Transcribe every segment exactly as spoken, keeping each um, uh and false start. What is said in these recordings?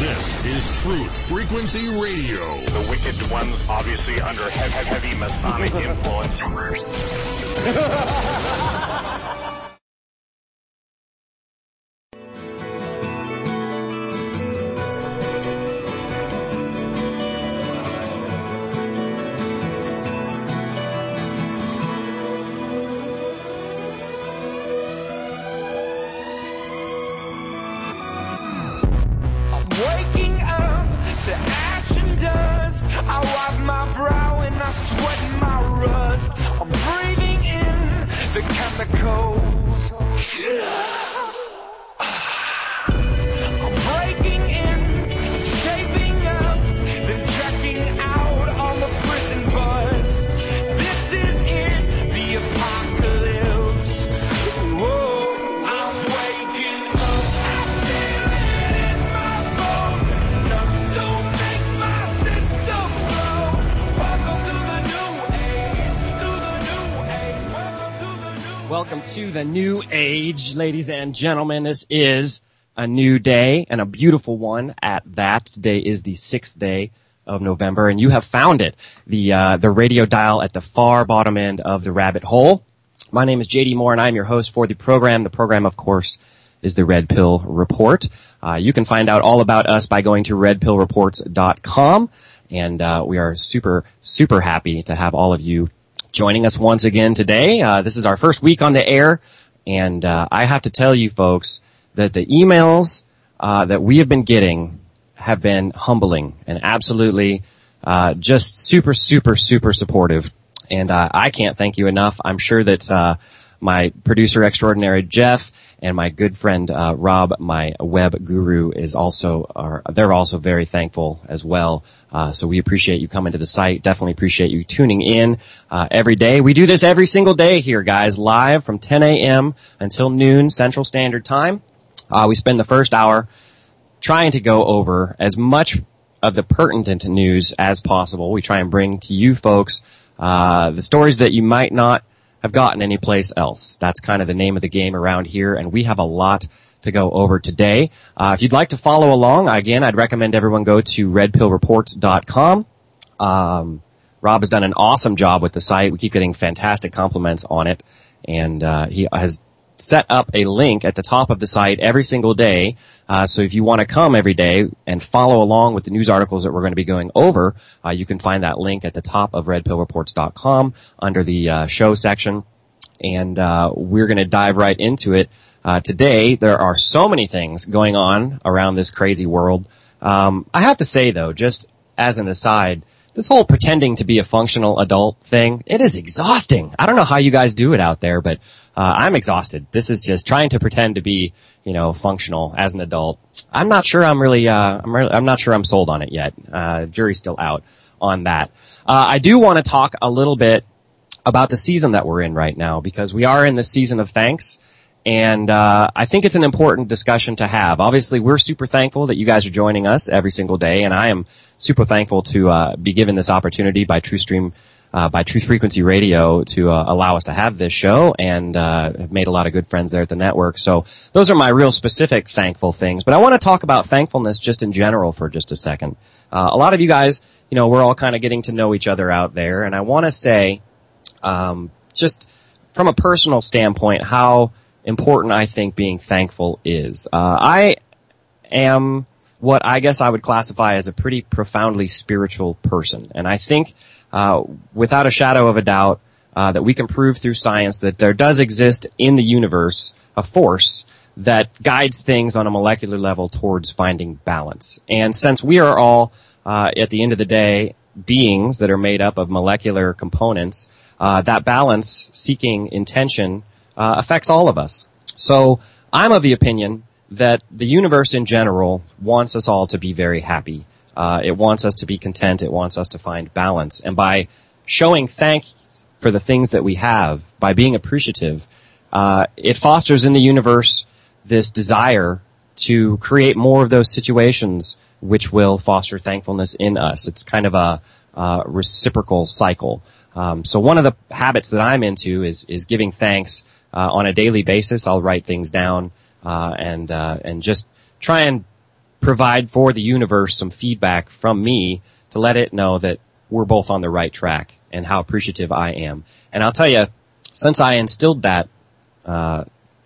This is Truth Frequency Radio. The wicked ones obviously under heavy, heavy Masonic influence. Waking up to ash and dust, I wipe my brow and I sweat my rust. I'm breathing in the chemicals. I'm breaking in, shaping up, then checking out on the prison bus. This is it, the apocalypse. Whoa, I'm waking up, I feel it in my bones. Enough to make my system blow. Welcome to the new age, to the new age. Welcome to the new Welcome to the new age, ladies and gentlemen. This is a new day, and a beautiful one at that. Today is the sixth day of November, and you have found it, the uh, the radio dial at the far bottom end of the rabbit hole. My name is J D Moore, and I'm your host for the program. The program, of course, is the Red Pill Report. Uh, you can find out all about us by going to red pill reports dot com, and uh, we are super, super happy to have all of you joining us once again today. Uh, this is our first week on the air, and uh, I have to tell you folks that the emails uh, that we have been getting have been humbling and absolutely uh, just super, super, super supportive. And uh, I can't thank you enough. I'm sure that uh, my producer extraordinary, Jeff, and my good friend uh, Rob, my web guru, is also are they're also very thankful as well. Uh, so we appreciate you coming to the site. Definitely appreciate you tuning in uh, every day. We do this every single day here, guys, live from ten a.m. until noon Central Standard Time. Uh, we spend the first hour trying to go over as much of the pertinent news as possible. We try and bring to you folks uh the stories that you might not have gotten anyplace else. That's kind of the name of the game around here, and we have a lot to go over today. Uh, if you'd like to follow along, again, I'd recommend everyone go to red pill reports dot com. Um, Rob has done an awesome job with the site. We keep getting fantastic compliments on it, and uh, he has set up a link at the top of the site every single day. Uh, so if you want to come every day and follow along with the news articles that we're going to be going over, uh, you can find that link at the top of red pill reports dot com under the uh, show section. And uh, we're going to dive right into it. Uh, today, there are so many things going on around this crazy world. Um, I have to say, though, just as an aside, this whole pretending to be a functional adult thing, it is exhausting. I don't know how you guys do it out there, but uh, I'm exhausted. This is just trying to pretend to be, you know, functional as an adult. I'm not sure I'm really, uh, I'm really, I'm not sure I'm sold on it yet. Uh, jury's still out on that. Uh, I do want to talk a little bit about the season that we're in right now, because we are in the season of thanks. And uh I think it's an important discussion to have. Obviously, we're super thankful that you guys are joining us every single day, and I am super thankful to uh be given this opportunity by TruthStream, uh by Truth Frequency Radio to uh, allow us to have this show, and uh have made a lot of good friends there at the network. So those are my real specific thankful things. But I want to talk about thankfulness just in general for just a second. Uh a lot of you guys, you know, we're all kind of getting to know each other out there, and I want to say, um just from a personal standpoint, how important I think being thankful is. Uh, I am what I guess I would classify as a pretty profoundly spiritual person. And I think, uh, without a shadow of a doubt, uh, that we can prove through science that there does exist in the universe a force that guides things on a molecular level towards finding balance. And since we are all, uh, at the end of the day, beings that are made up of molecular components, uh, that balance seeking intention Uh, affects all of us. So I'm of the opinion that the universe in general wants us all to be very happy. Uh, it wants us to be content. It wants us to find balance. And by showing thanks for the things that we have, by being appreciative, uh, it fosters in the universe this desire to create more of those situations which will foster thankfulness in us. It's kind of a, uh, reciprocal cycle. Um, so one of the habits that I'm into is, is giving thanks Uh, on a daily basis. I'll write things down, uh, and, uh, and just try and provide for the universe some feedback from me to let it know that we're both on the right track and how appreciative I am. And I'll tell you, since I instilled that uh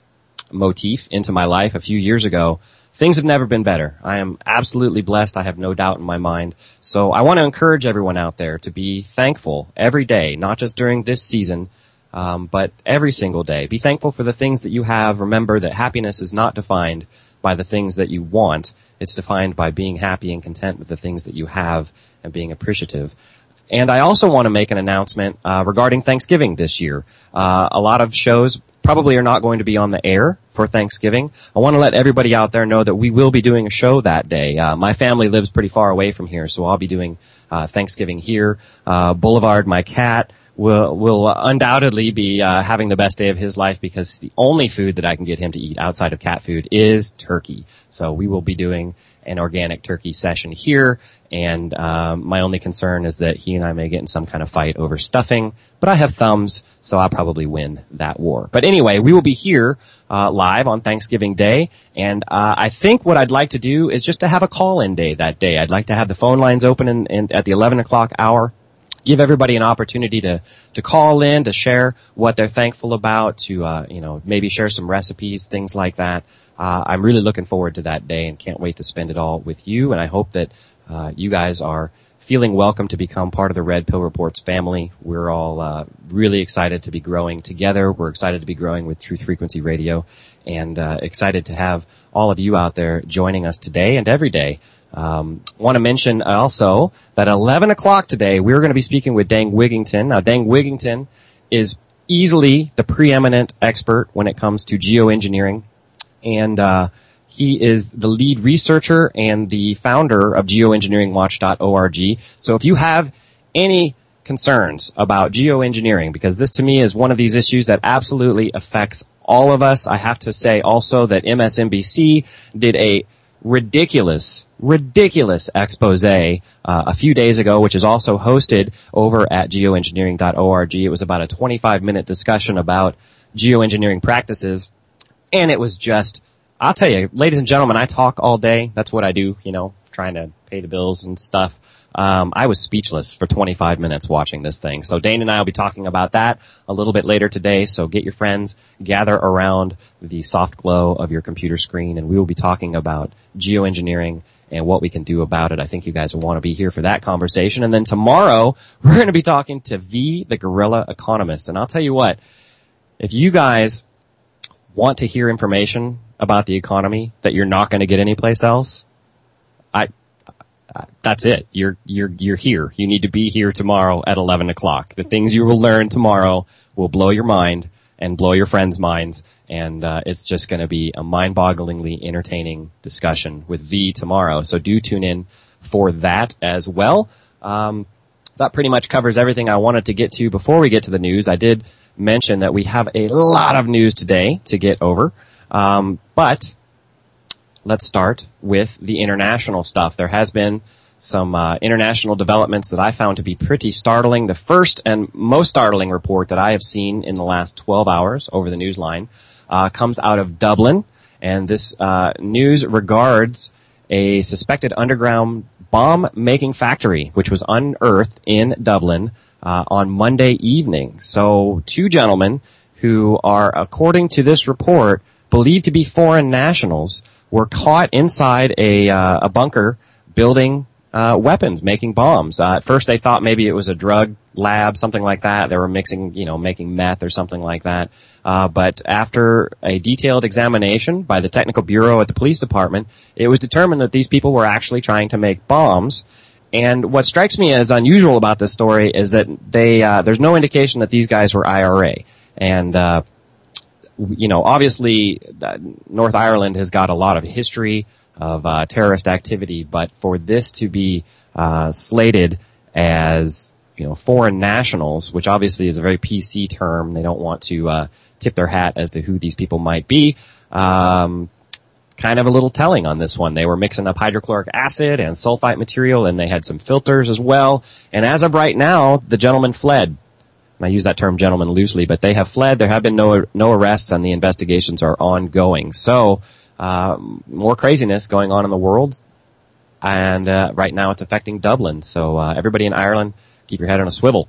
motif into my life a few years ago, things have never been better. I am absolutely blessed. I have no doubt in my mind. So I want to encourage everyone out there to be thankful every day, not just during this season, um, but every single day. Be thankful for the things that you have. Remember that happiness is not defined by the things that you want. It's defined by being happy and content with the things that you have and being appreciative. And I also want to make an announcement uh, regarding Thanksgiving this year. Uh, a lot of shows probably are not going to be on the air for Thanksgiving. I want to let everybody out there know that we will be doing a show that day. Uh, my family lives pretty far away from here, so I'll be doing uh, Thanksgiving here. Uh, Boulevard, my cat, will will undoubtedly be uh, having the best day of his life because the only food that I can get him to eat outside of cat food is turkey. So we will be doing an organic turkey session here, and um, my only concern is that he and I may get in some kind of fight over stuffing, but I have thumbs, so I'll probably win that war. But anyway, we will be here uh, live on Thanksgiving Day, and uh, I think what I'd like to do is just to have a call-in day that day. I'd like to have the phone lines open in, in, at the eleven o'clock hour, give everybody an opportunity to to call in, to share what they're thankful about, to uh, you know maybe share some recipes, things like that. Uh, I'm really looking forward to that day and can't wait to spend it all with you. And I hope that uh, you guys are feeling welcome to become part of the Red Pill Reports family. We're all uh, really excited to be growing together. We're excited to be growing with Truth Frequency Radio, and uh, excited to have all of you out there joining us today and every day. Um, want to mention also that at eleven o'clock today, we're going to be speaking with Dang Wigington. Now, Dang Wigington is easily the preeminent expert when it comes to geoengineering. And uh he is the lead researcher and the founder of geoengineering watch dot org. So if you have any concerns about geoengineering, because this to me is one of these issues that absolutely affects all of us, I have to say also that M S N B C did a ridiculous, ridiculous expose uh, a few days ago, which is also hosted over at geoengineering dot org. It was about a twenty-five minute discussion about geoengineering practices. And it was just, I'll tell you, ladies and gentlemen, I talk all day. That's what I do, you know, trying to pay the bills and stuff. Um, I was speechless for twenty-five minutes watching this thing. So Dane and I will be talking about that a little bit later today. So get your friends, gather around the soft glow of your computer screen, and we will be talking about geoengineering and what we can do about it. I think you guys will want to be here for that conversation. And then tomorrow, we're going to be talking to V, the Guerrilla Economist. And I'll tell you what, if you guys want to hear information about the economy that you're not going to get anyplace else, I, I, that's it. You're, you're, you're here. You need to be here tomorrow at eleven o'clock. The things you will learn tomorrow will blow your mind and blow your friends' minds. And, uh, it's just going to be a mind-bogglingly entertaining discussion with V tomorrow. So do tune in for that as well. Um, that pretty much covers everything I wanted to get to before we get to the news. I did mention that we have a lot of news today to get over. Um, but let's start with the international stuff. There has been some uh, international developments that I found to be pretty startling. The first and most startling report that I have seen in the last twelve hours over the Newsline uh, comes out of Dublin, and this uh, news regards a suspected underground bomb-making factory which was unearthed in Dublin Uh, on Monday evening. So two gentlemen who are, according to this report, believed to be foreign nationals were caught inside a uh, a bunker building uh weapons, making bombs. Uh, at first they thought maybe it was a drug lab, something like that. They were mixing, you know, making meth or something like that. Uh but after a detailed examination by the technical bureau at the police department, it was determined that these people were actually trying to make bombs. And what strikes me as unusual about this story is that they, uh, there's no indication that these guys were I R A. And, uh, you know, obviously, uh, North Ireland has got a lot of history of, uh, terrorist activity, but for this to be, uh, slated as, you know, foreign nationals, which obviously is a very P C term, they don't want to, uh, tip their hat as to who these people might be, um, kind of a little telling on this one. They were mixing up hydrochloric acid and sulfite material, and they had some filters as well. And as of right now, the gentleman fled. And I use that term gentleman loosely, but they have fled. There have been no no arrests, and the investigations are ongoing. So, uh, more craziness going on in the world. and uh, right now it's affecting Dublin. So uh, everybody in Ireland, keep your head on a swivel.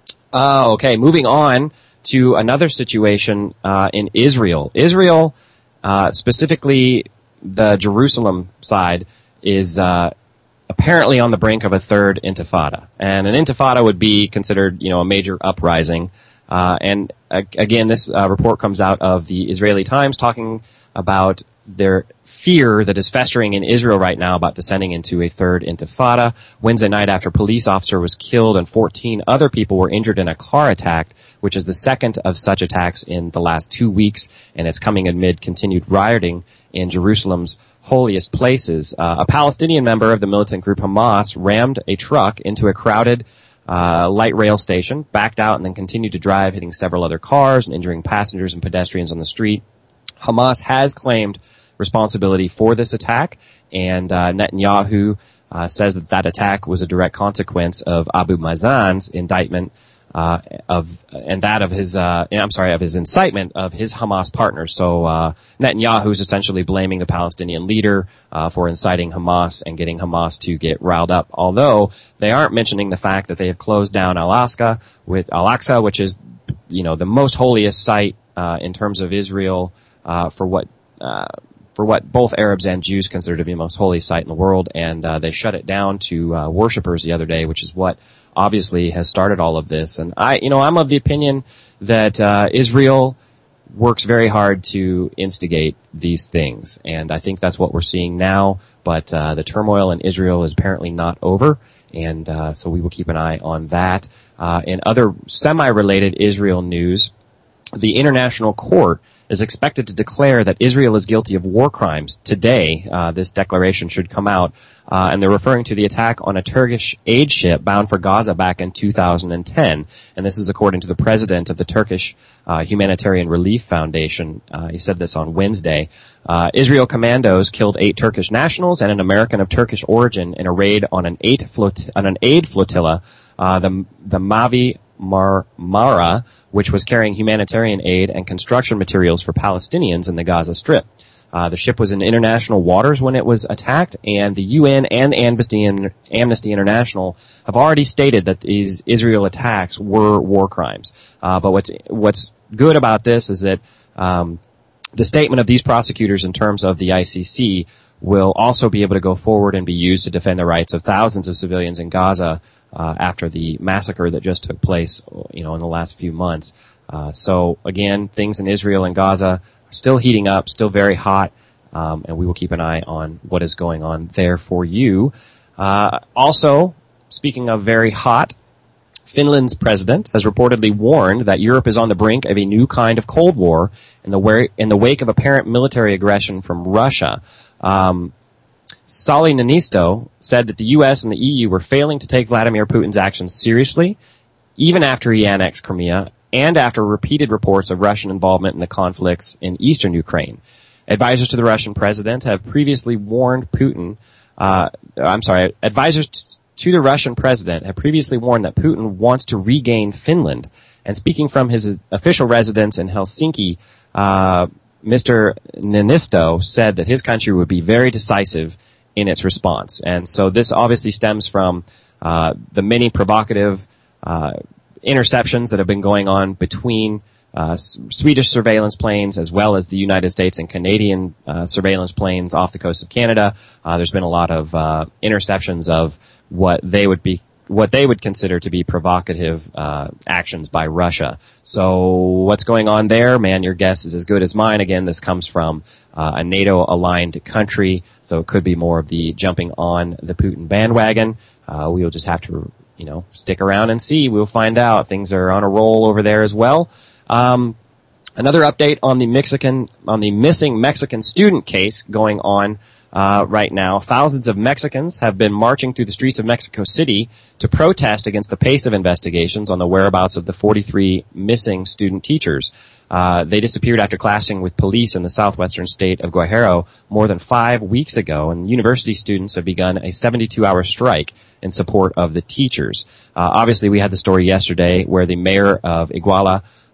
Uh, okay, moving on to another situation uh, in Israel. Israel, uh, specifically the Jerusalem side, is uh, apparently on the brink of a third intifada. And an intifada would be considered, you know, a major uprising. Uh, and uh, again, this uh, report comes out of the Israeli Times talking about their fear that is festering in Israel right now about descending into a third intifada. Wednesday night, after a police officer was killed and fourteen other people were injured in a car attack, which is the second of such attacks in the last two weeks, and it's coming amid continued rioting in Jerusalem's holiest places. Uh, a Palestinian member of the militant group Hamas rammed a truck into a crowded uh, light rail station, backed out, and then continued to drive, hitting several other cars and injuring passengers and pedestrians on the street. Hamas has claimed responsibility for this attack, and uh, Netanyahu uh, says that that attack was a direct consequence of Abu Mazen's indictment uh, of and that of his uh, I'm sorry of his incitement of his Hamas partners. So uh, Netanyahu is essentially blaming the Palestinian leader uh, for inciting Hamas and getting Hamas to get riled up. Although they aren't mentioning the fact that they have closed down Al-Aqsa, with Al-Aqsa, which is, you know, the most holiest site uh, in terms of Israel uh, for what. Uh, for what both Arabs and Jews consider to be the most holy site in the world, and uh, they shut it down to uh, worshipers the other day, which is what obviously has started all of this. And I, you know, I'm of the opinion that uh, Israel works very hard to instigate these things, and I think that's what we're seeing now. But uh, the turmoil in Israel is apparently not over, and uh, so we will keep an eye on that. Uh, in other semi-related Israel news, the International Court is expected to declare that Israel is guilty of war crimes today. Uh, this declaration should come out, uh, and they're referring to the attack on a Turkish aid ship bound for Gaza back in two thousand ten. And this is according to the president of the Turkish uh, Humanitarian Relief Foundation. Uh, he said this on Wednesday. Uh, Israel commandos killed eight Turkish nationals and an American of Turkish origin in a raid on an eight flot- on an aid flotilla, uh, the the Mavi Marmara, which was carrying humanitarian aid and construction materials for Palestinians in the Gaza Strip. Uh, the ship was in international waters when it was attacked, and the U N and Amnesty, Amnesty International have already stated that these Israel attacks were war crimes. Uh, but what's what's good about this is that um, the statement of these prosecutors in terms of the I C C will also be able to go forward and be used to defend the rights of thousands of civilians in Gaza uh, after the massacre that just took place, you know, in the last few months. Uh, so again, things in Israel and Gaza are still heating up, still very hot, um, and we will keep an eye on what is going on there for you. Uh, also, speaking of very hot, Finland's president has reportedly warned that Europe is on the brink of a new kind of Cold War in the, wa- in the wake of apparent military aggression from Russia. Um, Sauli Niinisto said that the U S and the E U were failing to take Vladimir Putin's actions seriously, even after he annexed Crimea and after repeated reports of Russian involvement in the conflicts in eastern Ukraine. Advisors to the Russian president have previously warned Putin, uh, I'm sorry, advisors t- to the Russian president have previously warned that Putin wants to regain Finland. And speaking from his official residence in Helsinki, uh, Mister Niinisto said that his country would be very decisive in its response. And so this obviously stems from uh, the many provocative uh, interceptions that have been going on between uh, S- Swedish surveillance planes as well as the United States and Canadian uh, surveillance planes off the coast of Canada. Uh, there's been a lot of uh, interceptions of what they would be what they would consider to be provocative uh actions by Russia. So what's going on there? Man, your guess is as good as mine. Again, this comes from uh, a NATO-aligned country, so it could be more of the jumping on the Putin bandwagon. Uh, we will just have to, you know, stick around and see. We'll find out. Things are on a roll over there as well. Um, another update on the Mexican, on the missing Mexican student case going on Uh, right now. Thousands of Mexicans have been marching through the streets of Mexico City to protest against the pace of investigations on the whereabouts of the forty-three missing student teachers. Uh, they disappeared after clashing with police in the southwestern state of Guerrero more than five weeks ago, and university students have begun a seventy-two hour strike in support of the teachers. Uh, obviously, we had the story yesterday where the mayor of Iguala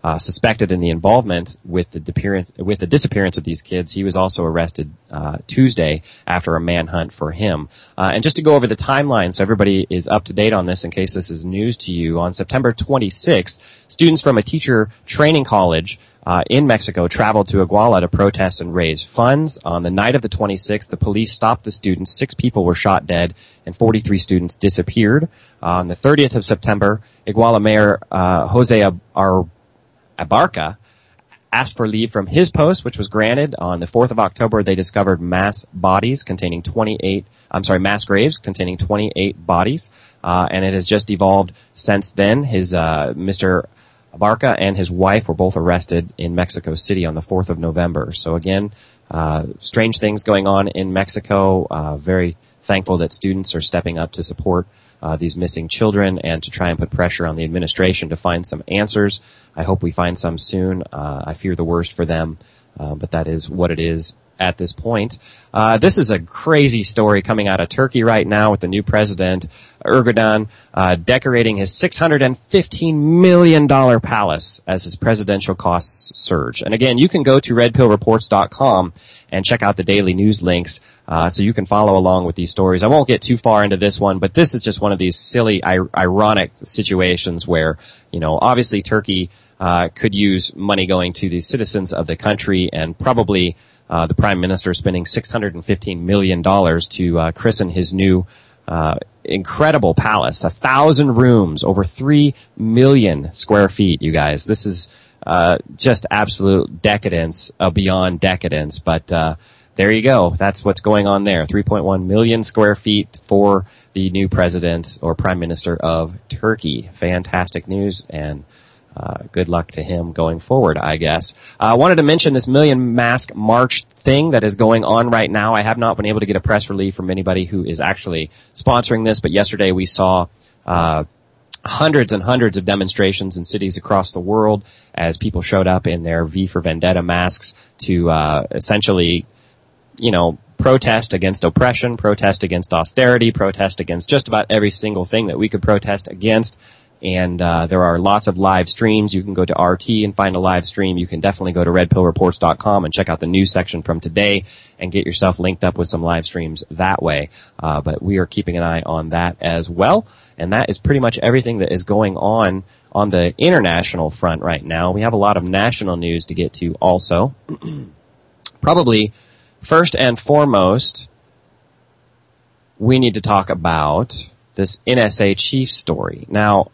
uh, suspected in the involvement with the disappearance, with the disappearance of these kids. He was also arrested uh, Tuesday after a manhunt for him. Uh, and just to go over the timeline so everybody is up to date on this in case this is news to you, on September twenty-sixth, students from a teacher training college Uh, in Mexico traveled to Iguala to protest and raise funds. On the night of the twenty-sixth, the police stopped the students. Six people were shot dead and forty-three students disappeared. Uh, on the thirtieth of September, Iguala Mayor uh, Jose Ab- Ar- Abarca asked for leave from his post, which was granted. On the fourth of October, they discovered mass bodies containing twenty-eight, I'm sorry, mass graves containing twenty-eight bodies. Uh, and it has just evolved since then. His, uh, Mister Abarca and his wife were both arrested in Mexico City on the fourth of November. So again, uh, strange things going on in Mexico. Uh, very thankful that students are stepping up to support uh, these missing children and to try and put pressure on the administration to find some answers. I hope we find some soon. Uh, I fear the worst for them, uh, but that is what it is at this point. Uh, this is a crazy story coming out of Turkey right now with the new president, Erdogan, uh, decorating his six hundred fifteen million dollars palace as his presidential costs surge. And again, you can go to red pill reports dot com and check out the daily news links, uh, so you can follow along with these stories. I won't get too far into this one, but this is just one of these silly, I- ironic situations where, you know, obviously Turkey, uh, could use money going to the citizens of the country, and probably Uh, the prime minister spending six hundred fifteen million dollars to uh, christen his new uh, incredible palace. A thousand rooms, over three million square feet, you guys. This is uh, just absolute decadence uh, beyond decadence. But uh, there you go. That's what's going on there. three point one million square feet for the new president or prime minister of Turkey. Fantastic news, and Uh, good luck to him going forward, I guess. I uh, wanted to mention this Million Mask March thing that is going on right now. I have not been able to get a press release from anybody who is actually sponsoring this, but yesterday we saw uh hundreds and hundreds of demonstrations in cities across the world as people showed up in their V for Vendetta masks to uh essentially, you know, protest against oppression, protest against austerity, protest against just about every single thing that we could protest against. And uh there are lots of live streams. You can go to R T and find a live stream. You can definitely go to red pill reports dot com and check out the news section from today and get yourself linked up with some live streams that way. Uh but we are keeping an eye on that as well. And that is pretty much everything that is going on on the international front right now. We have a lot of national news to get to also. Probably first and foremost, we need to talk about this N S A chief story. Now,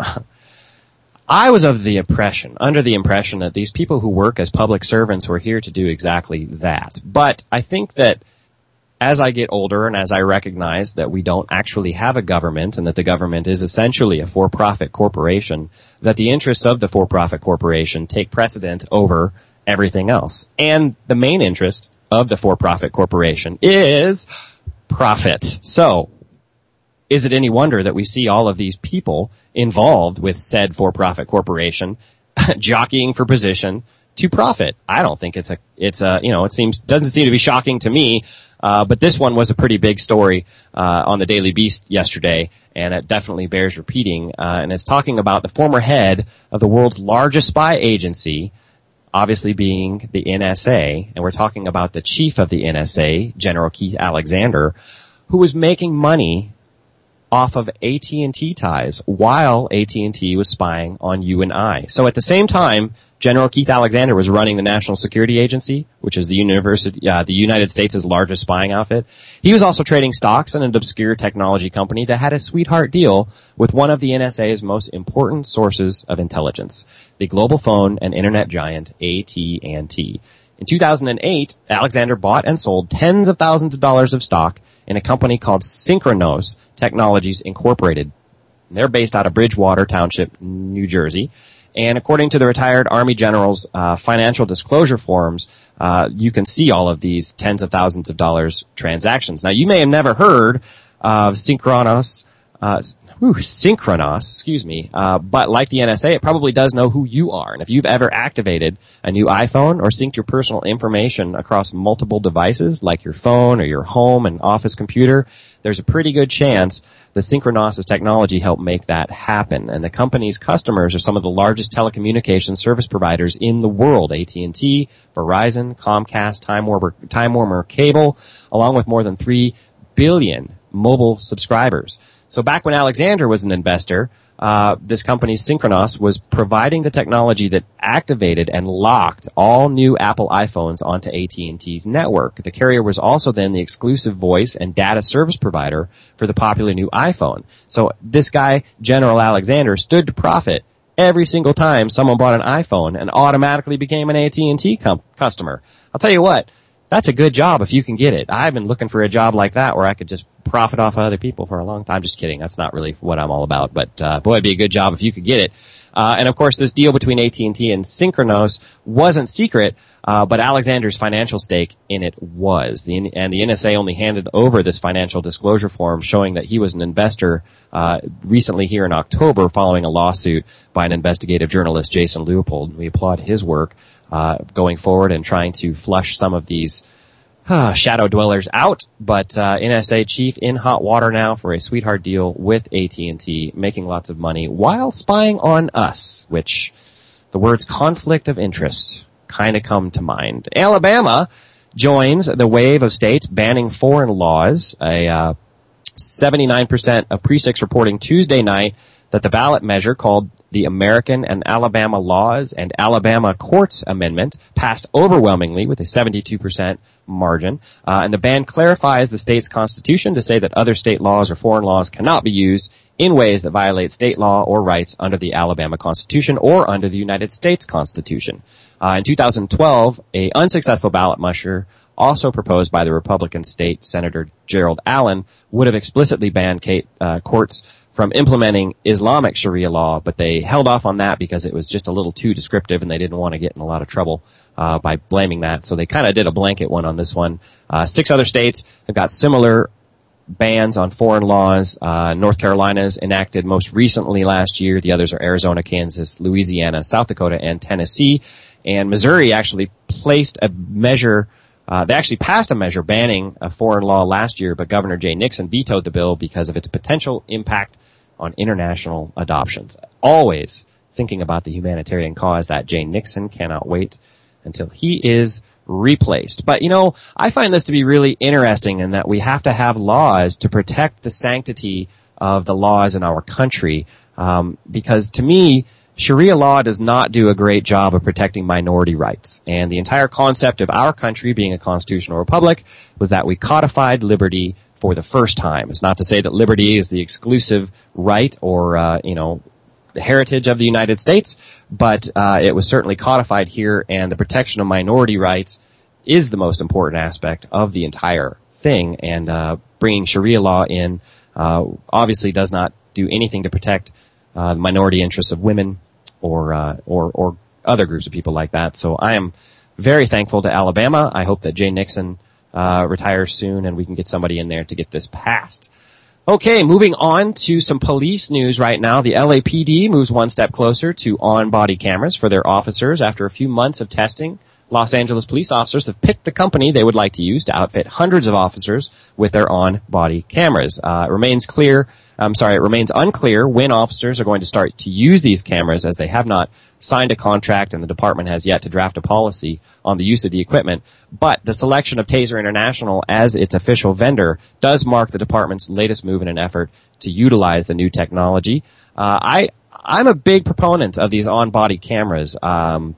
I was of the impression, under the impression that these people who work as public servants were here to do exactly that. But I think that as I get older and as I recognize that we don't actually have a government and that the government is essentially a for-profit corporation, that the interests of the for-profit corporation take precedent over everything else. And the main interest of the for-profit corporation is profit. So, is it any wonder that we see all of these people involved with said for-profit corporation jockeying for position to profit? I don't think it's a, it's a, you know, it seems, doesn't seem to be shocking to me. Uh, but this one was a pretty big story, uh, on the Daily Beast yesterday, and it definitely bears repeating. Uh, and it's talking about the former head of the world's largest spy agency, obviously being the N S A. And we're talking about the chief of the N S A, General Keith Alexander, who was making money off of A T and T ties while A T and T was spying on you and I. So at the same time, General Keith Alexander was running the National Security Agency, which is the university, uh, the United States' largest spying outfit. He was also trading stocks in an obscure technology company that had a sweetheart deal with one of the N S A's most important sources of intelligence, the global phone and internet giant A T and T. In two thousand eight, Alexander bought and sold tens of thousands of dollars of stock in a company called Synchronos Technologies Incorporated. They're based out of Bridgewater Township, New Jersey. And according to the retired Army General's uh, financial disclosure forms, uh, you can see all of these tens of thousands of dollars transactions. Now, you may have never heard of Synchronos. Uh, Ooh, Synchronos, excuse me. Uh, but like the N S A, it probably does know who you are. And if you've ever activated a new iPhone or synced your personal information across multiple devices, like your phone or your home and office computer, there's a pretty good chance the Synchronos' technology helped make that happen. And the company's customers are some of the largest telecommunications service providers in the world. A T and T, Verizon, Comcast, Time Warner, Time Warner Cable, along with more than three billion mobile subscribers. So back when Alexander was an investor, uh, this company Synchronos was providing the technology that activated and locked all new Apple iPhones onto A T and T's network. The carrier was also then the exclusive voice and data service provider for the popular new iPhone. So this guy, General Alexander, stood to profit every single time someone bought an iPhone and automatically became an A T and T com- customer. I'll tell you what, that's a good job if you can get it. I've been looking for a job like that where I could just profit off of other people for a long time. Just kidding. That's not really what I'm all about. But uh, boy, it'd be a good job if you could get it. Uh, and of course, this deal between A T and T and Synchronos wasn't secret, uh, but Alexander's financial stake in it was. The, and the N S A only handed over this financial disclosure form showing that he was an investor uh, recently here in October following a lawsuit by an investigative journalist, Jason Leopold. We applaud his work uh going forward and trying to flush some of these uh, shadow dwellers out. But uh N S A chief in hot water now for a sweetheart deal with A T and T, making lots of money while spying on us, which the words conflict of interest kind of come to mind. Alabama joins the wave of states banning foreign laws. A uh seventy-nine percent of precincts reporting Tuesday night that the ballot measure called the American and Alabama Laws and Alabama Courts Amendment passed overwhelmingly with a seventy-two percent margin. Uh, and the ban clarifies the state's constitution to say that other state laws or foreign laws cannot be used in ways that violate state law or rights under the Alabama Constitution or under the United States Constitution. Uh, in two thousand twelve, a unsuccessful ballot measure also proposed by the Republican state Senator Gerald Allen would have explicitly banned Kate, uh, courts from implementing Islamic Sharia law, but they held off on that because it was just a little too descriptive and they didn't want to get in a lot of trouble uh by blaming that. So they kind of did a blanket one on this one. Uh Six other states have got similar bans on foreign laws. Uh North Carolina's enacted most recently last year. The others are Arizona, Kansas, Louisiana, South Dakota, and Tennessee. And Missouri actually placed a measure Uh, they actually passed a measure banning a foreign law last year, but Governor Jay Nixon vetoed the bill because of its potential impact on international adoptions. Always thinking about the humanitarian cause, that Jay Nixon cannot wait until he is replaced. But, you know, I find this to be really interesting in that we have to have laws to protect the sanctity of the laws in our country, um, because to me, Sharia law does not do a great job of protecting minority rights. And the entire concept of our country being a constitutional republic was that we codified liberty for the first time. It's not to say that liberty is the exclusive right or, uh, you know, the heritage of the United States, but uh, it was certainly codified here, and the protection of minority rights is the most important aspect of the entire thing. And uh, bringing Sharia law in uh, obviously does not do anything to protect uh, the minority interests of women, or, uh, or, or other groups of people like that. So I am very thankful to Alabama. I hope that Jay Nixon, uh, retires soon and we can get somebody in there to get this passed. Okay, moving on to some police news right now. The L A P D moves one step closer to on-body cameras for their officers. After a few months of testing, Los Angeles police officers have picked the company they would like to use to outfit hundreds of officers with their on-body cameras. Uh, it remains clear I'm sorry, it remains unclear when officers are going to start to use these cameras, as they have not signed a contract and the department has yet to draft a policy on the use of the equipment. But the selection of Taser International as its official vendor does mark the department's latest move in an effort to utilize the new technology. Uh, I, I'm a big proponent of these on-body cameras, um,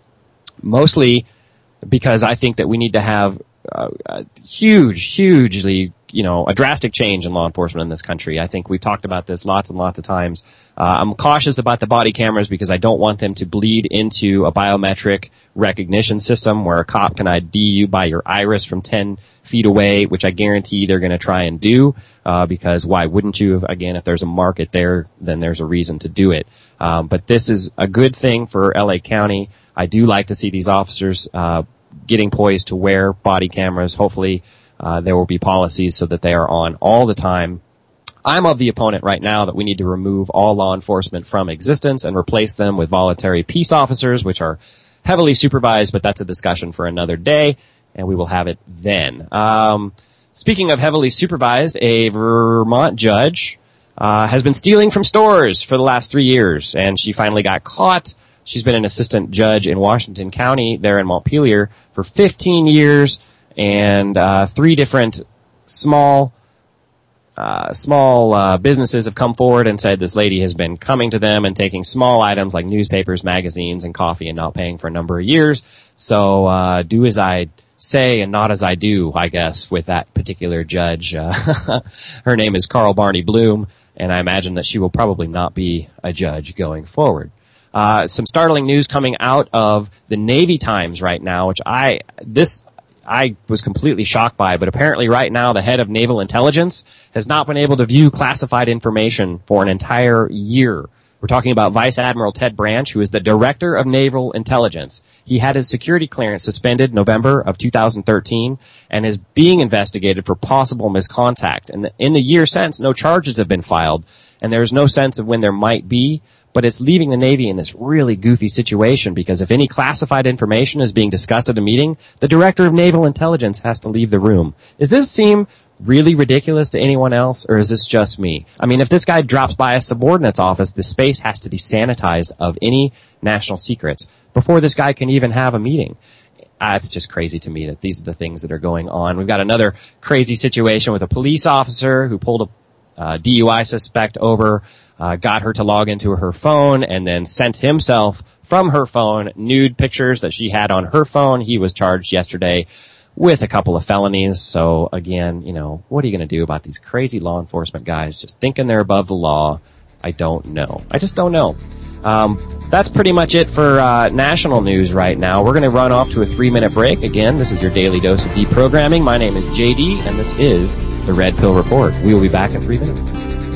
mostly because I think that we need to have uh, a huge, hugely you know, a drastic change in law enforcement in this country. I think we've talked about this lots and lots of times. Uh, I'm cautious about the body cameras because I don't want them to bleed into a biometric recognition system where a cop can I D you by your iris from ten feet away, which I guarantee they're going to try and do, uh, because why wouldn't you? Again, if there's a market there, then there's a reason to do it. Um, but this is a good thing for L A County. I do like to see these officers, uh, getting poised to wear body cameras. Hopefully, Uh, there will be policies so that they are on all the time. I'm of the opponent right now that we need to remove all law enforcement from existence and replace them with voluntary peace officers, which are heavily supervised, but that's a discussion for another day, and we will have it then. Um, speaking of heavily supervised, a Vermont judge uh, has been stealing from stores for the last three years, and she finally got caught. She's been an assistant judge in Washington County, there in Montpelier, for fifteen years, and uh, three different small Uh, small uh, businesses have come forward and said this lady has been coming to them and taking small items like newspapers, magazines, and coffee and not paying for a number of years. So uh, do as I say and not as I do, I guess, with that particular judge. Uh, her name is Carl Barney Bloom, and I imagine that she will probably not be a judge going forward. Uh, some startling news coming out of the Navy Times right now, which I this I was completely shocked by, but apparently right now the head of Naval Intelligence has not been able to view classified information for an entire year. We're talking about Vice Admiral Ted Branch, who is the Director of Naval Intelligence. He had his security clearance suspended November of two thousand thirteen and is being investigated for possible misconduct. And in the year since, no charges have been filed, and there is no sense of when there might be. But it's leaving the Navy in this really goofy situation because if any classified information is being discussed at a meeting, the Director of Naval Intelligence has to leave the room. Does this seem really ridiculous to anyone else, or is this just me? I mean, if this guy drops by a subordinate's office, the space has to be sanitized of any national secrets before this guy can even have a meeting. Uh, it's just crazy to me that these are the things that are going on. We've got another crazy situation with a police officer who pulled a uh, D U I suspect over, uh, got her to log into her phone, and then sent himself from her phone nude pictures that she had on her phone. He was charged yesterday with a couple of felonies. So again, you know, what are you going to do about these crazy law enforcement guys just thinking they're above the law? I don't know. I just don't know. Um, that's pretty much it for uh, national news right now. We're going to run off to a three-minute break. Again, this is your daily dose of deprogramming. My name is J D, and this is the Red Pill Report. We will be back in three minutes.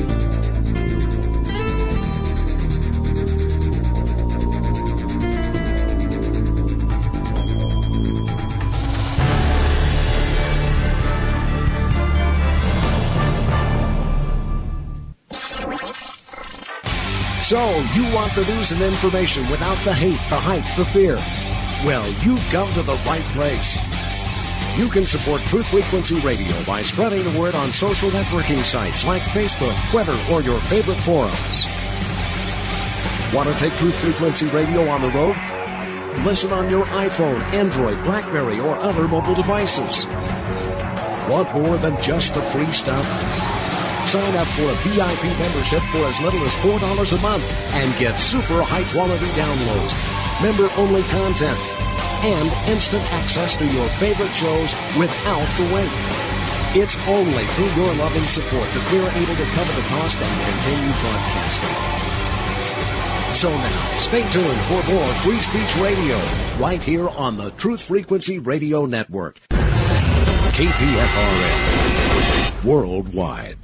So, you want the news and information without the hate, the hype, the fear? Well, you've come to the right place. You can support Truth Frequency Radio by spreading the word on social networking sites like Facebook, Twitter, or your favorite forums. Want to take Truth Frequency Radio on the road? Listen on your iPhone, Android, BlackBerry, or other mobile devices. Want more than just the free stuff? Sign up for a V I P membership for as little as four dollars a month and get super high-quality downloads, member-only content, and instant access to your favorite shows without the wait. It's only through your loving support that we're able to cover the cost and continue broadcasting. So now, stay tuned for more Free Speech Radio right here on the Truth Frequency Radio Network. K T F R N, worldwide.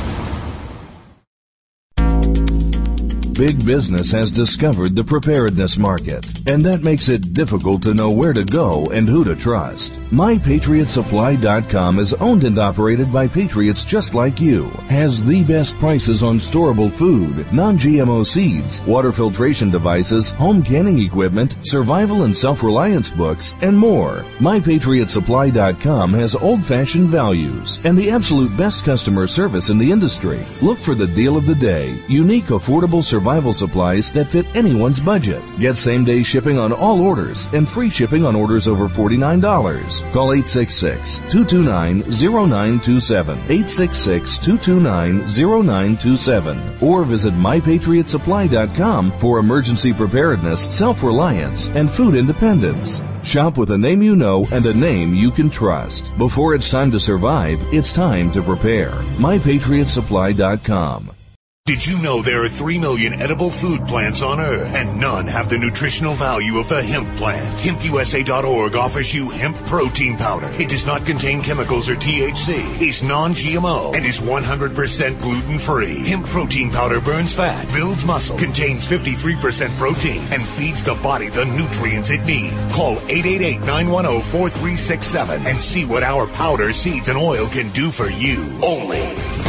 Big business has discovered the preparedness market, and that makes it difficult to know where to go and who to trust. My Patriot Supply dot com is owned and operated by patriots just like you, has the best prices on storable food, non-G M O seeds, water filtration devices, home canning equipment, survival and self-reliance books, and more. My Patriot Supply dot com has old-fashioned values and the absolute best customer service in the industry. Look for the deal of the day, unique, affordable survival Survival supplies that fit anyone's budget. Get same-day shipping on all orders and free shipping on orders over forty-nine dollars. Call eight six six, two two nine, zero nine two seven, eight six six, two two nine, zero nine two seven, or visit My Patriot Supply dot com for emergency preparedness, self-reliance, and food independence. Shop with a name you know and a name you can trust. Before it's time to survive, it's time to prepare. My Patriot Supply dot com. Did you know there are three million edible food plants on Earth, and none have the nutritional value of the hemp plant? Hemp U S A dot org offers you hemp protein powder. It does not contain chemicals or T H C, is non-G M O, and is one hundred percent gluten-free. Hemp protein powder burns fat, builds muscle, contains fifty-three percent protein, and feeds the body the nutrients it needs. Call eight eight eight, nine one zero, four three six seven and see what our powder, seeds, and oil can do for you. Only at hemp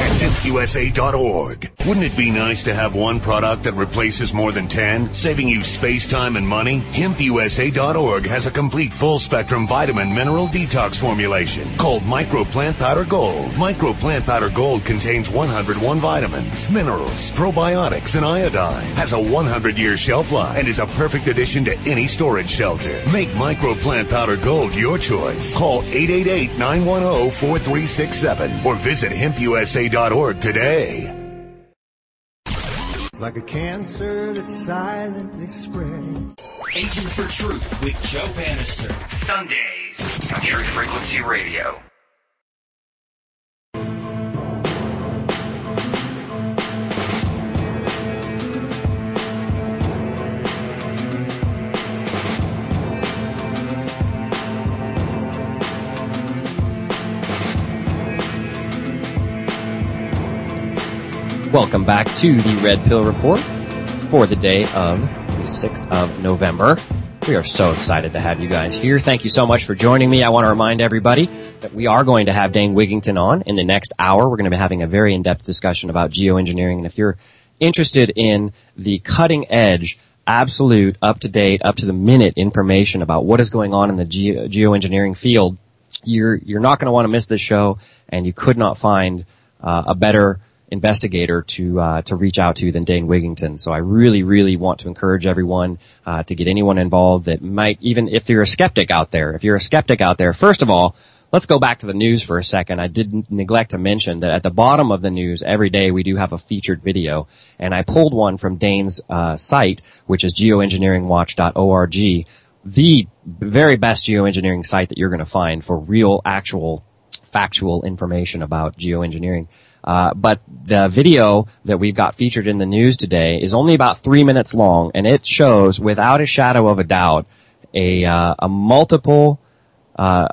U S A dot org. Wouldn't it be nice to have one product that replaces more than ten, saving you space, time, and money? Hemp U S A dot org has a complete full-spectrum vitamin mineral detox formulation called Micro Plant Powder Gold. Micro Plant Powder Gold contains one hundred one vitamins, minerals, probiotics, and iodine. Has a one hundred year shelf life and is a perfect addition to any storage shelter. Make Micro Plant Powder Gold your choice. Call eight eight eight, nine one zero, four three six seven or visit hemp U S A dot org today. Like a cancer that's silently spreading. Agent for Truth with Joe Bannister. Sundays on Truth Frequency Radio. Welcome back to the Red Pill Report for the day of the sixth of November. We are so excited to have you guys here. Thank you so much for joining me. I want to remind everybody that we are going to have Dane Wigington on in the next hour. We're going to be having a very in-depth discussion about geoengineering. And if you're interested in the cutting edge, absolute, up-to-date, up-to-the-minute information about what is going on in the geo- geoengineering field, you're, you're not going to want to miss this show, and you could not find uh, a better investigator to uh, to reach out to than Dane Wigington. So I really, really want to encourage everyone uh, to get anyone involved that might, even if you're a skeptic out there, if you're a skeptic out there, first of all, let's go back to the news for a second. I did neglect to mention that at the bottom of the news every day we do have a featured video, and I pulled one from Dane's uh, site, which is geoengineering watch dot org, the very best geoengineering site that you're going to find for real, actual, factual information about geoengineering. Uh, but the video that we've got featured in the news today is only about three minutes long, and it shows, without a shadow of a doubt, a, uh, a multiple, uh,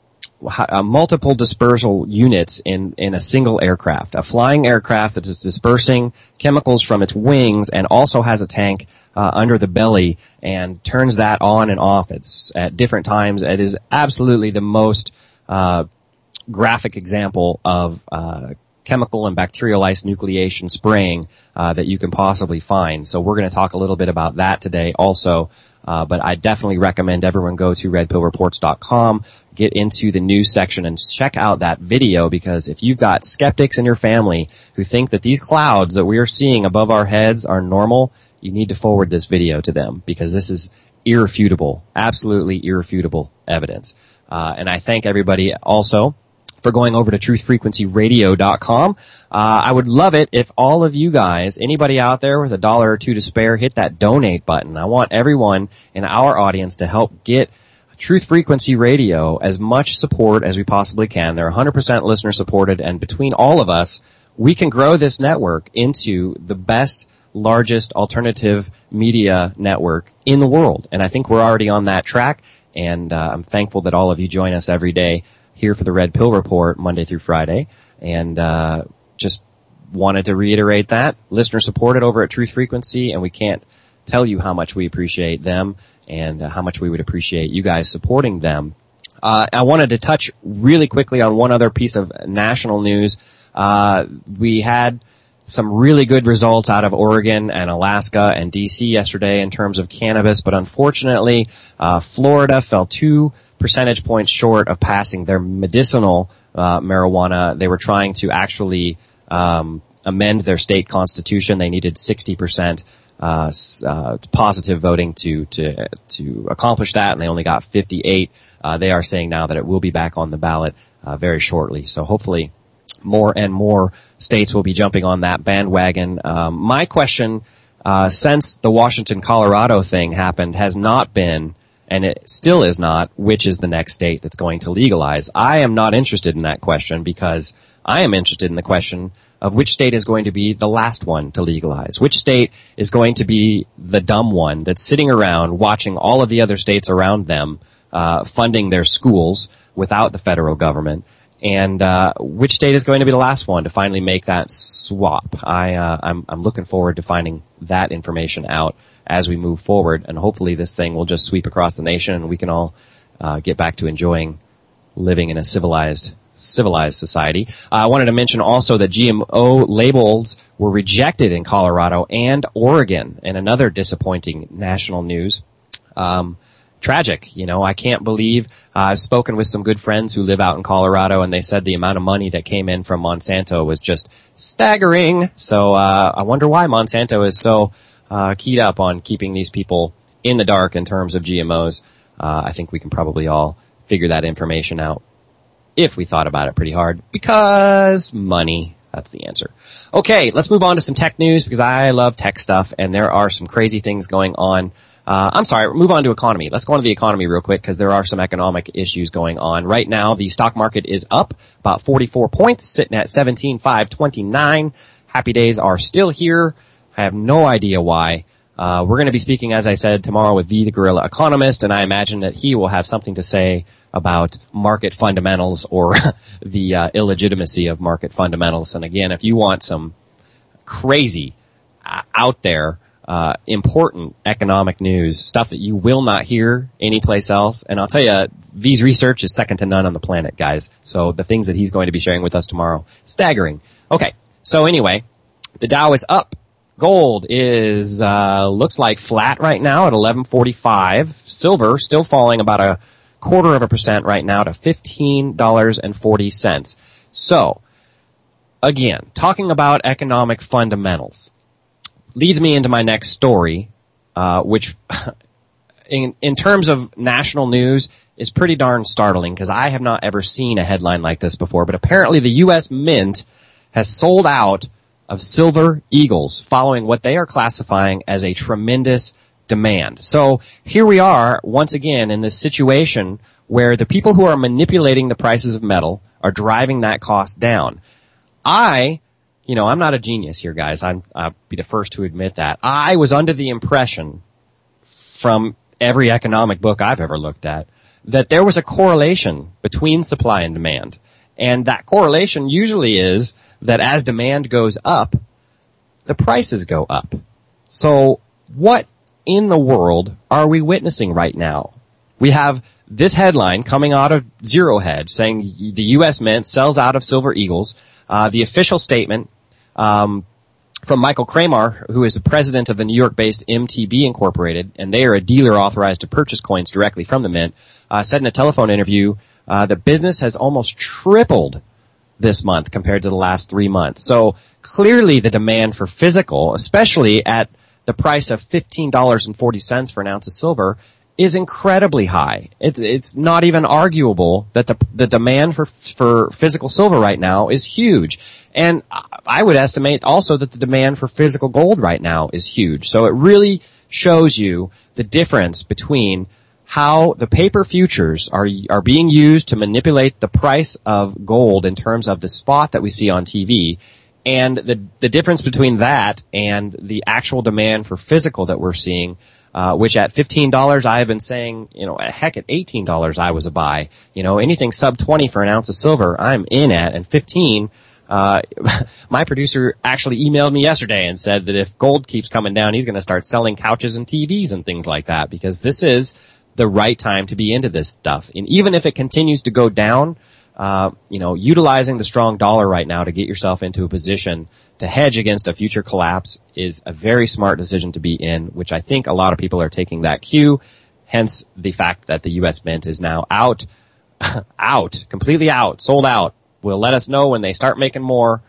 a multiple dispersal units in, in a single aircraft. A flying aircraft that is dispersing chemicals from its wings and also has a tank, uh, under the belly and turns that on and off. It's at different times. It is absolutely the most, uh, graphic example of, uh, chemical and bacterial ice nucleation spraying uh, that you can possibly find. So we're going to talk a little bit about that today also. Uh, but I definitely recommend everyone go to red pill reports dot com, get into the news section and check out that video, because if you've got skeptics in your family who think that these clouds that we are seeing above our heads are normal, you need to forward this video to them, because this is irrefutable, absolutely irrefutable evidence. Uh, and I thank everybody also for going over to truth frequency radio dot com. Uh, I would love it if all of you guys, anybody out there with a dollar or two to spare, hit that donate button. I want everyone in our audience to help get Truth Frequency Radio as much support as we possibly can. They're one hundred percent listener supported, and between all of us, we can grow this network into the best, largest alternative media network in the world. And I think we're already on that track, and uh, I'm thankful that all of you join us every day here for the Red Pill Report, Monday through Friday, and uh just wanted to reiterate that. Listener supported over at Truth Frequency, and we can't tell you how much we appreciate them and uh, how much we would appreciate you guys supporting them. Uh I wanted to touch really quickly on one other piece of national news. Uh we had some really good results out of Oregon and Alaska and D C yesterday in terms of cannabis, but unfortunately, uh Florida fell two percentage points short of passing their medicinal uh marijuana. They were trying to actually um amend their state constitution. They needed sixty percent uh, uh positive voting to to to accomplish that, and they only got fifty-eight. Uh they are saying now that it will be back on the ballot uh very shortly. So hopefully more and more states will be jumping on that bandwagon. Um my question uh since the Washington Colorado thing happened has not been, and it still is not, which is the next state that's going to legalize. I am not interested in that question, because I am interested in the question of which state is going to be the last one to legalize. Which state is going to be the dumb one that's sitting around watching all of the other states around them uh funding their schools without the federal government, and uh which state is going to be the last one to finally make that swap. I uh I'm I'm looking forward to finding that information out as we move forward, and hopefully this thing will just sweep across the nation and we can all uh get back to enjoying living in a civilized civilized society. Uh, I wanted to mention also that G M O labels were rejected in Colorado and Oregon, and another disappointing national news. Um, tragic, you know, I can't believe, uh, I've spoken with some good friends who live out in Colorado, and they said the amount of money that came in from Monsanto was just staggering. So, uh, I wonder why Monsanto is so, uh, keyed up on keeping these people in the dark in terms of G M Os. Uh, I think we can probably all figure that information out if we thought about it pretty hard, because money, that's the answer. Okay, let's move on to some tech news, because I love tech stuff, and there are some crazy things going on. Uh, I'm sorry, move on to economy. Let's go on to the economy real quick, because there are some economic issues going on. Right now, the stock market is up about forty-four points, sitting at seventeen thousand five hundred twenty-nine. Happy days are still here. I have no idea why. Uh, we're going to be speaking, as I said, tomorrow with V, the Guerrilla Economist, and I imagine that he will have something to say about market fundamentals, or the uh, illegitimacy of market fundamentals. And again, if you want some crazy, uh, out there, uh, important economic news, stuff that you will not hear anyplace else, and I'll tell you, V's research is second to none on the planet, guys. So the things that he's going to be sharing with us tomorrow, staggering. Okay, so anyway, the Dow is up. Gold is, uh, looks like flat right now at eleven forty-five. Silver still falling about a quarter of a percent right now to fifteen dollars and forty cents. So, again, talking about economic fundamentals leads me into my next story, uh, which in, in terms of national news is pretty darn startling, because I have not ever seen a headline like this before, but apparently the U S Mint has sold out of Silver Eagles following what they are classifying as a tremendous demand. So here we are once again in this situation where the people who are manipulating the prices of metal are driving that cost down. I, you know, I'm not a genius here, guys. I'm, I'll be the first to admit that. I was under the impression from every economic book I've ever looked at that there was a correlation between supply and demand. And that correlation usually is that as demand goes up, the prices go up. So what in the world are we witnessing right now? We have this headline coming out of Zero Hedge saying the U S Mint sells out of Silver Eagles. Uh, the official statement um, from Michael Kramer, who is the president of the New York-based M T B Incorporated, and they are a dealer authorized to purchase coins directly from the Mint, uh, said in a telephone interview uh, the business has almost tripled this month compared to the last three months. So clearly the demand for physical, especially at the price of fifteen dollars and forty cents for an ounce of silver, is incredibly high. It, it's not even arguable that the the demand for for physical silver right now is huge. And I would estimate also that the demand for physical gold right now is huge. So it really shows you the difference between how the paper futures are are being used to manipulate the price of gold in terms of the spot that we see on T V, and the the difference between that and the actual demand for physical that we're seeing, uh, which at fifteen dollars I have been saying, you know, heck, at eighteen dollars I was a buy. You know, anything sub twenty for an ounce of silver I'm in at, and fifteen, uh, my producer actually emailed me yesterday and said that if gold keeps coming down, he's going to start selling couches and T Vs and things like that, because this is the right time to be into this stuff. And even if it continues to go down, uh, you know, utilizing the strong dollar right now to get yourself into a position to hedge against a future collapse is a very smart decision to be in, which I think a lot of people are taking that cue. Hence the fact that the U S Mint is now out, out, completely out, sold out. Will let us know when they start making more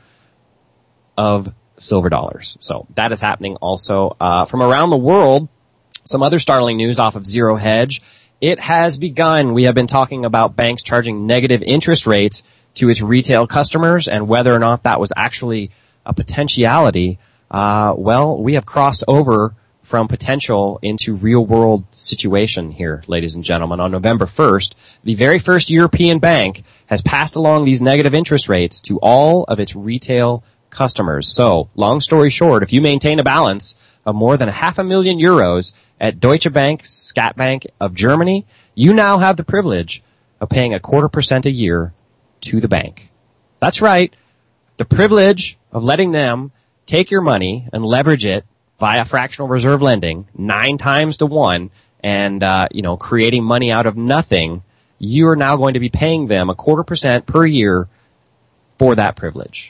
of silver dollars. So that is happening also. Uh, from around the world, some other startling news off of Zero Hedge. It has begun. We have been talking about banks charging negative interest rates to its retail customers, and whether or not that was actually a potentiality. Uh, well, we have crossed over from potential into real-world situation here, ladies and gentlemen. On November first, the very first European bank has passed along these negative interest rates to all of its retail customers. So, long story short, if you maintain a balance of more than a half a million euros at Deutsche Bank, Skatbank of Germany, you now have the privilege of paying a quarter percent a year to the bank. That's right. The privilege of letting them take your money and leverage it via fractional reserve lending nine times to one and, uh, you know, creating money out of nothing you are now going to be paying them a quarter percent per year for that privilege.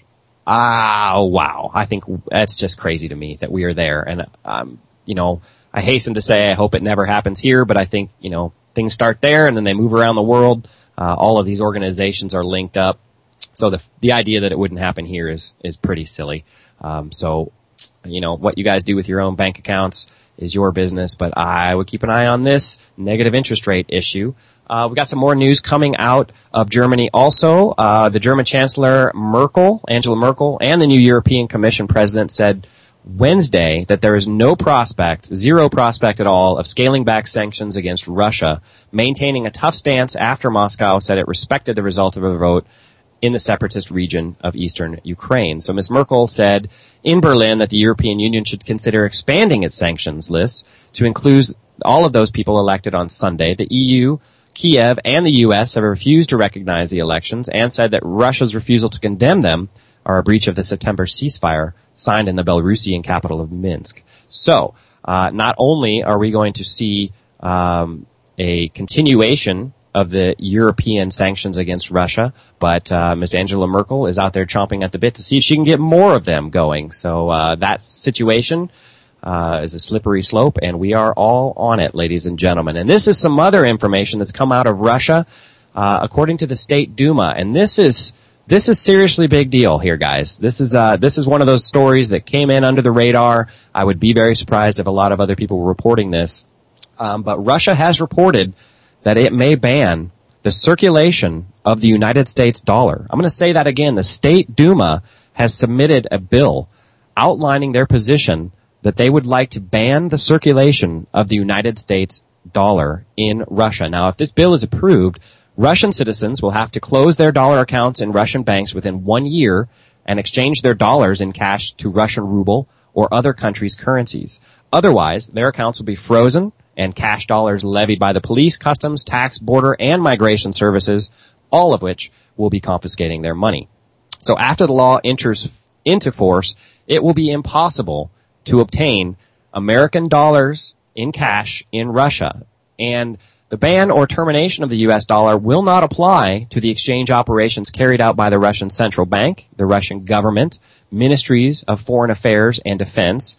Ah, wow. I think that's just crazy to me that we are there. And, um, you know, I hasten to say I hope it never happens here, but I think, you know, things start there and then they move around the world. Uh, all of these organizations are linked up. So the, the idea that it wouldn't happen here is, is pretty silly. Um, so, you know, what you guys do with your own bank accounts is your business, but I would keep an eye on this negative interest rate issue. Uh, we got some more news coming out of Germany also. Uh, the German Chancellor Merkel, Angela Merkel, and the new European Commission president said Wednesday that there is no prospect, zero prospect at all, of scaling back sanctions against Russia, maintaining a tough stance after Moscow said it respected the result of a vote in the separatist region of eastern Ukraine. So Miz Merkel said in Berlin that the European Union should consider expanding its sanctions list to include all of those people elected on Sunday. The E U, Kiev, and the U S have refused to recognize the elections and said that Russia's refusal to condemn them are a breach of the September ceasefire signed in the Belarusian capital of Minsk. So, uh, not only are we going to see um, a continuation of the European sanctions against Russia, but uh, Miz Angela Merkel is out there chomping at the bit to see if she can get more of them going. So uh, that situation uh, is a slippery slope, and we are all on it, ladies and gentlemen. And this is some other information that's come out of Russia, uh, according to the State Duma, and this is this is seriously big deal here, guys. This is uh, this is one of those stories that came in under the radar. I would be very surprised if a lot of other people were reporting this, um, but Russia has reported that it may ban the circulation of the United States dollar. I'm going to say that again. The State Duma has submitted a bill outlining their position that they would like to ban the circulation of the United States dollar in Russia. Now, if this bill is approved, Russian citizens will have to close their dollar accounts in Russian banks within one year and exchange their dollars in cash to Russian ruble or other countries' currencies. Otherwise, their accounts will be frozen and cash dollars levied by the police, customs, tax, border, and migration services, all of which will be confiscating their money. So after the law enters into force, it will be impossible to obtain American dollars in cash in Russia. And the ban or termination of the U S dollar will not apply to the exchange operations carried out by the Russian Central Bank, the Russian government, ministries of foreign affairs and defense,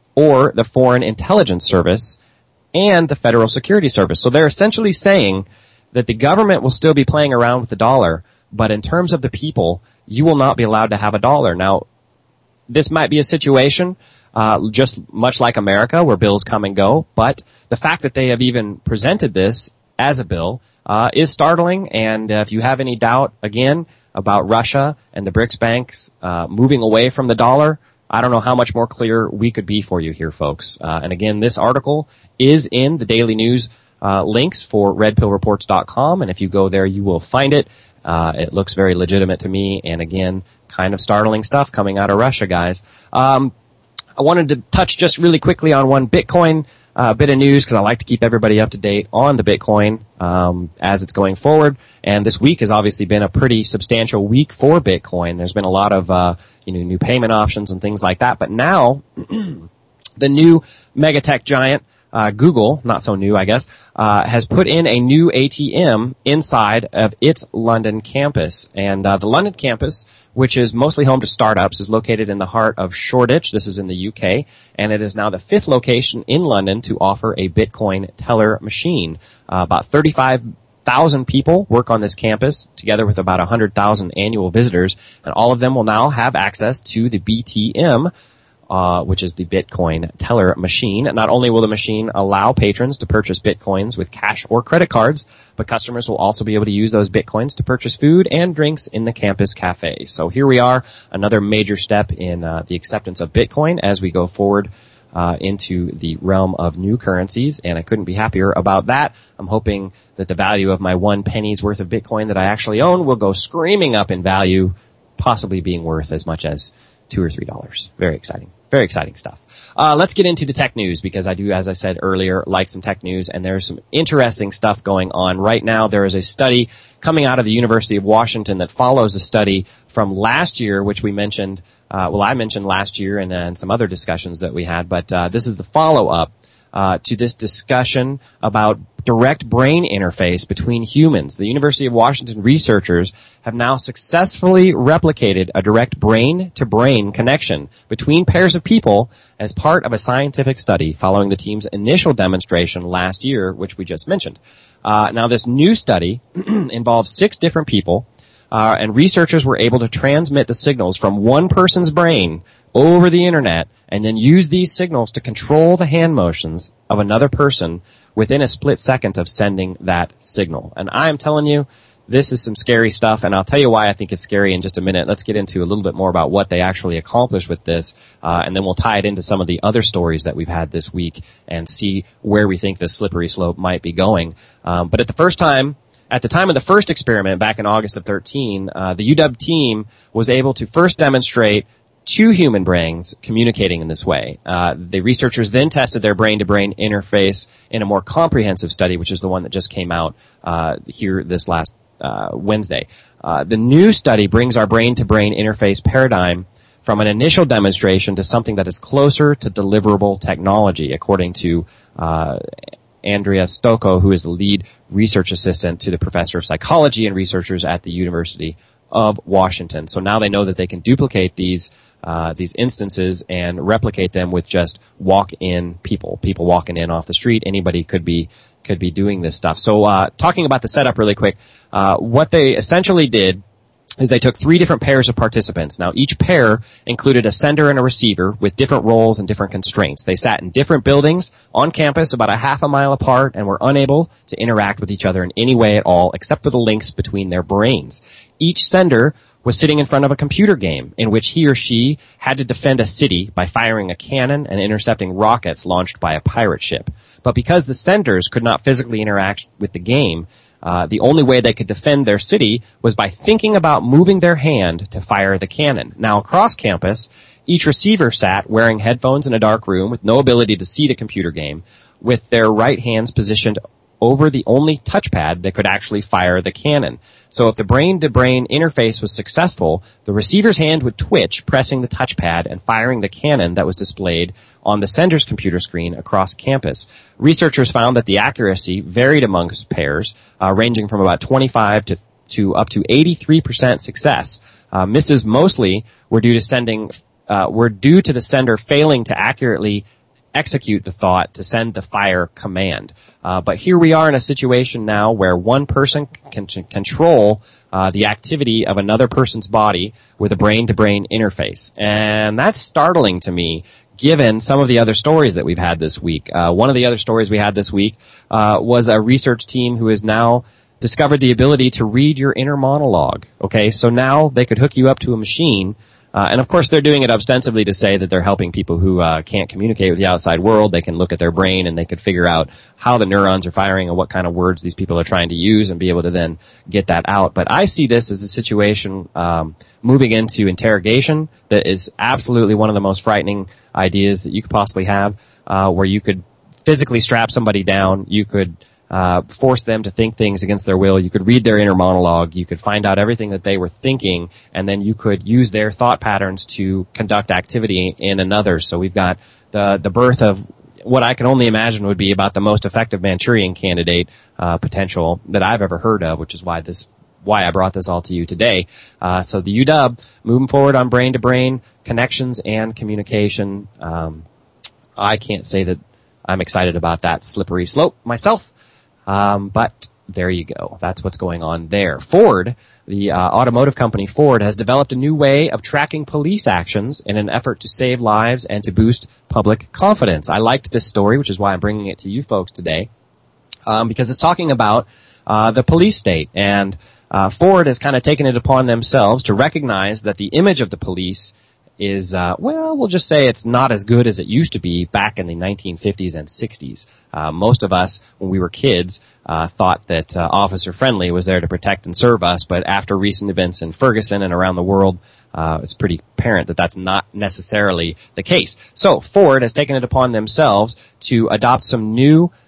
or the Foreign Intelligence Service, and the Federal Security Service. So they're essentially saying that the government will still be playing around with the dollar, but in terms of the people, you will not be allowed to have a dollar. Now, this might be a situation uh, just much like America where bills come and go, but the fact that they have even presented this as a bill uh, is startling, and uh, if you have any doubt, again, about Russia and the BRICS banks uh, moving away from the dollar, I don't know how much more clear we could be for you here, folks. Uh, and again, this article is in the daily news uh, links for red pill reports dot com, and if you go there, you will find it. Uh, it looks very legitimate to me, and again, kind of startling stuff coming out of Russia, guys. Um, I wanted to touch just really quickly on one Bitcoin uh, bit of news because I like to keep everybody up to date on the Bitcoin um, as it's going forward. And this week has obviously been a pretty substantial week for Bitcoin. There's been a lot of uh, you know new payment options and things like that. But now the new megatech giant uh, Google, not so new, I guess, uh, has put in a new A T M inside of its London campus. And uh, the London campus, which is mostly home to startups, is located in the heart of Shoreditch. This is in the U K, and it is now the fifth location in London to offer a Bitcoin teller machine. Uh, about thirty-five thousand people work on this campus, together with about one hundred thousand annual visitors, and all of them will now have access to the B T M, Uh, which is the Bitcoin teller machine. Not only will the machine allow patrons to purchase Bitcoins with cash or credit cards, but customers will also be able to use those Bitcoins to purchase food and drinks in the campus cafe. So here we are, another major step in uh, the acceptance of Bitcoin as we go forward uh, into the realm of new currencies, and I couldn't be happier about that. I'm hoping that the value of my one penny's worth of Bitcoin that I actually own will go screaming up in value, possibly being worth as much as two or three dollars. Very exciting. Very exciting stuff. Uh, let's get into the tech news because I do, as I said earlier, like some tech news, and there's some interesting stuff going on. Right now, there is a study coming out of the University of Washington that follows a study from last year, which we mentioned, uh, well, I mentioned last year and, uh, and some other discussions that we had, but uh, this is the follow-up uh, to this discussion about direct brain interface between humans. The University of Washington researchers have now successfully replicated a direct brain-to-brain connection between pairs of people as part of a scientific study following the team's initial demonstration last year, which we just mentioned. Uh, now, this new study involves six different people, uh, and researchers were able to transmit the signals from one person's brain over the internet and then use these signals to control the hand motions of another person within a split second of sending that signal. And I'm telling you, this is some scary stuff, and I'll tell you why I think it's scary in just a minute. Let's get into a little bit more about what they actually accomplished with this, uh, and then we'll tie it into some of the other stories that we've had this week and see where we think this slippery slope might be going. Um, but at the first time, At the time of the first experiment back in August of thirteen, uh, the U W team was able to first demonstrate two human brains communicating in this way. Uh, the researchers then tested their brain-to-brain interface in a more comprehensive study, which is the one that just came out uh, here this last uh, Wednesday. Uh, the new study brings our brain-to-brain interface paradigm from an initial demonstration to something that is closer to deliverable technology, according to uh, Andrea Stocco, who is the lead research assistant to the professor of psychology and researchers at the University of Washington. So now they know that they can duplicate these uh these instances and replicate them with just walk-in people, people walking in off the street. Anybody could be could be doing this stuff. So uh talking about the setup really quick, uh what they essentially did is they took three different pairs of participants. Now, each pair included a sender and a receiver with different roles and different constraints. They sat in different buildings on campus about a half a mile apart and were unable to interact with each other in any way at all except for the links between their brains. Each sender was sitting in front of a computer game in which he or she had to defend a city by firing a cannon and intercepting rockets launched by a pirate ship. But because the senders could not physically interact with the game, Uh, the only way they could defend their city was by thinking about moving their hand to fire the cannon. Now, across campus, each receiver sat wearing headphones in a dark room with no ability to see the computer game, with their right hands positioned over the only touchpad that could actually fire the cannon. So if the brain-to-brain interface was successful, the receiver's hand would twitch, pressing the touchpad and firing the cannon that was displayed on the sender's computer screen across campus. Researchers found that the accuracy varied amongst pairs, uh, ranging from about twenty-five to, to up to eighty-three percent success. Uh, misses mostly were due to sending, uh, were due to the sender failing to accurately execute the thought to send the fire command. Uh, but here we are in a situation now where one person can c- control uh, the activity of another person's body with a brain-to-brain interface. And that's startling to me, given some of the other stories that we've had this week. Uh, one of the other stories we had this week uh, was a research team who has now discovered the ability to read your inner monologue. Okay, so now they could hook you up to a machine. Uh, and of course, they're doing it ostensibly to say that they're helping people who uh, can't communicate with the outside world. They can look at their brain and they could figure out how the neurons are firing and what kind of words these people are trying to use and be able to then get that out. But I see this as a situation um, moving into interrogation that is absolutely one of the most frightening ideas that you could possibly have, uh, where you could physically strap somebody down. You could Uh, force them to think things against their will. You could read their inner monologue. You could find out everything that they were thinking, and then you could use their thought patterns to conduct activity in another. So we've got the the birth of what I can only imagine would be about the most effective Manchurian candidate uh, potential that I've ever heard of, which is why this why I brought this all to you today. Uh, so the U W moving forward on brain-to-brain connections and communication. Um, I can't say that I'm excited about that slippery slope myself. Um, but there you go. That's what's going on there. Ford, the uh, automotive company Ford, has developed a new way of tracking police actions in an effort to save lives and to boost public confidence. I liked this story, which is why I'm bringing it to you folks today, um, because it's talking about uh, the police state. And uh, Ford has kind of taken it upon themselves to recognize that the image of the police is, uh, well, we'll just say it's not as good as it used to be back in the nineteen fifties and sixties. Uh, most of us, when we were kids, uh, thought that uh, Officer Friendly was there to protect and serve us, but after recent events in Ferguson and around the world, uh, it's pretty apparent that that's not necessarily the case. So Ford has taken it upon themselves to adopt some new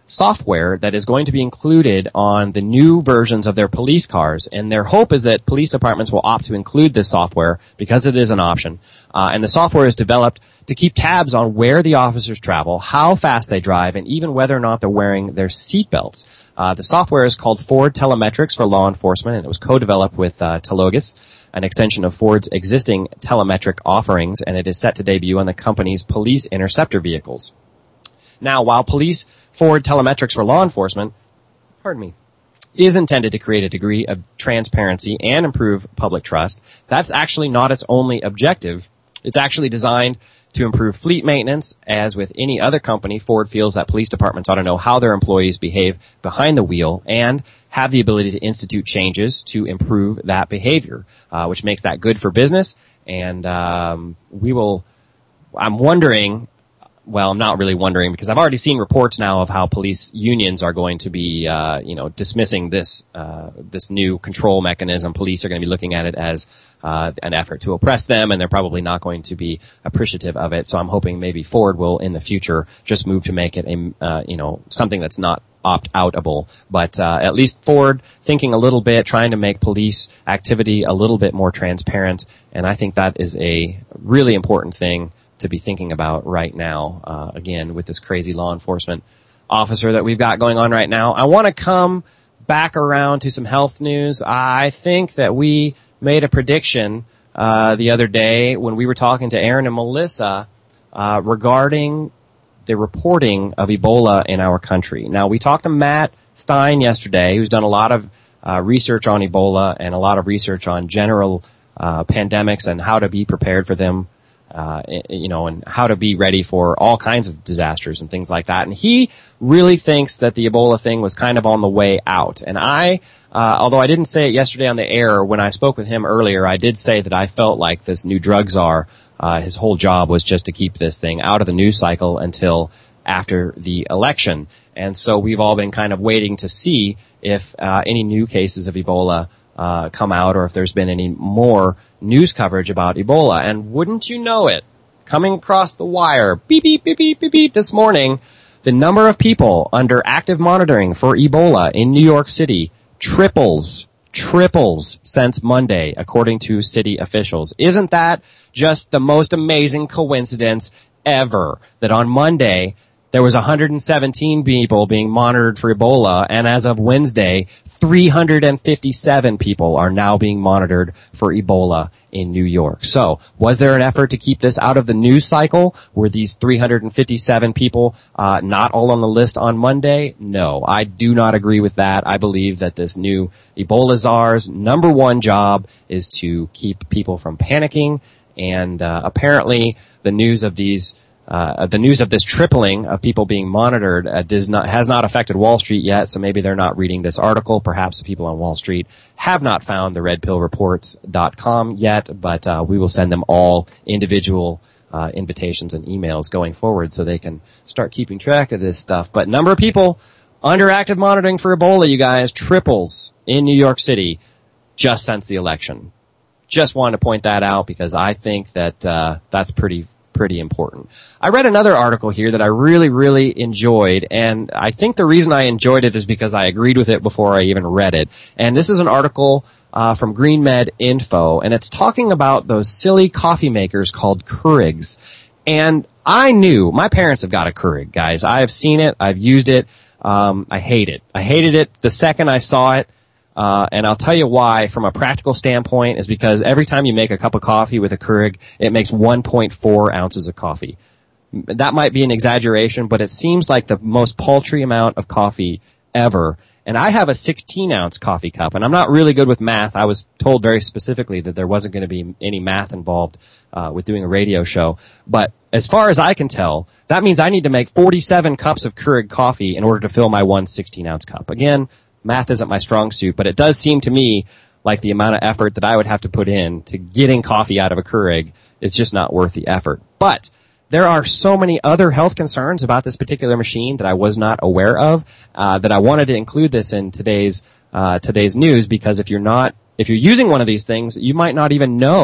software that is going to be included on the new versions of their police cars. And their hope is that police departments will opt to include this software because it is an option. Uh, and the software is developed to keep tabs on where the officers travel, how fast they drive, and even whether or not they're wearing their seatbelts. Uh, the software is called Ford Telemetrics for law enforcement, and it was co-developed with uh, Telogis, an extension of Ford's existing telemetric offerings, and it is set to debut on the company's police interceptor vehicles. Now, while police Ford Telemetrics for law enforcement, pardon me, is intended to create a degree of transparency and improve public trust, that's actually not its only objective. It's actually designed to improve fleet maintenance. As with any other company, Ford feels that police departments ought to know how their employees behave behind the wheel and have the ability to institute changes to improve that behavior, uh, which makes that good for business. And um, we will, I'm wondering, well, I'm not really wondering because I've already seen reports now of how police unions are going to be, uh, you know, dismissing this, uh, this new control mechanism. Police are going to be looking at it as, uh, an effort to oppress them, and they're probably not going to be appreciative of it. So I'm hoping maybe Ford will in the future just move to make it a, uh, you know, something that's not opt-outable. But, uh, at least Ford thinking a little bit, trying to make police activity a little bit more transparent. And I think that is a really important thing to be thinking about right now, uh, again, with this crazy law enforcement officer that we've got going on right now. I want to come back around to some health news. I think that we made a prediction uh, the other day when we were talking to Aaron and Melissa uh, regarding the reporting of Ebola in our country. Now, we talked to Matt Stein yesterday, who's done a lot of uh, research on Ebola and a lot of research on general uh, pandemics and how to be prepared for them. Uh, you know, and how to be ready for all kinds of disasters and things like that. And he really thinks that the Ebola thing was kind of on the way out. And I, uh, although I didn't say it yesterday on the air, when I spoke with him earlier, I did say that I felt like this new drug czar, uh, his whole job was just to keep this thing out of the news cycle until after the election. And so we've all been kind of waiting to see if, uh, any new cases of Ebola Uh, come out, or if there's been any more news coverage about Ebola. And wouldn't you know it, coming across the wire, beep, beep, beep, beep, beep, beep, this morning, the number of people under active monitoring for Ebola in New York City triples, triples since Monday, according to city officials. Isn't that just the most amazing coincidence ever, that on Monday, there was one hundred seventeen people being monitored for Ebola, and as of Wednesday, three hundred fifty-seven people are now being monitored for Ebola in New York. So, was there an effort to keep this out of the news cycle? Were these three hundred fifty-seven people uh, not all on the list on Monday? No, I do not agree with that. I believe that this new Ebola czar's number one job is to keep people from panicking, and uh, apparently the news of these Uh, the news of this tripling of people being monitored uh, does not, has not affected Wall Street yet, so maybe they're not reading this article. Perhaps the people on Wall Street have not found the red pill reports dot com yet, but uh, we will send them all individual uh, invitations and emails going forward so they can start keeping track of this stuff. But number of people under active monitoring for Ebola, you guys, triples in New York City just since the election. Just wanted to point that out because I think that uh, that's pretty pretty important. I read another article here that I really, really enjoyed, and I think the reason I enjoyed it is because I agreed with it before I even read it. And this is an article uh, from GreenMed Info, and it's talking about those silly coffee makers called Keurigs. And I knew, my parents have got a Keurig, guys. I have seen it. I've used it. Um, I hate it. I hated it the second I saw it. Uh, and I'll tell you why, from a practical standpoint, is because every time you make a cup of coffee with a Keurig, it makes one point four ounces of coffee. That might be an exaggeration, but it seems like the most paltry amount of coffee ever. And I have a sixteen ounce coffee cup, and I'm not really good with math. I was told very specifically that there wasn't going to be any math involved uh, with doing a radio show. But as far as I can tell, that means I need to make forty-seven cups of Keurig coffee in order to fill my one sixteen ounce cup. Again, math isn't my strong suit, but it does seem to me like the amount of effort that I would have to put in to getting coffee out of a Keurig is just not worth the effort. But there are so many other health concerns about this particular machine that I was not aware of, uh, that I wanted to include this in today's, uh, today's news, because if you're not, if you're using one of these things, you might not even know,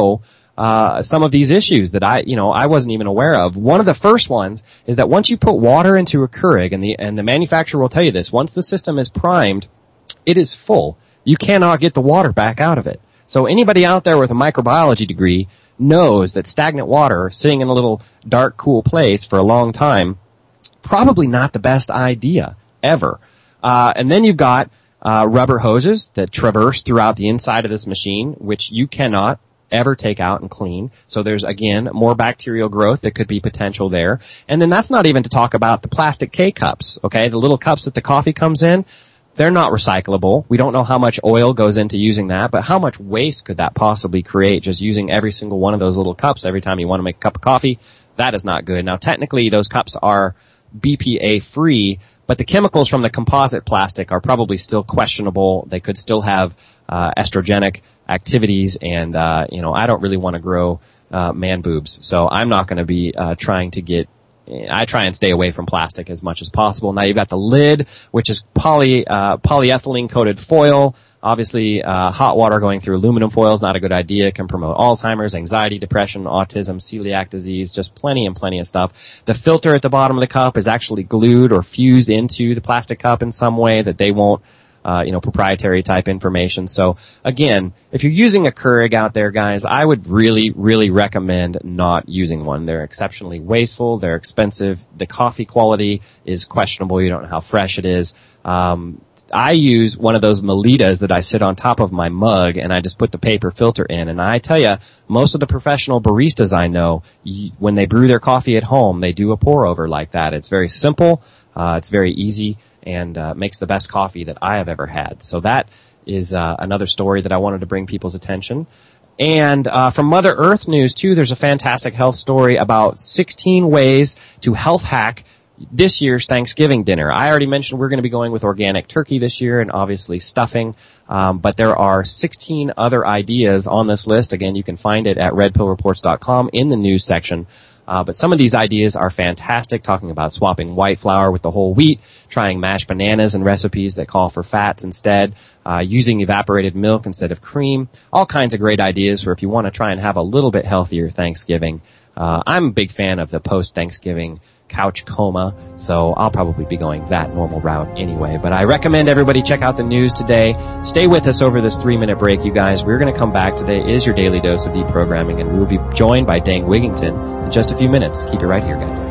uh, some of these issues that I, you know, I wasn't even aware of. One of the first ones is that once you put water into a Keurig, and the, and the manufacturer will tell you this, once the system is primed, it is full. You cannot get the water back out of it. So anybody out there with a microbiology degree knows that stagnant water sitting in a little dark, cool place for a long time, probably not the best idea ever. Uh, and then you've got uh, rubber hoses that traverse throughout the inside of this machine, which you cannot ever take out and clean. So there's, again, more bacterial growth that could be potential there. And then that's not even to talk about the plastic K-cups, okay? The little cups that the coffee comes in, they're not recyclable. We don't know how much oil goes into using that, but how much waste could that possibly create just using every single one of those little cups every time you want to make a cup of coffee? That is not good. Now, technically, those cups are B P A-free, but the chemicals from the composite plastic are probably still questionable. They could still have uh, estrogenic activities, and uh, you know, I don't really want to grow uh, man boobs, so I'm not going to be uh, trying to get. I try and stay away from plastic as much as possible. Now you've got the lid, which is poly uh, polyethylene coated foil. Obviously, uh, hot water going through aluminum foil is not a good idea. It can promote Alzheimer's, anxiety, depression, autism, celiac disease, just plenty and plenty of stuff. The filter at the bottom of the cup is actually glued or fused into the plastic cup in some way that they won't, uh, you know, proprietary type information. So again, if you're using a Keurig out there, guys, I would really, really recommend not using one. They're exceptionally wasteful. They're expensive. The coffee quality is questionable. You don't know how fresh it is. Um, I use one of those Melitas that I sit on top of my mug, and I just put the paper filter in. And I tell you, most of the professional baristas I know, y- when they brew their coffee at home, they do a pour over like that. It's very simple. Uh, it's very easy, and uh, makes the best coffee that I have ever had. So that is uh, another story that I wanted to bring people's attention. And uh, from Mother Earth News, too, there's a fantastic health story about sixteen ways to health hack this year's Thanksgiving dinner. I already mentioned we're going to be going with organic turkey this year and obviously stuffing, um, but there are sixteen other ideas on this list. Again, you can find it at red pill reports dot com in the news section. Uh, but some of these ideas are fantastic, talking about swapping white flour with the whole wheat, trying mashed bananas and recipes that call for fats instead, uh, using evaporated milk instead of cream. All kinds of great ideas for if you want to try and have a little bit healthier Thanksgiving. Uh, I'm a big fan of the post-Thanksgiving couch coma, so I'll probably be going that normal route anyway. But I recommend everybody check out the news today. Stay with us over this three-minute break, you guys. We're going to come back. Today is your daily dose of deprogramming, and we will be joined by Dane Wigington in just a few minutes. Keep it right here, guys.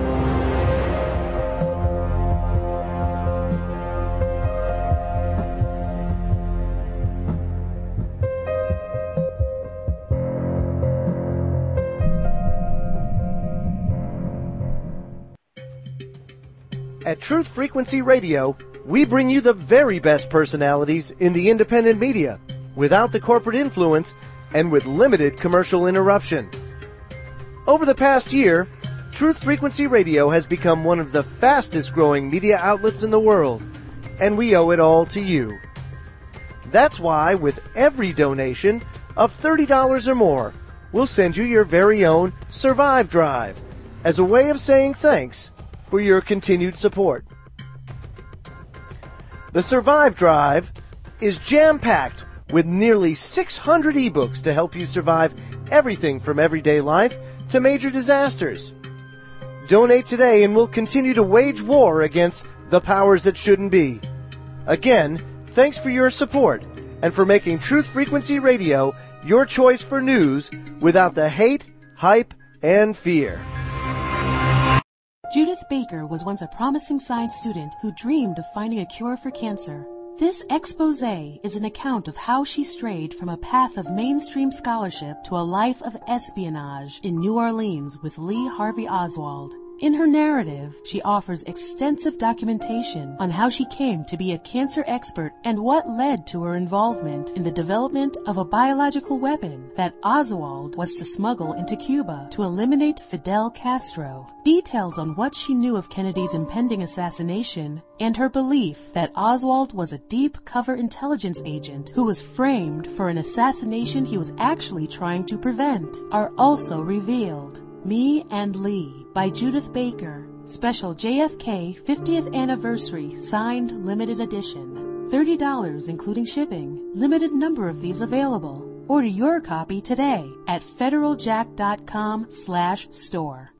At Truth Frequency Radio, we bring you the very best personalities in the independent media, without the corporate influence and with limited commercial interruption. Over the past year, Truth Frequency Radio has become one of the fastest growing media outlets in the world, and we owe it all to you. That's why with every donation of thirty dollars or more, we'll send you your very own Survive Drive as a way of saying thanks for your continued support. The Survive Drive is jam-packed with nearly six hundred ebooks to help you survive everything from everyday life to major disasters. Donate today and we'll continue to wage war against the powers that shouldn't be. Again, thanks for your support and for making Truth Frequency Radio your choice for news without the hate, hype, and fear. Judith Baker was once a promising science student who dreamed of finding a cure for cancer. This expose is an account of how she strayed from a path of mainstream scholarship to a life of espionage in New Orleans with Lee Harvey Oswald. In her narrative, she offers extensive documentation on how she came to be a cancer expert and what led to her involvement in the development of a biological weapon that Oswald was to smuggle into Cuba to eliminate Fidel Castro. Details on what she knew of Kennedy's impending assassination and her belief that Oswald was a deep cover intelligence agent who was framed for an assassination he was actually trying to prevent are also revealed. Me and Lee by Judith Baker. Special J F K fiftieth Anniversary Signed Limited Edition. thirty dollars including shipping. Limited number of these available. Order your copy today at federaljack.com slash store.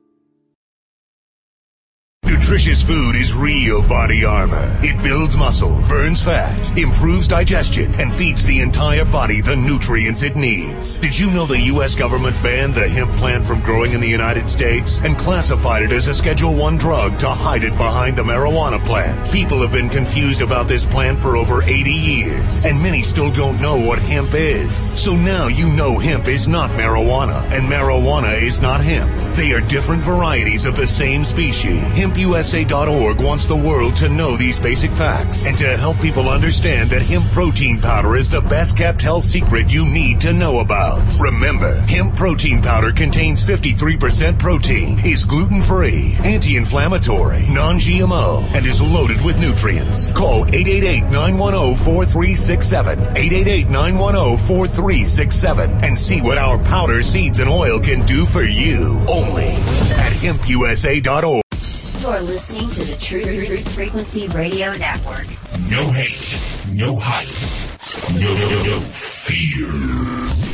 Nutritious food is real body armor. It builds muscle, burns fat, improves digestion, and feeds the entire body the nutrients it needs. Did you know the U S government banned the hemp plant from growing in the United States and classified it as a Schedule one drug to hide it behind the marijuana plant? People have been confused about this plant for over eighty years, and many still don't know what hemp is. So now you know hemp is not marijuana, and marijuana is not hemp. They are different varieties of the same species. hemp U S A dot org wants the world to know these basic facts and to help people understand that hemp protein powder is the best kept health secret you need to know about. Remember, hemp protein powder contains fifty-three percent protein, is gluten-free, anti-inflammatory, non-G M O, and is loaded with nutrients. Call eight eight eight, nine one zero, four three six seven, eight eight eight, nine one zero, four three six seven, and see what our powder, seeds, and oil can do for you. Only at hemp U S A dot org. You're listening to the Truth, Truth Frequency Radio Network. No hate, no hype, no, no, no fear.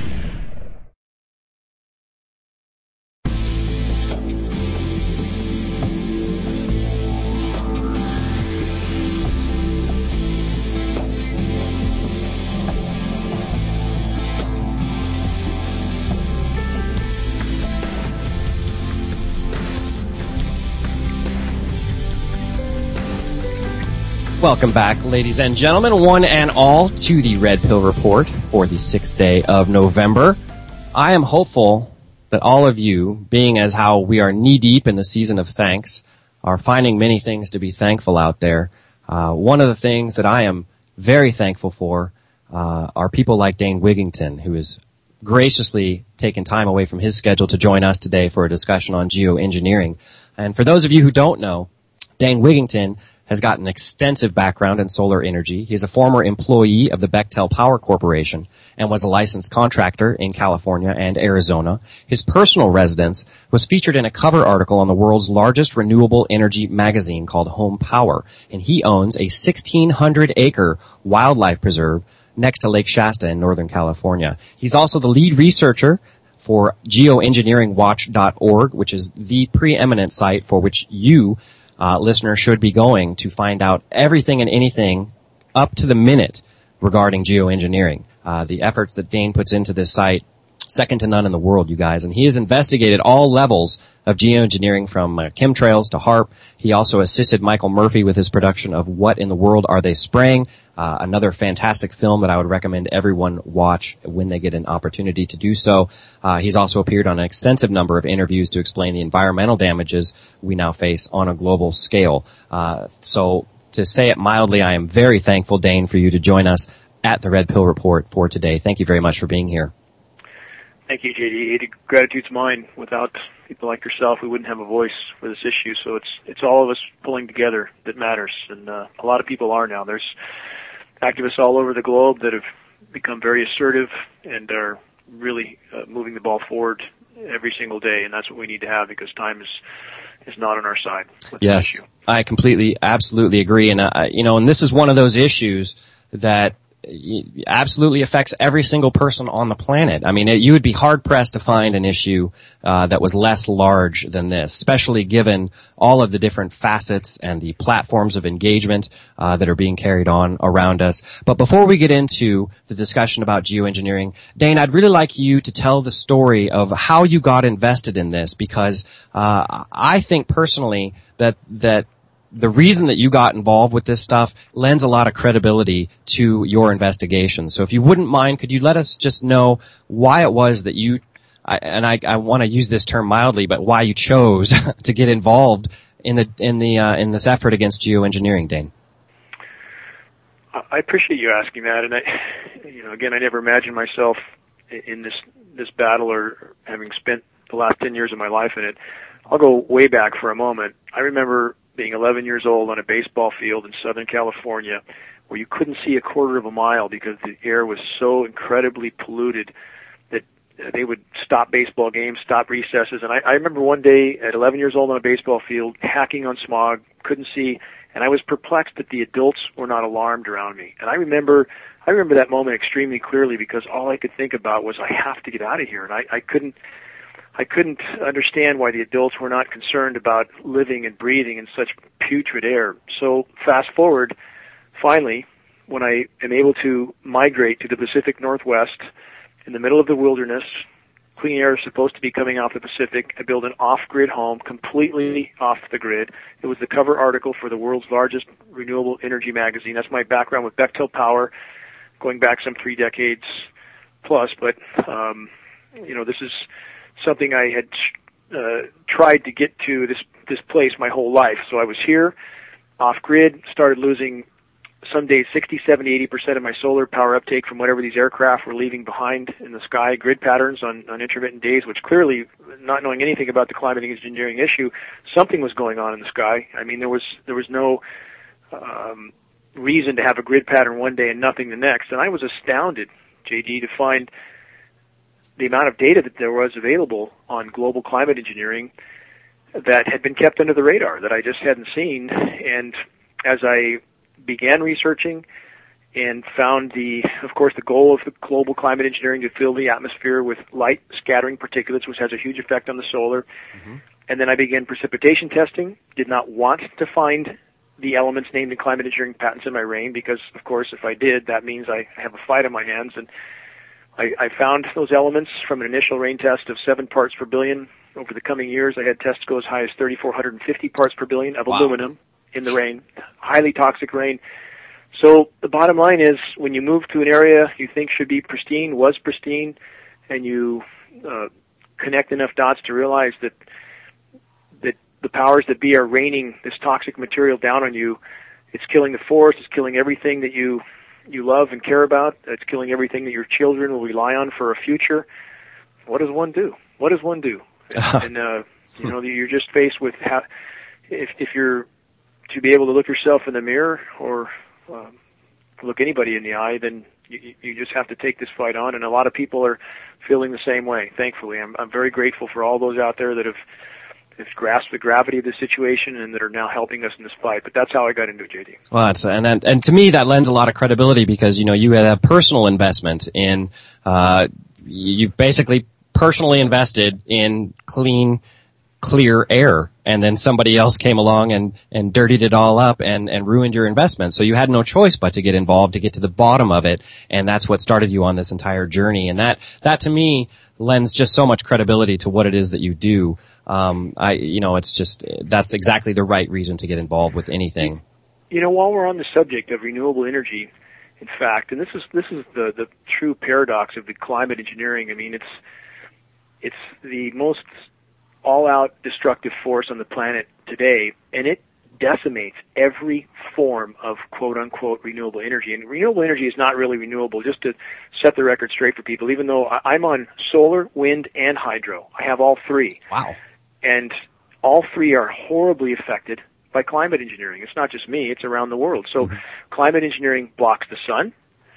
Welcome back, ladies and gentlemen, one and all, to the Red Pill Report for the sixth day of November. I am hopeful that all of you, being as how we are knee-deep in the season of thanks, are finding many things to be thankful out there. Uh, one of the things that I am very thankful for uh, are people like Dane Wigington, who has graciously taken time away from his schedule to join us today for a discussion on geoengineering. And for those of you who don't know, Dane Wigington has got an extensive background in solar energy. He's a former employee of the Bechtel Power Corporation and was a licensed contractor in California and Arizona. His personal residence was featured in a cover article on the world's largest renewable energy magazine called Home Power, and he owns a sixteen hundred acre wildlife preserve next to Lake Shasta in Northern California. He's also the lead researcher for geoengineering watch dot org, which is the preeminent site for which you Uh, listeners should be going to find out everything and anything up to the minute regarding geoengineering. Uh, the efforts that Dane puts into this site, second to none in the world, you guys. And he has investigated all levels of geoengineering from uh, chemtrails to HAARP. He also assisted Michael Murphy with his production of What in the World Are They Spraying? Uh, another fantastic film that I would recommend everyone watch when they get an opportunity to do so. Uh, he's also appeared on an extensive number of interviews to explain the environmental damages we now face on a global scale. Uh, so to say it mildly, I am very thankful, Dane, for you to join us at the Red Pill Report for today. Thank you very much for being here. Thank you, J D. Gratitude's mine. Without people like yourself, we wouldn't have a voice for this issue. So it's it's all of us pulling together that matters, and uh, a lot of people are now. There's activists all over the globe that have become very assertive and are really uh, moving the ball forward every single day, and that's what we need to have because time is is not on our side with yes, this issue. I completely, absolutely agree, and uh, you know, and this is one of those issues that absolutely affects every single person on the planet. I mean, it, you would be hard-pressed to find an issue uh, that was less large than this, especially given all of the different facets and the platforms of engagement uh, that are being carried on around us. But before we get into the discussion about geoengineering, Dane, I'd really like you to tell the story of how you got invested in this, because uh, I think personally that that the reason that you got involved with this stuff lends a lot of credibility to your investigation. So if you wouldn't mind, could you let us just know why it was that you, I, and I, I want to use this term mildly, but why you chose to get involved in the in the uh, in this effort against geoengineering, Dane? I appreciate you asking that, and I, you know, again, I never imagined myself in this this battle or having spent the last ten years of my life in it. I'll go way back for a moment. I remember being eleven years old on a baseball field in Southern California where you couldn't see a quarter of a mile because the air was so incredibly polluted that they would stop baseball games, stop recesses. And I, I remember one day at eleven years old on a baseball field hacking on smog, couldn't see, and I was perplexed that the adults were not alarmed around me. And I remember I remember that moment extremely clearly because all I could think about was I have to get out of here, and I, I couldn't I couldn't understand why the adults were not concerned about living and breathing in such putrid air. So fast forward, finally, when I am able to migrate to the Pacific Northwest in the middle of the wilderness, clean air is supposed to be coming off the Pacific. I build an off-grid home, completely off the grid. It was the cover article for the world's largest renewable energy magazine. That's my background with Bechtel Power, going back some three decades plus. But, um, you know, this is something I had uh, tried to get to this, this place my whole life. So I was here, off-grid, started losing some days sixty, seventy, eighty percent of my solar power uptake from whatever these aircraft were leaving behind in the sky, grid patterns on, on intermittent days, which clearly, not knowing anything about the climate engineering issue, something was going on in the sky. I mean, there was there was no um, reason to have a grid pattern one day and nothing the next. And I was astounded, J D, to find the amount of data that there was available on global climate engineering that had been kept under the radar, that I just hadn't seen. And as I began researching and found the, of course, the goal of the global climate engineering to fill the atmosphere with light scattering particulates, which has a huge effect on the solar. Mm-hmm. And then I began precipitation testing, did not want to find the elements named in climate engineering patents in my rain because, of course, if I did, that means I have a fight on my hands. And I, I found those elements from an initial rain test of seven parts per billion. Over the coming years, I had tests go as high as three thousand four hundred fifty parts per billion of wow. aluminum in the rain, highly toxic rain. So the bottom line is, when you move to an area you think should be pristine, was pristine, and you uh, connect enough dots to realize that that the powers that be are raining this toxic material down on you, it's killing the forest, it's killing everything that you you love and care about, it's killing everything that your children will rely on for a future. What does one do? What does one do? And, and uh, you know, you're just faced with how, if if you're to be able to look yourself in the mirror or um, look anybody in the eye, then you, you just have to take this fight on. And a lot of people are feeling the same way, thankfully. I'm, I'm very grateful for all those out there that have, have grasped the gravity of the situation and that are now helping us in this fight. But that's how I got into it, J D. Well, that's, and, and, and to me, that lends a lot of credibility because, you know, you had a personal investment in, uh, you basically personally invested in clean, clear air, and then somebody else came along and, and dirtied it all up and, and ruined your investment. So you had no choice but to get involved, to get to the bottom of it, and that's what started you on this entire journey. And that, that to me lends just so much credibility to what it is that you do. Um, I, you know, it's just, that's exactly the right reason to get involved with anything. You know, while we're on the subject of renewable energy, in fact, and this is, this is the, the true paradox of the climate engineering. I mean, it's, it's the most all-out destructive force on the planet today, and it decimates every form of quote-unquote renewable energy. And renewable energy is not really renewable, just to set the record straight for people, even though I'm on solar, wind, and hydro. I have all three. Wow. And all three are horribly affected by climate engineering. It's not just me, it's around the world. So mm-hmm. climate engineering blocks the sun.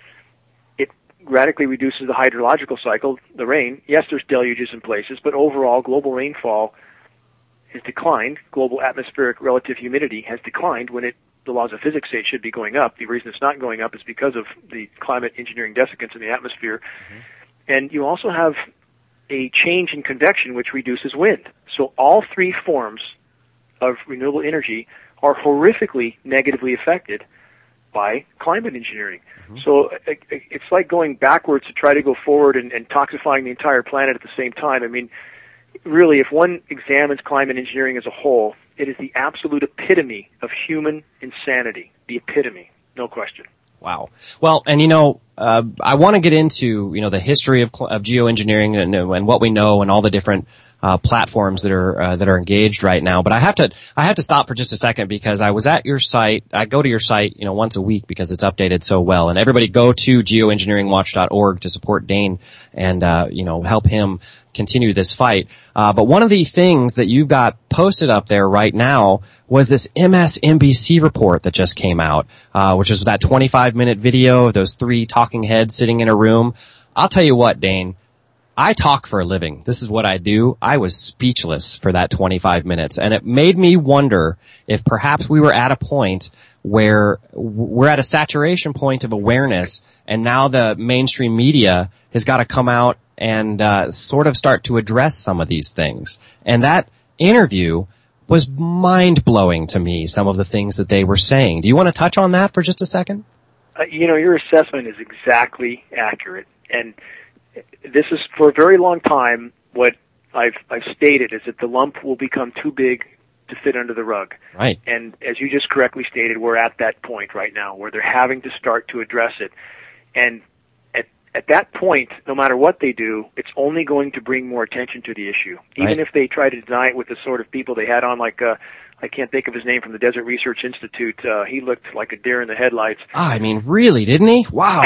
It radically reduces the hydrological cycle, the rain. Yes, there's deluges in places, but overall global rainfall has declined. Global atmospheric relative humidity has declined when it, the laws of physics say it should be going up. The reason it's not going up is because of the climate engineering desiccants in the atmosphere. Mm-hmm. And you also have a change in convection, which reduces wind. So all three forms of renewable energy are horrifically negatively affected by climate engineering. Mm-hmm. So it's like going backwards to try to go forward and, and toxifying the entire planet at the same time. I mean, really, if one examines climate engineering as a whole, it is the absolute epitome of human insanity. The epitome, no question. Wow. Well, and you know, uh, I want to get into, you know, the history of, of geoengineering and, and what we know and all the different uh, platforms that are, uh, that are engaged right now. But I have to, I have to stop for just a second because I was at your site. I go to your site, you know, once a week because it's updated so well. And everybody go to geoengineering watch dot org to support Dane and, uh, you know, help him continue this fight. Uh, but one of the things that you've got posted up there right now was this M S N B C report that just came out, uh, which is that twenty-five minute video of those three talking heads sitting in a room. I'll tell you what, Dane, I talk for a living. This is what I do. I was speechless for that twenty-five minutes, and it made me wonder if perhaps we were at a point where we're at a saturation point of awareness, and now the mainstream media has got to come out and uh, sort of start to address some of these things. And that interview was mind-blowing to me, some of the things that they were saying. Do you want to touch on that for just a second? Uh, you know, your assessment is exactly accurate. And this is, for a very long time, what I've, I've stated is that the lump will become too big to fit under the rug. Right. And as you just correctly stated, we're at that point right now where they're having to start to address it. And at, at that point, no matter what they do, it's only going to bring more attention to the issue. Even Right. if they try to deny it with the sort of people they had on, like, uh, I can't think of his name, from the Desert Research Institute. Uh, he looked like a deer in the headlights. Ah, I mean, really, didn't he? Wow.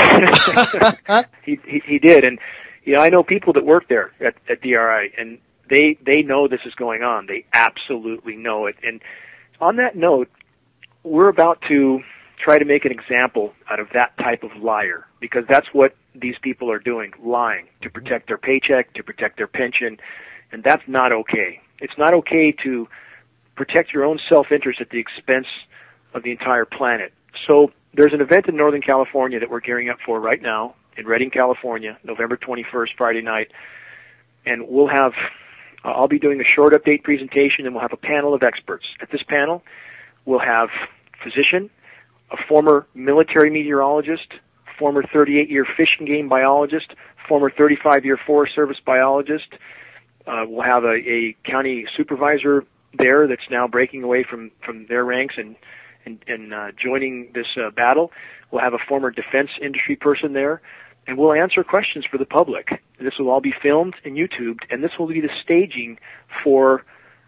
he, he he did, and you know, I know people that work there at, at D R I, and they they know this is going on. They absolutely know it. And on that note, we're about to try to make an example out of that type of liar, because that's what these people are doing, lying to protect their paycheck, to protect their pension, and that's not okay. It's not okay to protect your own self-interest at the expense of the entire planet. So there's an event in Northern California that we're gearing up for right now in Redding, California, November twenty-first, Friday night. And we'll have, uh, I'll be doing a short update presentation, and we'll have a panel of experts. At this panel, we'll have a physician, a former military meteorologist, former thirty-eight year fish and game biologist, former thirty-five year Forest Service biologist. Uh, we'll have a, a county supervisor there that's now breaking away from, from their ranks and and, and uh, joining this uh, battle. We'll have a former defense industry person there, and we'll answer questions for the public. This will all be filmed and YouTubed, and this will be the staging for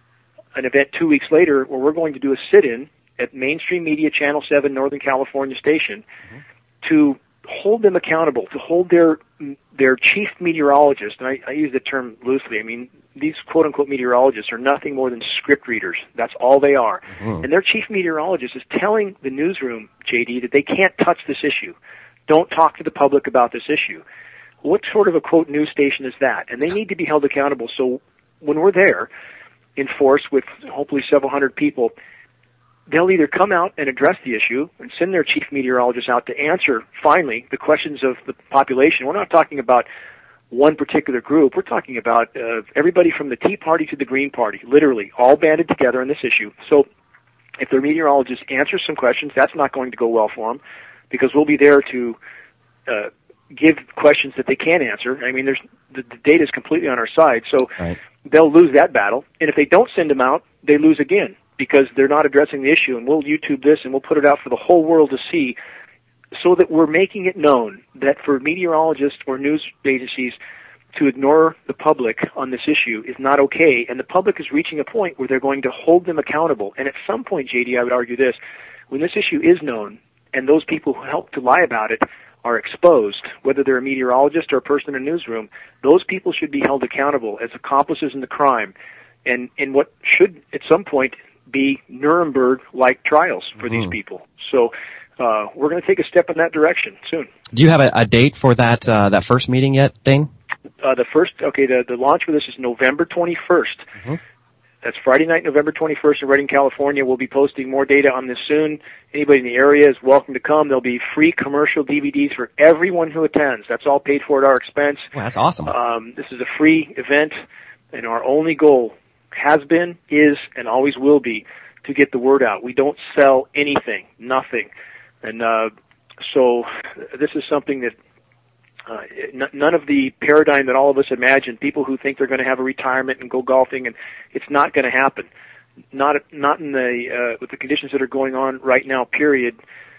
an event two weeks later where we're going to do a sit-in at Mainstream Media Channel seven Northern California station mm-hmm. to hold them accountable, to hold their their chief meteorologist, and I, I use the term loosely. I mean, these quote-unquote meteorologists are nothing more than script readers. That's all they are. Mm-hmm. And their chief meteorologist is telling the newsroom, J D, that they can't touch this issue. Don't talk to the public about this issue. What sort of a, quote, news station is that? And they need to be held accountable. So when we're there in force with hopefully several hundred people, they'll either come out and address the issue and send their chief meteorologist out to answer, finally, the questions of the population. We're not talking about one particular group. We're talking about uh, everybody from the Tea Party to the Green Party, literally, all banded together on this issue. So if their meteorologist answers some questions, that's not going to go well for them, because we'll be there to uh, give questions that they can't answer. I mean, there's the, the data is completely on our side, so right. they'll lose that battle. And if they don't send them out, they lose again, because they're not addressing the issue. And we'll YouTube this, and we'll put it out for the whole world to see, so that we're making it known that for meteorologists or news agencies to ignore the public on this issue is not okay. And the public is reaching a point where they're going to hold them accountable. And at some point, J D, I would argue this, when this issue is known and those people who help to lie about it are exposed, whether they're a meteorologist or a person in a newsroom, those people should be held accountable as accomplices in the crime, and in what should at some point be Nuremberg-like trials for mm-hmm. these people. So uh, we're going to take a step in that direction soon. Do you have a, a date for that uh, that first meeting yet, Dane? Uh, the first, okay, the, the launch for this is November twenty-first. Mm-hmm. That's Friday night, November twenty-first in Redding, California. We'll be posting more data on this soon. Anybody in the area is welcome to come. There'll be free commercial D V Ds for everyone who attends. That's all paid for at our expense. Well, that's awesome. Um, this is a free event, and our only goal has been, is, and always will be to get the word out. We don't sell anything, nothing. And uh, so this is something that uh, n- none of the paradigm that all of us imagine, people who think they're going to have a retirement and go golfing, and it's not going to happen. Not not in the uh, with the conditions that are going on right now, period.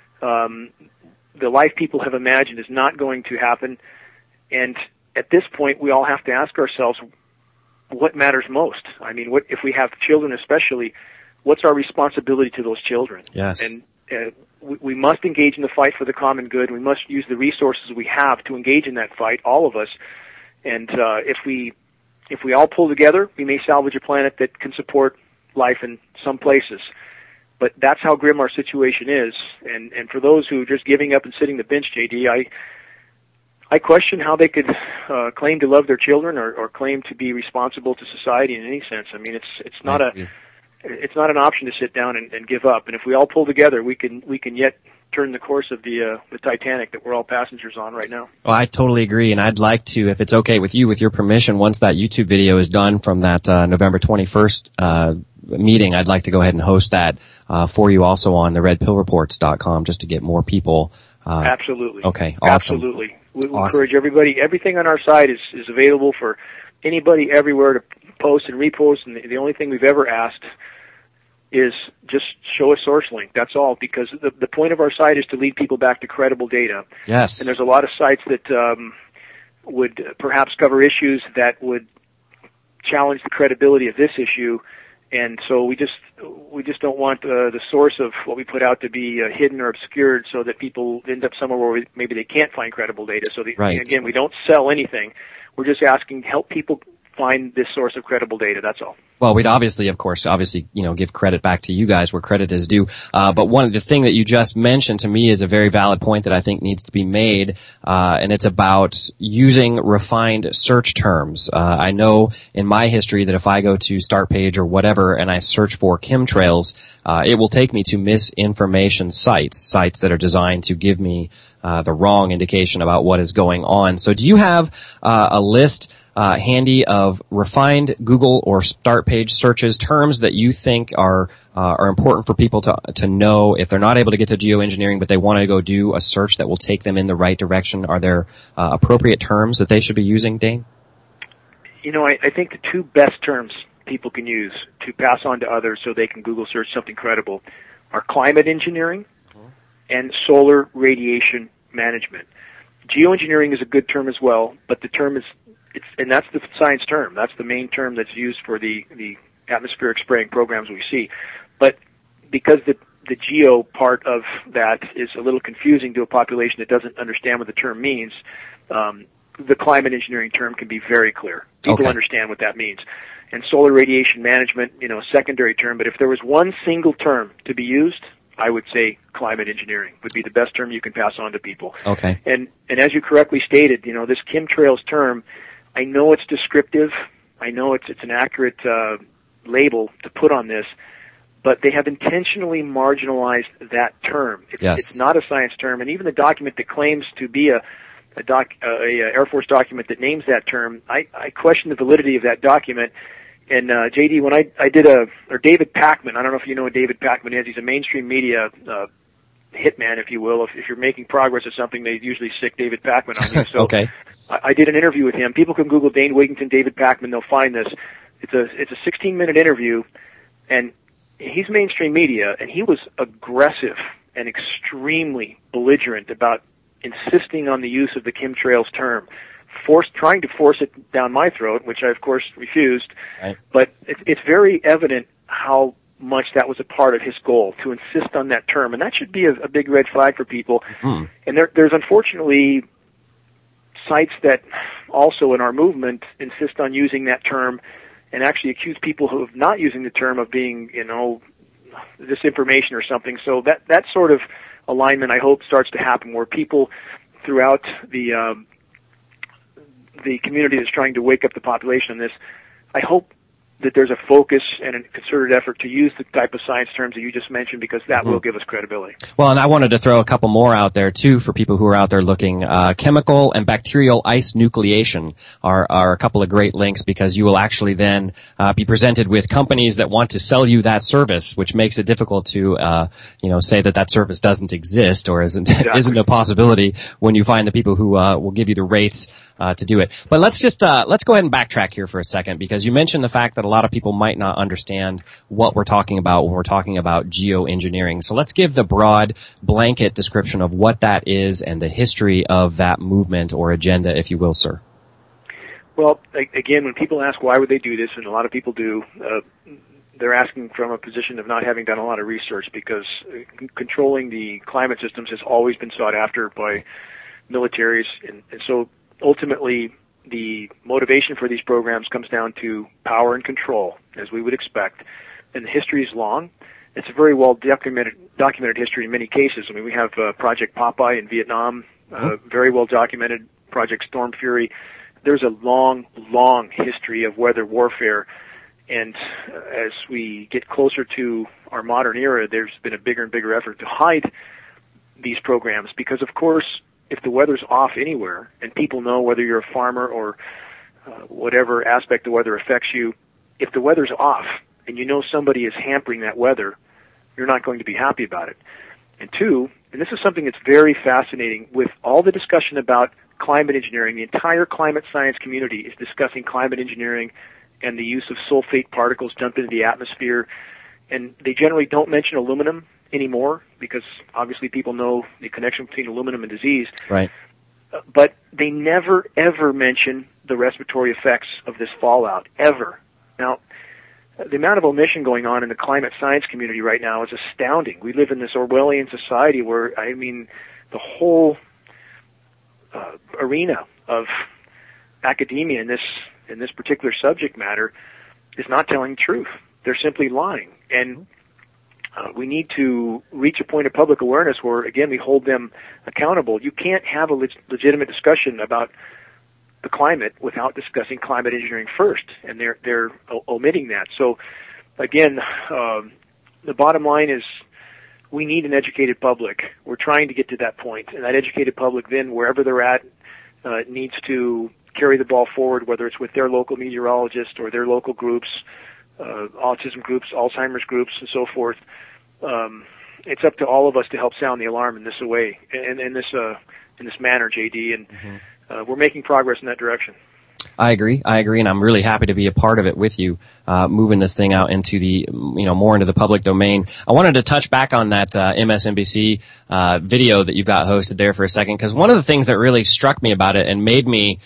Um, the life people have imagined is not going to happen. And at this point, we all have to ask ourselves, what matters most? I mean, what if we have children especially, what's our responsibility to those children? Yes. And uh, we, we must engage in the fight for the common good. We must use the resources we have to engage in that fight, all of us. And uh, if we if we all pull together, we may salvage a planet that can support life in some places. But that's how grim our situation is. And, and for those who are just giving up and sitting the bench, J D, I I question how they could uh, claim to love their children or, or claim to be responsible to society in any sense. I mean, it's it's not a it's not an option to sit down and, and give up. And if we all pull together, we can we can yet turn the course of the uh, the Titanic that we're all passengers on right now. Well, I totally agree, and I'd like to, if it's okay with you, with your permission, once that YouTube video is done from that uh, November twenty-first uh, meeting, I'd like to go ahead and host that uh, for you also on the red pill reports dot com just to get more people. Uh, Absolutely. Okay, awesome. Absolutely. We, we awesome. encourage everybody. Everything on our site is, is available for anybody everywhere to post and repost, and the, the only thing we've ever asked is just show a source link. That's all, because the, the point of our site is to lead people back to credible data. Yes. And there's a lot of sites that um, would perhaps cover issues that would challenge the credibility of this issue, and so we just we just don't want uh, the source of what we put out to be uh, hidden or obscured, so that people end up somewhere where we, maybe they can't find credible data. So the, right. again, we don't sell anything. We're just asking help people find this source of credible data. That's all. Well, we'd obviously, of course, obviously, you know, give credit back to you guys where credit is due. Uh, but one of the thing that you just mentioned to me is a very valid point that I think needs to be made, uh, and it's about using refined search terms. Uh, I know in my history that if I go to Startpage or whatever and I search for chemtrails, uh, it will take me to misinformation sites, sites that are designed to give me uh, the wrong indication about what is going on. So do you have uh, a list Uh, handy of refined Google or Startpage searches, terms that you think are uh, are important for people to to know if they're not able to get to geoengineering, but they want to go do a search that will take them in the right direction? Are there uh, appropriate terms that they should be using, Dane? You know, I, I think the two best terms people can use to pass on to others so they can Google search something credible are climate engineering and solar radiation management. Geoengineering is a good term as well, but the term is It's, and that's the science term. That's the main term that's used for the, the atmospheric spraying programs we see. But because the, the geo part of that is a little confusing to a population that doesn't understand what the term means, um, the climate engineering term can be very clear. People okay. understand what that means. And solar radiation management, you know, a secondary term. But if there was one single term to be used, I would say climate engineering would be the best term you can pass on to people. Okay. And, and as you correctly stated, you know, this chemtrails term, I know it's descriptive. I know it's it's an accurate uh, label to put on this, but they have intentionally marginalized that term. It's, yes. it's not a science term, and even the document that claims to be a a, doc, uh, a Air Force document that names that term, I, I question the validity of that document. And uh, J D, when I I did a or David Pakman, I don't know if you know what David Pakman is. He's a mainstream media uh, hitman, if you will. If, if you're making progress or something, they usually stick David Pakman on you. So okay. I, I did an interview with him. People can Google Dane Wigington, David Pakman. They'll find this. It's a it's a sixteen minute interview, and he's mainstream media, and he was aggressive and extremely belligerent about insisting on the use of the chemtrails term, forced trying to force it down my throat, which I of course refused. Right. But it, it's very evident how much that was a part of his goal, to insist on that term, and that should be a, a big red flag for people. Hmm. And there, there's unfortunately sites that also in our movement insist on using that term and actually accuse people who are not using the term of being, you know, disinformation or something. So that, that sort of alignment, I hope, starts to happen where people throughout the, um, the community that's trying to wake up the population on this, I hope that there's a focus and a concerted effort to use the type of science terms that you just mentioned, because that mm-hmm. will give us credibility. Well, and I wanted to throw a couple more out there, too, for people who are out there looking. Uh, chemical and bacterial ice nucleation are, are a couple of great links, because you will actually then uh, be presented with companies that want to sell you that service, which makes it difficult to, uh, you know, say that that service doesn't exist or isn't, exactly. isn't a possibility when you find the people who uh, will give you the rates Uh, to do it. But let's just, uh, let's go ahead and backtrack here for a second, because you mentioned the fact that a lot of people might not understand what we're talking about when we're talking about geoengineering. So let's give the broad blanket description of what that is and the history of that movement or agenda, if you will, sir. Well, again, when people ask why would they do this, and a lot of people do, uh, they're asking from a position of not having done a lot of research, because c- controlling the climate systems has always been sought after by militaries, and, and so ultimately, the motivation for these programs comes down to power and control, as we would expect. And the history is long. It's a very well documented documented history in many cases. I mean, we have uh, Project Popeye in Vietnam, uh, very well documented. Project Storm Fury. There's a long, long history of weather warfare. And as we get closer to our modern era, there's been a bigger and bigger effort to hide these programs because, of course, if the weather's off anywhere and people know whether you're a farmer or uh, whatever aspect of weather affects you, if the weather's off and you know somebody is hampering that weather, you're not going to be happy about it. And two, and this is something that's very fascinating, with all the discussion about climate engineering, the entire climate science community is discussing climate engineering and the use of sulfate particles dumped into the atmosphere. And they generally don't mention aluminum anymore because obviously people know the connection between aluminum and disease. Right. Uh, but they never, ever mention the respiratory effects of this fallout, ever. Now, the amount of omission going on in the climate science community right now is astounding. We live in this Orwellian society where, I mean, the whole uh, arena of academia in this in this particular subject matter is not telling the truth. They're simply lying. And uh, we need to reach a point of public awareness where, again, we hold them accountable. You can't have a leg- legitimate discussion about the climate without discussing climate engineering first, and they're they're o- omitting that. So, again, um, the bottom line is we need an educated public. We're trying to get to that point, and that educated public then, wherever they're at, uh, needs to carry the ball forward, whether it's with their local meteorologist or their local groups, uh, autism groups, Alzheimer's groups, and so forth. Um, it's up to all of us to help sound the alarm in this way, in, in this uh, in this manner, J D, and mm-hmm. Uh, we're making progress in that direction. I agree. I agree, and I'm really happy to be a part of it with you, uh, moving this thing out into the, you know, more into the public domain. I wanted to touch back on that uh, M S N B C uh, video that you've got hosted there for a second, because one of the things that really struck me about it and made me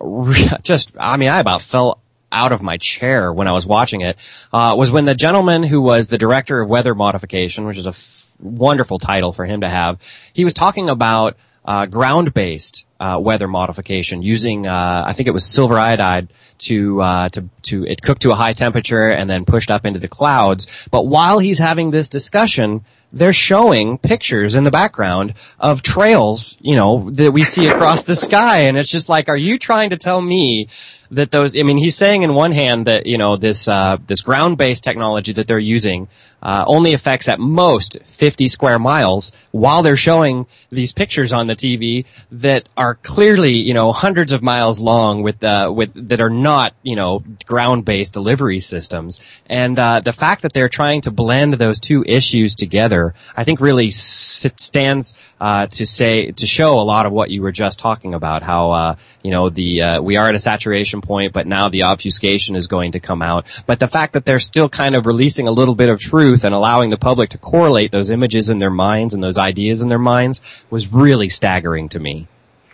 just, I mean, I about fell out of my chair when I was watching it, uh, was when the gentleman who was the director of weather modification, which is a f- wonderful title for him to have, he was talking about Uh, ground-based uh, weather modification using, uh, I think it was silver iodide to uh, to to it cooked to a high temperature and then pushed up into the clouds. But while he's having this discussion, they're showing pictures in the background of trails, you know, that we see across the sky, and it's just like, are you trying to tell me that those? I mean, he's saying in one hand that, you know, this uh, this ground-based technology that they're using uh, only affects at most fifty square miles, while they're showing these pictures on the T V that are clearly, you know, hundreds of miles long with uh, with that are not, you know, ground-based delivery systems. And uh, the fact that they're trying to blend those two issues together, I think, really sit, stands uh, to say to show a lot of what you were just talking about. How uh, you know the uh, we are at a saturation point, but now the obfuscation is going to come out. But the fact that they're still kind of releasing a little bit of truth and allowing the public to correlate those images in their minds and those ideas in their minds was really staggering to me.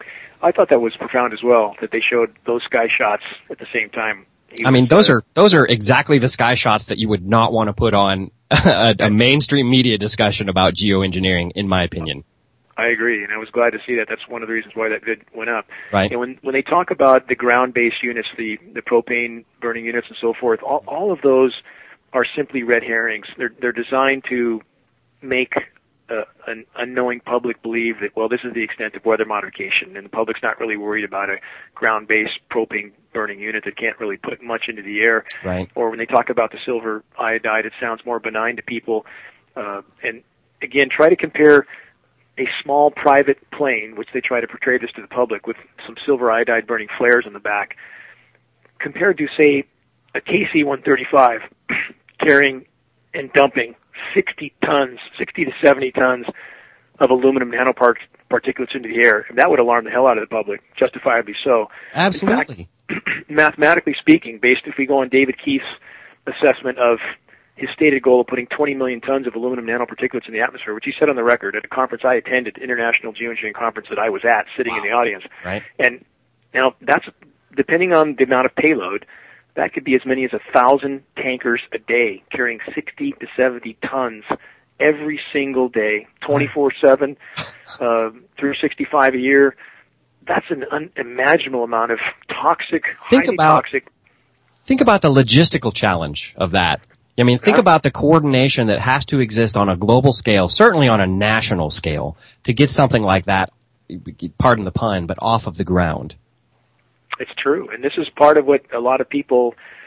I thought that was profound as well, that they showed those sky shots at the same time. He I mean, was, those uh, are those are exactly the sky shots that you would not want to put on a, a mainstream media discussion about geoengineering, in my opinion. I agree, and I was glad to see that. That's one of the reasons why that vid went up. Right. And when when they talk about the ground-based units, the the propane burning units, and so forth, all all of those are simply red herrings. They're they're designed to make uh, an unknowing public believe that, well, this is the extent of weather modification, and the public's not really worried about a ground-based propane burning unit that can't really put much into the air. Right. Or when they talk about the silver iodide, it sounds more benign to people. Uh, and again, try to compare a small private plane, which they try to portray this to the public, with some silver iodide burning flares in the back, compared to, say, a K C one thirty-five carrying and dumping sixty tons, sixty to seventy tons of aluminum nanoparticulates into the air. And that would alarm the hell out of the public, justifiably so. Absolutely. In fact, mathematically speaking, based if we go on David Keith's assessment of his stated goal of putting twenty million tons of aluminum nanoparticulates in the atmosphere, which he said on the record at a conference I attended, International Geoengineering Conference that I was at, sitting wow. in the audience. Right. And now that's, depending on the amount of payload, that could be as many as a thousand tankers a day, carrying sixty to seventy tons every single day, twenty-four seven, uh, three sixty-five a year. That's an unimaginable amount of toxic, think highly about, toxic. Think about the logistical challenge of that. I mean, think about the coordination that has to exist on a global scale, certainly on a national scale, to get something like that, pardon the pun, but off of the ground. It's true, and this is part of what a lot of people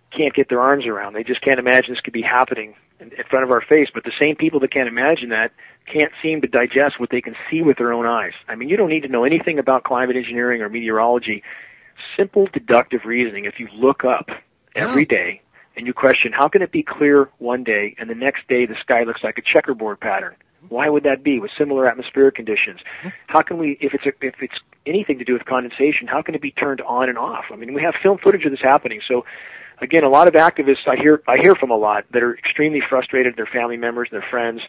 can't get their arms around. They just can't imagine this could be happening in, in front of our face. But the same people that can't imagine that can't seem to digest what they can see with their own eyes. I mean, you don't need to know anything about climate engineering or meteorology. Simple deductive reasoning. If you look up every day and you question, how can it be clear one day and the next day the sky looks like a checkerboard pattern? Why would that be with similar atmospheric conditions? How can we, if it's a, if it's anything to do with condensation, how can it be turned on and off? I mean, we have film footage of this happening. So, again, a lot of activists I hear I hear from a lot that are extremely frustrated, their family members, their friends,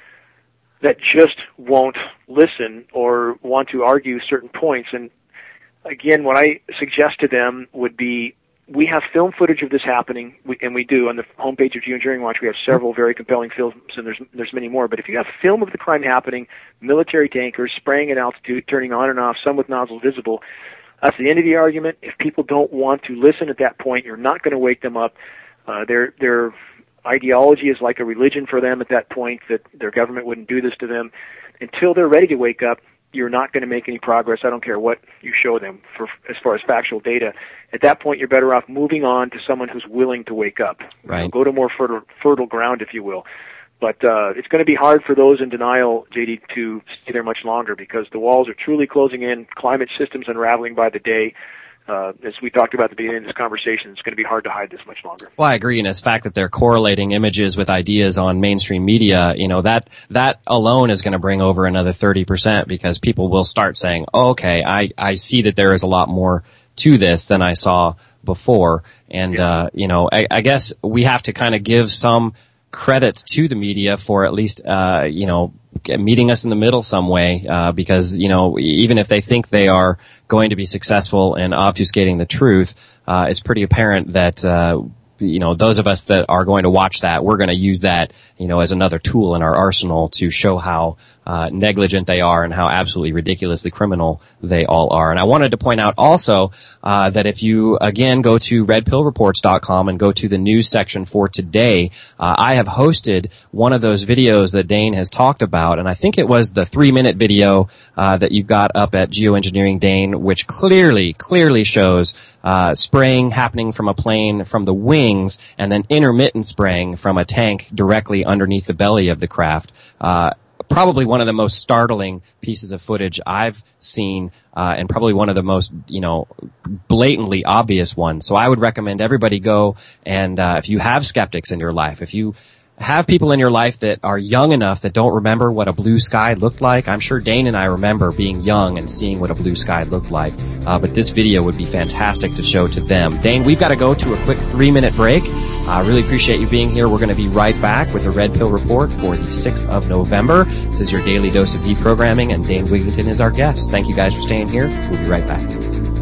that just won't listen or want to argue certain points. And again, what I suggest to them would be, we have film footage of this happening, we, and we do. On the homepage of Geoengineering Watch, we have several very compelling films, and there's there's many more. But if you have film of the crime happening, military tankers spraying at altitude, turning on and off, some with nozzles visible, that's the end of the argument. If people don't want to listen at that point, you're not going to wake them up. Uh, their their ideology is like a religion for them at that point, that their government wouldn't do this to them. Until they're ready to wake up, you're not going to make any progress. I don't care what you show them for as far as factual data. At that point, you're better off moving on to someone who's willing to wake up. Right. You know, go to more fertile, fertile ground, if you will. But uh, it's going to be hard for those in denial, J D, to stay there much longer, because the walls are truly closing in, climate systems unraveling by the day. Uh, as we talked about at the beginning of this conversation, it's going to be hard to hide this much longer. Well, I agree, and the fact that they're correlating images with ideas on mainstream media, you know, that that alone is going to bring over another thirty percent, because people will start saying, oh, okay, I, I see that there is a lot more to this than I saw before. And, yeah. uh, you know, I, I guess we have to kind of give some credit to the media for at least, uh, you know, meeting us in the middle some way, uh, because, you know, even if they think they are going to be successful in obfuscating the truth, uh, it's pretty apparent that, uh, you know, those of us that are going to watch that, we're going to use that, you know, as another tool in our arsenal to show how uh negligent they are and how absolutely ridiculously criminal they all are. And I wanted to point out also uh that if you, again, go to red pill reports dot com and go to the news section for today, uh I have hosted one of those videos that Dane has talked about, and I think it was the three-minute video uh that you've got up at Geoengineering, Dane, which clearly, clearly shows uh spraying happening from a plane from the wings, and then intermittent spraying from a tank directly underneath the belly of the craft. Uh Probably one of the most startling pieces of footage I've seen, uh, and probably one of the most, you know, blatantly obvious ones. So I would recommend everybody go, and uh, if you have skeptics in your life, if you have people in your life that are young enough that don't remember what a blue sky looked like. I'm sure Dane and I remember being young and seeing what a blue sky looked like. Uh, but this video would be fantastic to show to them. Dane, we've got to go to a quick three-minute break. I uh, really appreciate you being here. We're going to be right back with the Red Pill Report for the sixth of November. This is your daily dose of deprogramming, and Dane Wigington is our guest. Thank you guys for staying here. We'll be right back.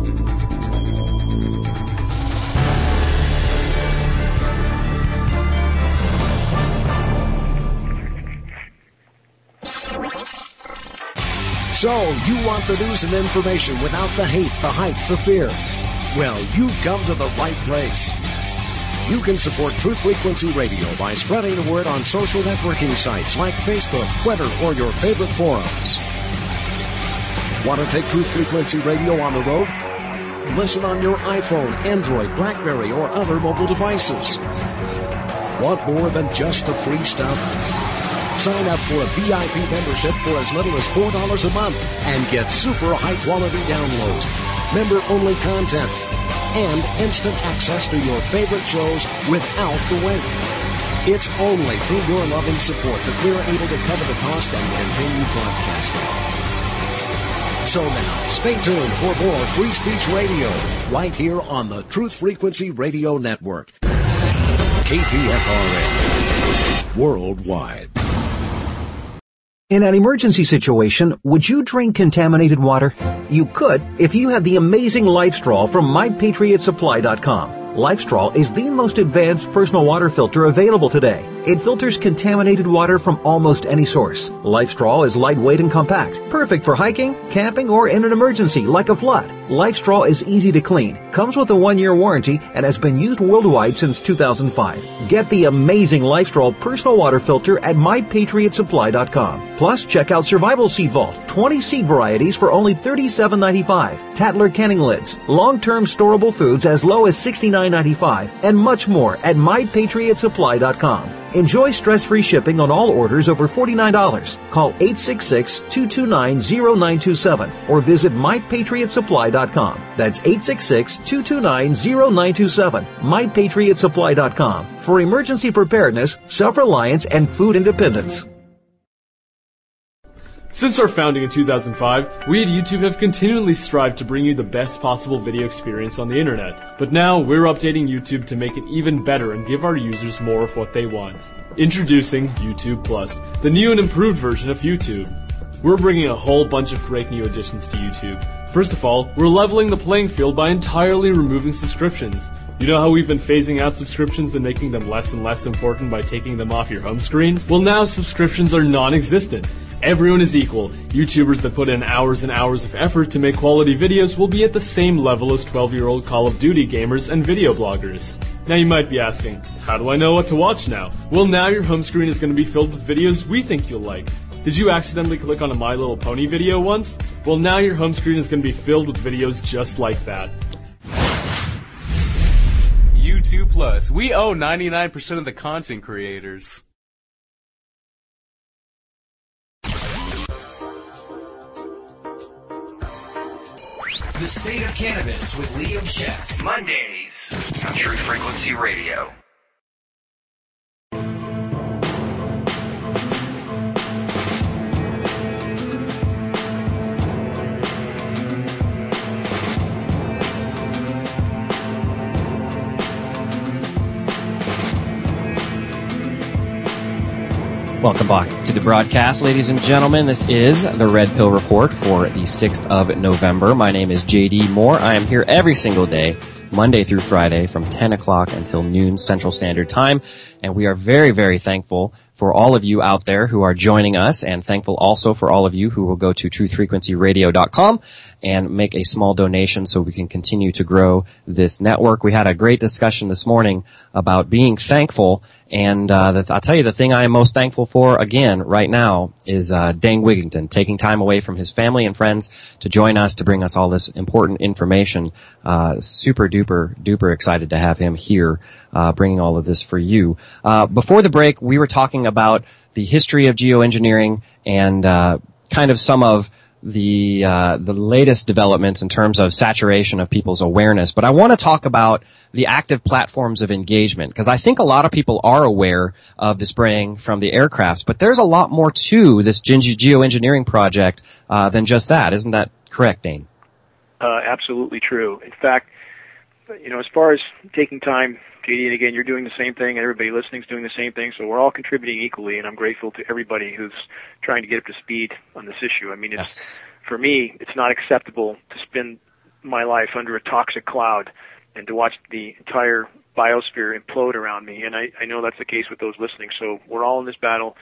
So, you want the news and information without the hate, the hype, the fear? Well, you've come to the right place. You can support Truth Frequency Radio by spreading the word on social networking sites like Facebook, Twitter, or your favorite forums. Want to take Truth Frequency Radio on the road? Listen on your iPhone, Android, BlackBerry, or other mobile devices. Want more than just the free stuff? Sign up for a V I P membership for as little as four dollars a month and get super high-quality downloads, member-only content, and instant access to your favorite shows without the wait. It's only through your loving support that we're able to cover the cost and continue broadcasting. So now, stay tuned for more Free Speech Radio right here on the Truth Frequency Radio Network. K T F R A, worldwide. In an emergency situation, would you drink contaminated water? You could if you had the amazing LifeStraw from my patriot supply dot com. LifeStraw is the most advanced personal water filter available today. It filters contaminated water from almost any source. LifeStraw is lightweight and compact, perfect for hiking, camping, or in an emergency like a flood. LifeStraw is easy to clean, comes with a one-year warranty, and has been used worldwide since two thousand five. Get the amazing LifeStraw personal water filter at my patriot supply dot com. Plus, check out Survival Seed Vault, twenty seed varieties for only thirty-seven ninety-five. Tattler canning lids, long-term storable foods as low as sixty-nine ninety-five, and much more at my patriot supply dot com. Enjoy stress-free shipping on all orders over forty-nine dollars. Call eight six six, two two nine, zero nine two seven or visit my patriot supply dot com. That's eight six six, two two nine, zero nine two seven. my patriot supply dot com for emergency preparedness, self-reliance, and food independence. Since our founding in two thousand five, we at YouTube have continually strived to bring you the best possible video experience on the internet. But now, we're updating YouTube to make it even better and give our users more of what they want. Introducing YouTube Plus, the new and improved version of YouTube. We're bringing a whole bunch of great new additions to YouTube. First of all, we're leveling the playing field by entirely removing subscriptions. You know how we've been phasing out subscriptions and making them less and less important by taking them off your home screen? Well, now subscriptions are non-existent. Everyone is equal. YouTubers that put in hours and hours of effort to make quality videos will be at the same level as twelve-year-old Call of Duty gamers and video bloggers. Now you might be asking, how do I know what to watch now? Well, now your home screen is going to be filled with videos we think you'll like. Did you accidentally click on a My Little Pony video once? Well, now your home screen is going to be filled with videos just like that. YouTube Plus. We own ninety-nine percent of the content creators. The State of Cannabis with Liam Sheff. Mondays on Truth Frequency Radio. Welcome back to the broadcast, ladies and gentlemen. This is the Red Pill Report for the sixth of November. My name is J D Moore. I am here every single day, Monday through Friday, from ten o'clock until noon Central Standard Time. And we are very, very thankful for all of you out there who are joining us, and thankful also for all of you who will go to truth frequency radio dot com and make a small donation so we can continue to grow this network. We had a great discussion this morning about being thankful, and uh, the, I'll tell you the thing I am most thankful for, again, right now, is uh, Dane Wigington taking time away from his family and friends to join us to bring us all this important information. Uh, super duper duper excited to have him here, uh, bringing all of this for you. Uh, before the break, we were talking about the history of geoengineering and uh, kind of some of the uh, the latest developments in terms of saturation of people's awareness. But I want to talk about the active platforms of engagement, because I think a lot of people are aware of the spraying from the aircrafts, but there's a lot more to this ge- geoengineering project uh, than just that. Isn't that correct, Dane? Uh, absolutely true. In fact, you know, as far as taking time, J D, and again, you're doing the same thing, and everybody listening is doing the same thing, so we're all contributing equally, and I'm grateful to everybody who's trying to get up to speed on this issue. I mean, it's, yes. For me, it's not acceptable to spend my life under a toxic cloud and to watch the entire biosphere implode around me, and I, I know that's the case with those listening, so we're all in this battle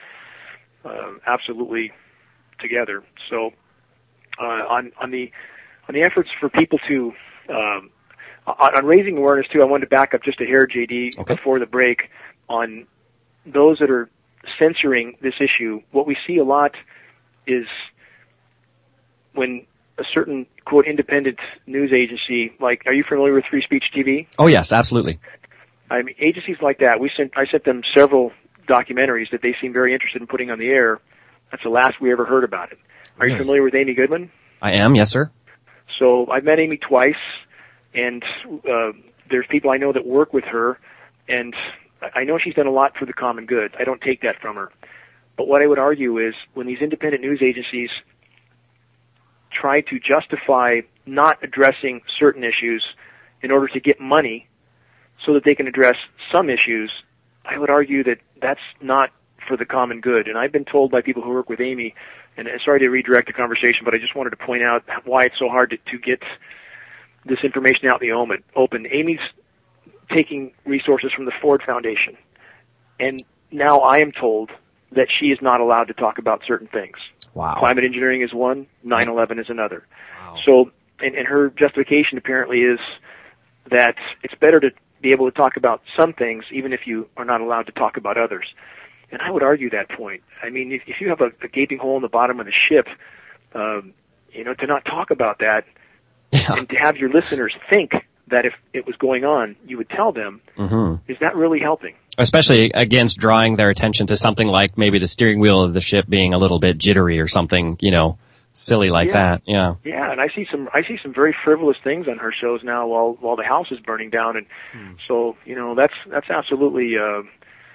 uh, absolutely together. So uh, on, on, the, on the efforts for people to... Um, On raising awareness, too, I wanted to back up just a hair, J D, okay. before the break, on those that are censoring this issue. What we see a lot is when a certain, quote, independent news agency, like, are you familiar with Free Speech T V? Oh, yes, absolutely. I mean, agencies like that, we sent, I sent them several documentaries that they seem very interested in putting on the air. That's the last we ever heard about it. Are really? You familiar with Amy Goodman? I am, yes, sir. So I've met Amy twice. And uh, there's people I know that work with her, and I know she's done a lot for the common good. I don't take that from her. But what I would argue is when these independent news agencies try to justify not addressing certain issues in order to get money so that they can address some issues, I would argue that that's not for the common good. And I've been told by people who work with Amy, and sorry to redirect the conversation, but I just wanted to point out why it's so hard to, to get this information out in the open. Amy's taking resources from the Ford Foundation, and now I am told that she is not allowed to talk about certain things. Wow. Climate engineering is one, nine eleven is another. Wow. So and, and her justification apparently is that it's better to be able to talk about some things even if you are not allowed to talk about others. And I would argue that point. I mean, if, if you have a, a gaping hole in the bottom of the ship, um, you know, to not talk about that yeah. and to have your listeners think that if it was going on, you would tell them, mm-hmm. is that really helping? Especially against drawing their attention to something like maybe the steering wheel of the ship being a little bit jittery or something, you know, silly like yeah. that. Yeah. Yeah, and I see some I see some very frivolous things on her shows now while while the house is burning down, and hmm. so you know that's that's absolutely uh,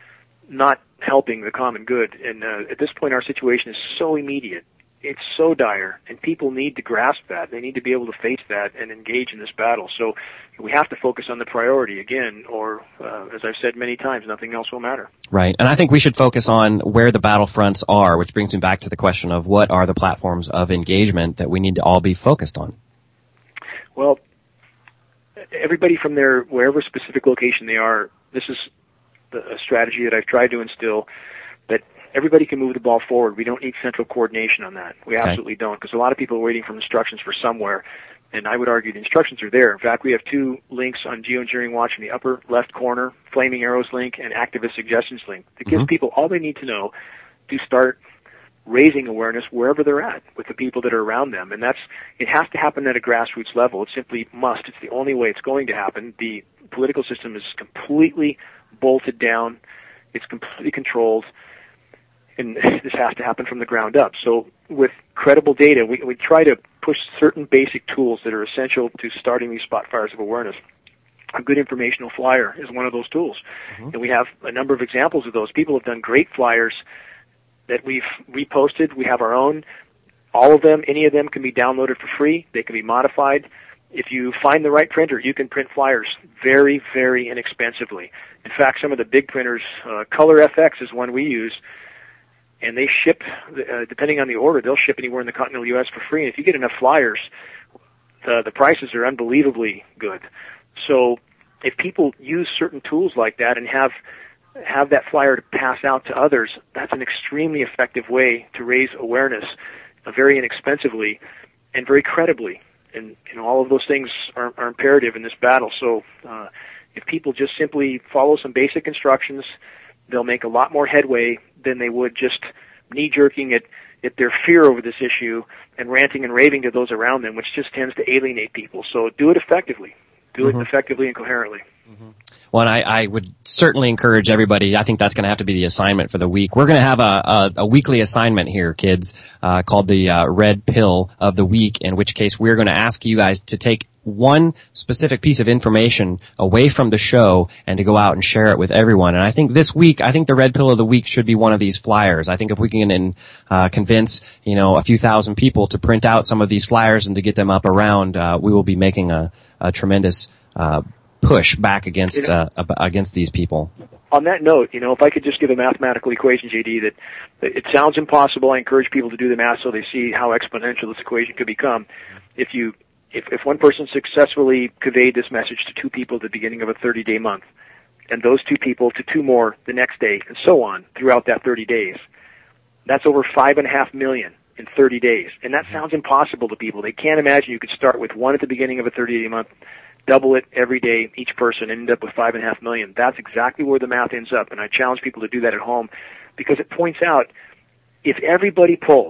not helping the common good. And uh, at this point, our situation is so immediate. It's so dire, and people need to grasp that. They need to be able to face that and engage in this battle. So we have to focus on the priority again, or, uh, as I've said many times, nothing else will matter. Right. And I think we should focus on where the battlefronts are, which brings me back to the question of what are the platforms of engagement that we need to all be focused on? Well, everybody from their, wherever specific location they are, this is the, a strategy that I've tried to instill, that everybody can move the ball forward. We don't need central coordination on that. We okay. absolutely don't, because a lot of people are waiting for instructions for somewhere, and I would argue the instructions are there. In fact, we have two links on Geoengineering Watch in the upper left corner, Flaming Arrows link and Activist Suggestions link, that gives mm-hmm. people all they need to know to start raising awareness wherever they're at with the people that are around them. And that's, it has to happen at a grassroots level. It simply must. It's the only way it's going to happen. The political system is completely bolted down. It's completely controlled. And this has to happen from the ground up. So with credible data, we, we try to push certain basic tools that are essential to starting these spot fires of awareness. A good informational flyer is one of those tools. Mm-hmm. And we have a number of examples of those. People have done great flyers that we've reposted. We have our own. All of them, any of them can be downloaded for free. They can be modified. If you find the right printer, you can print flyers very, very inexpensively. In fact, some of the big printers, uh, Color F X is one we use, and they ship, uh, depending on the order, they'll ship anywhere in the continental U S for free. And if you get enough flyers, the, the prices are unbelievably good. So if people use certain tools like that and have have that flyer to pass out to others, that's an extremely effective way to raise awareness uh, very inexpensively and very credibly. And you know, all of those things are, are imperative in this battle. So uh, if people just simply follow some basic instructions, they'll make a lot more headway than they would just knee-jerking at, at their fear over this issue and ranting and raving to those around them, which just tends to alienate people. So do it effectively. Do mm-hmm. it effectively and coherently. Mm-hmm. Well, and I, I would certainly encourage everybody. I think that's going to have to be the assignment for the week. We're going to have a, a, a weekly assignment here, kids, uh, called the uh, Red Pill of the Week, in which case we're going to ask you guys to take one specific piece of information away from the show and to go out and share it with everyone. And I think this week, I think the Red Pill of the Week should be one of these flyers. I think if we can uh, convince, you know, a few thousand people to print out some of these flyers and to get them up around, uh, we will be making a, a tremendous uh push back against uh, against these people. On that note, you know, if I could just give a mathematical equation, J D, that, that it sounds impossible. I encourage people to do the math so they see how exponential this equation could become. If you, if, if one person successfully conveyed this message to two people at the beginning of a thirty-day month, and those two people to two more the next day, and so on throughout that thirty days, that's over five and a half million in thirty days. And that sounds impossible to people. They can't imagine you could start with one at the beginning of a thirty-day month, double it every day, each person, and end up with five and a half million. That's exactly where the math ends up, and I challenge people to do that at home because it points out if everybody pulled,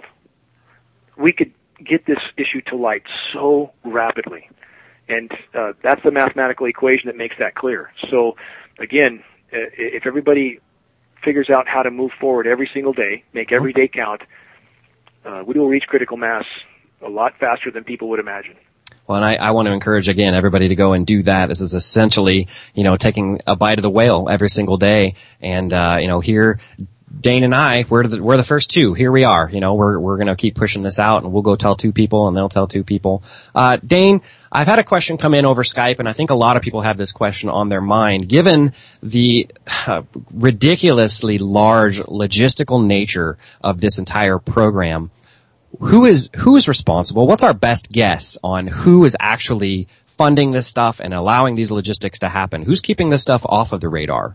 we could get this issue to light so rapidly, and uh, that's the mathematical equation that makes that clear. So, again, uh, if everybody figures out how to move forward every single day, make every day count, uh, we will reach critical mass a lot faster than people would imagine. Well, and I, I want to encourage, again, everybody to go and do that. This is essentially, you know, taking a bite of the whale every single day. And, uh, you know, here, Dane and I, we're the, we're the first two. Here we are. You know, we're, we're going to keep pushing this out, and we'll go tell two people, and they'll tell two people. Uh, Dane, I've had a question come in over Skype, and I think a lot of people have this question on their mind. Given the uh, ridiculously large logistical nature of this entire program, Who is, who is responsible? What's our best guess on who is actually funding this stuff and allowing these logistics to happen? Who's keeping this stuff off of the radar?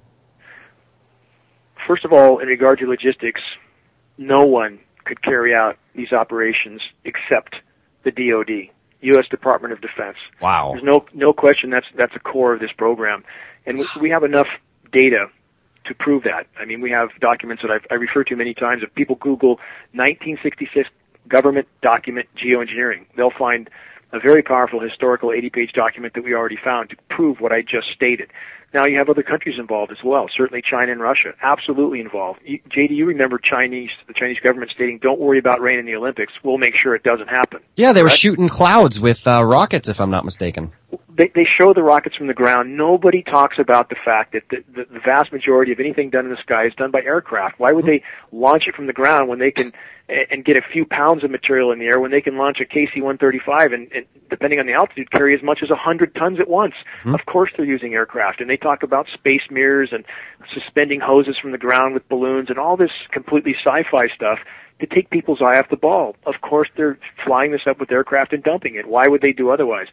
First of all, in regard to logistics, no one could carry out these operations except the D O D. U S Department of Defense. Wow. There's no no question that's that's a core of this program, and we, we have enough data to prove that. I mean, we have documents that I've, I refer to many times. If people Google nineteen sixty-six government document geoengineering, they'll find a very powerful historical eighty-page document that we already found to prove what I just stated. Now, you have other countries involved as well, certainly China and Russia, absolutely involved. You, J D, you remember Chinese, the Chinese government stating, don't worry about rain in the Olympics, we'll make sure it doesn't happen. Yeah, they right? were shooting clouds with uh, rockets, if I'm not mistaken. They, they show the rockets from the ground. Nobody talks about the fact that the, the, the vast majority of anything done in the sky is done by aircraft. Why would they launch it from the ground when they can, and get a few pounds of material in the air when they can launch a K C one thirty-five and, and depending on the altitude, carry as much as one hundred tons at once? Mm-hmm. Of course they're using aircraft. And they talk about space mirrors and suspending hoses from the ground with balloons and all this completely sci-fi stuff to take people's eye off the ball. Of course they're flying this up with aircraft and dumping it. Why would they do otherwise?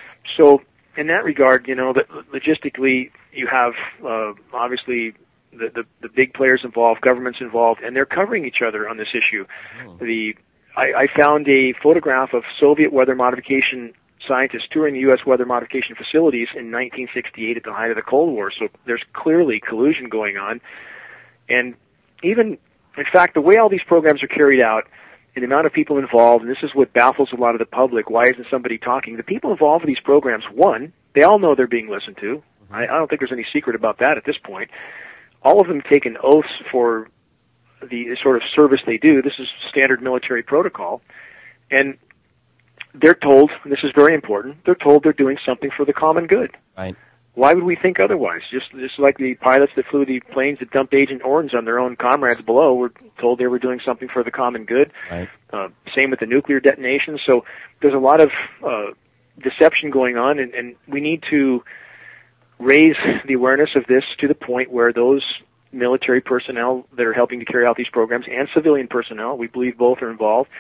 So in that regard, you know, that logistically you have uh, obviously the, the the big players involved, governments involved, and they're covering each other on this issue. Oh. The I, I found a photograph of Soviet weather modification scientists touring the U S weather modification facilities in nineteen sixty-eight at the height of the Cold War. So there's clearly collusion going on. And even, in fact, the way all these programs are carried out, and the amount of people involved, and this is what baffles a lot of the public, why isn't somebody talking? The people involved in these programs, one, they all know they're being listened to. Mm-hmm. I, I don't think there's any secret about that at this point. All of them taken oaths for the sort of service they do. This is standard military protocol. And they're told, and this is very important, they're told they're doing something for the common good. Right. Why would we think otherwise? Just just like the pilots that flew the planes that dumped Agent Orange on their own comrades below were told they were doing something for the common good. Right. Uh, same with the nuclear detonations. So there's a lot of uh, deception going on, and, and we need to raise the awareness of this to the point where those military personnel that are helping to carry out these programs and civilian personnel, we believe both are involved,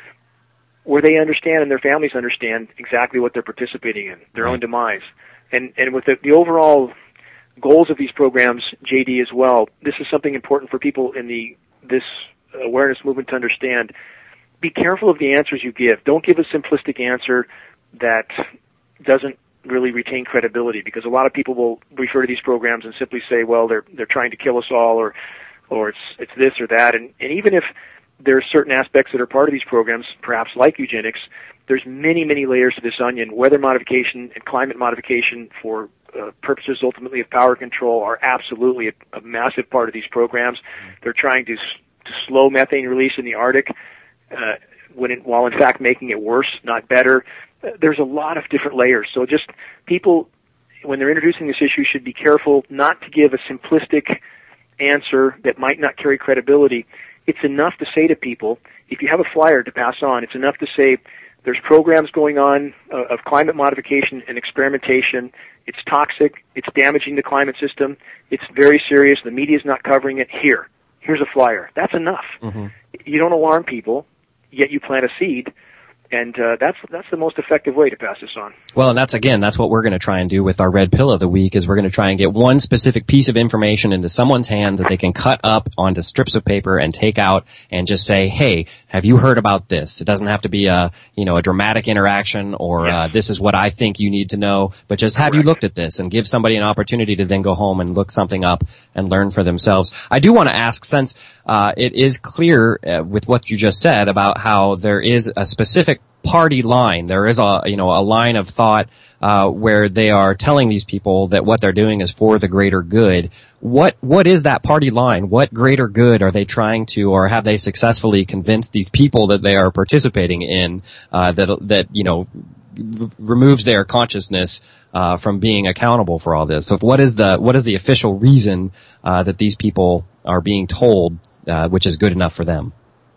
where they understand and their families understand exactly what they're participating in, their right. own demise. And and with the, the overall goals of these programs, J D, as well, this is something important for people in the this awareness movement to understand. Be careful of the answers you give. Don't give a simplistic answer that doesn't really retain credibility, because a lot of people will refer to these programs and simply say, well, they're they're trying to kill us all, or or it's it's this or that. And, and even if there are certain aspects that are part of these programs, perhaps like eugenics, there's many, many layers to this onion. Weather modification and climate modification for uh, purposes ultimately of power control are absolutely a, a massive part of these programs. They're trying to, to slow methane release in the Arctic, uh, when it, while in fact making it worse, not better. Uh, there's a lot of different layers. So just people, when they're introducing this issue, should be careful not to give a simplistic answer that might not carry credibility. It's enough to say to people, if you have a flyer to pass on, it's enough to say, there's programs going on uh, of climate modification and experimentation. It's toxic. It's damaging the climate system. It's very serious. The media's not covering it. Here. Here's a flyer. That's enough. Mm-hmm. You don't alarm people, yet you plant a seed. And uh, that's that's the most effective way to pass this on. Well, and that's, again, that's what we're going to try and do with our Red Pill of the Week, is we're going to try and get one specific piece of information into someone's hand that they can cut up onto strips of paper and take out and just say, hey, have you heard about this? It doesn't have to be a, you know, a dramatic interaction or yes. uh, this is what I think you need to know, but just have Correct. You looked at this, and give somebody an opportunity to then go home and look something up and learn for themselves. I do want to ask, since uh, it is clear uh, with what you just said about how there is a specific party line. There is a, you know, a line of thought, uh, where they are telling these people that what they're doing is for the greater good. What, what is that party line? What greater good are they trying to, or have they successfully convinced these people that they are participating in, uh, that, that, you know, r- removes their consciousness, uh, from being accountable for all this? So what is the, what is the official reason, uh, that these people are being told, uh, which is good enough for them?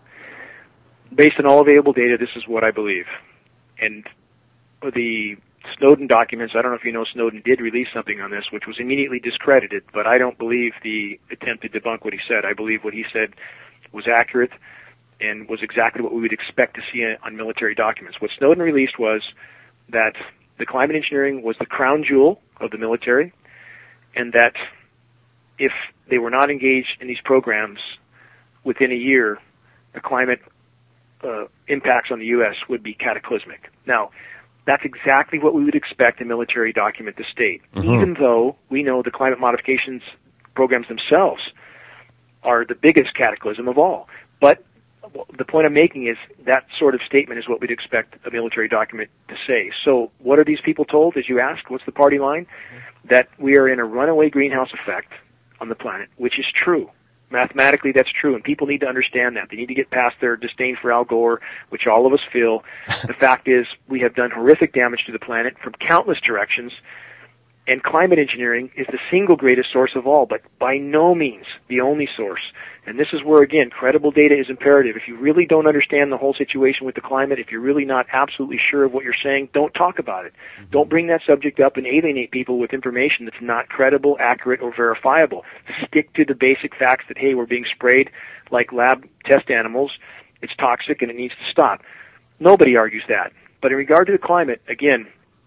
Based on all available data, this is what I believe. And the Snowden documents, I don't know if you know, Snowden did release something on this, which was immediately discredited, but I don't believe the attempt to debunk what he said. I believe what he said was accurate and was exactly what we would expect to see on military documents. What Snowden released was that the climate engineering was the crown jewel of the military, and that if they were not engaged in these programs within a year, the climate Uh, impacts on the U S would be cataclysmic. Now, That's exactly what we would expect a military document to state, Mm-hmm. even though we know the climate modifications programs themselves are the biggest cataclysm of all. But the point I'm making is that sort of statement is what we'd expect a military document to say. So what are these people told, as you ask? What's the party line? That we are in a runaway greenhouse effect on the planet, which is true. Mathematically, that's true, and people need to understand that. They need to get past their disdain for Al Gore, which all of us feel. The fact is, we have done horrific damage to the planet from countless directions, and climate engineering is the single greatest source of all, but by no means the only source. And this is where, again, credible data is imperative. If you really don't understand the whole situation with the climate, if you're really not absolutely sure of what you're saying, don't talk about it. Mm-hmm. Don't bring that subject up and alienate people with information that's not credible, accurate, or verifiable. Stick to the basic facts that, hey, we're being sprayed like lab test animals, it's toxic, and it needs to stop. Nobody argues that. But in regard to the climate, again,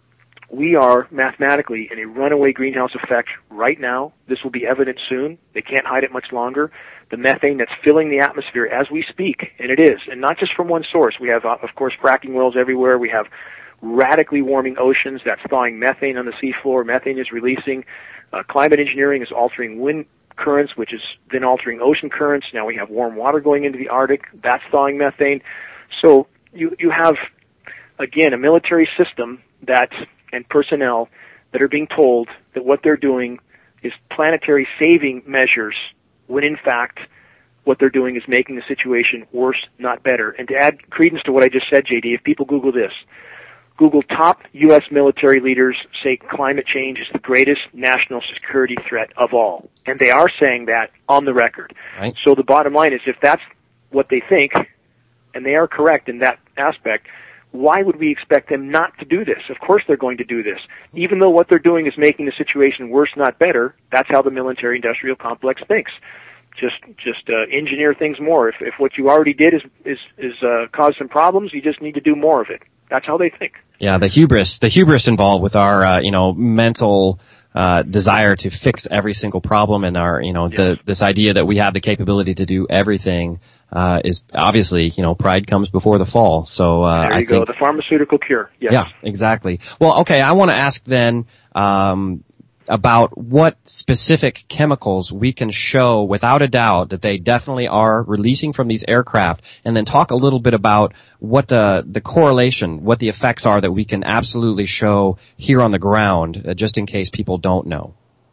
we are mathematically in a runaway greenhouse effect right now. This will be evident soon. They can't hide it much longer. The methane that's filling the atmosphere as we speak, and it is, and not just from one source. We have, uh, of course, fracking wells everywhere. We have radically warming oceans that's thawing methane on the seafloor. Methane is releasing. Uh, climate engineering is altering wind currents, which is then altering ocean currents. Now we have warm water going into the Arctic. That's thawing methane. So you, you have, again, a military system that and personnel that are being told that what they're doing is planetary saving measures, when in fact what they're doing is making the situation worse, not better. And to add credence to what I just said, J D, if people Google this, Google top U S military leaders say climate change is the greatest national security threat of all. And they are saying that on the record. Right. So the bottom line is, if that's what they think, and they are correct in that aspect, why would we expect them not to do this? Of course they're going to do this. Even though what they're doing is making the situation worse, not better, that's how the military-industrial complex thinks. Just just uh, engineer things more. If, if what you already did is is, is uh, cause some problems, you just need to do more of it. That's how they think. Yeah, the hubris, the hubris involved with our, uh, you know, mental uh desire to fix every single problem, and our, you know, yes. the this idea that we have the capability to do everything uh is obviously, you know, pride comes before the fall. So uh there you I go, think, the pharmaceutical cure. Yes. Yeah, exactly. Well, okay, I want to ask then um about what specific chemicals we can show without a doubt that they definitely are releasing from these aircraft, and then talk a little bit about what the the correlation, what the effects are that we can absolutely show here on the ground, uh, just in case people don't know.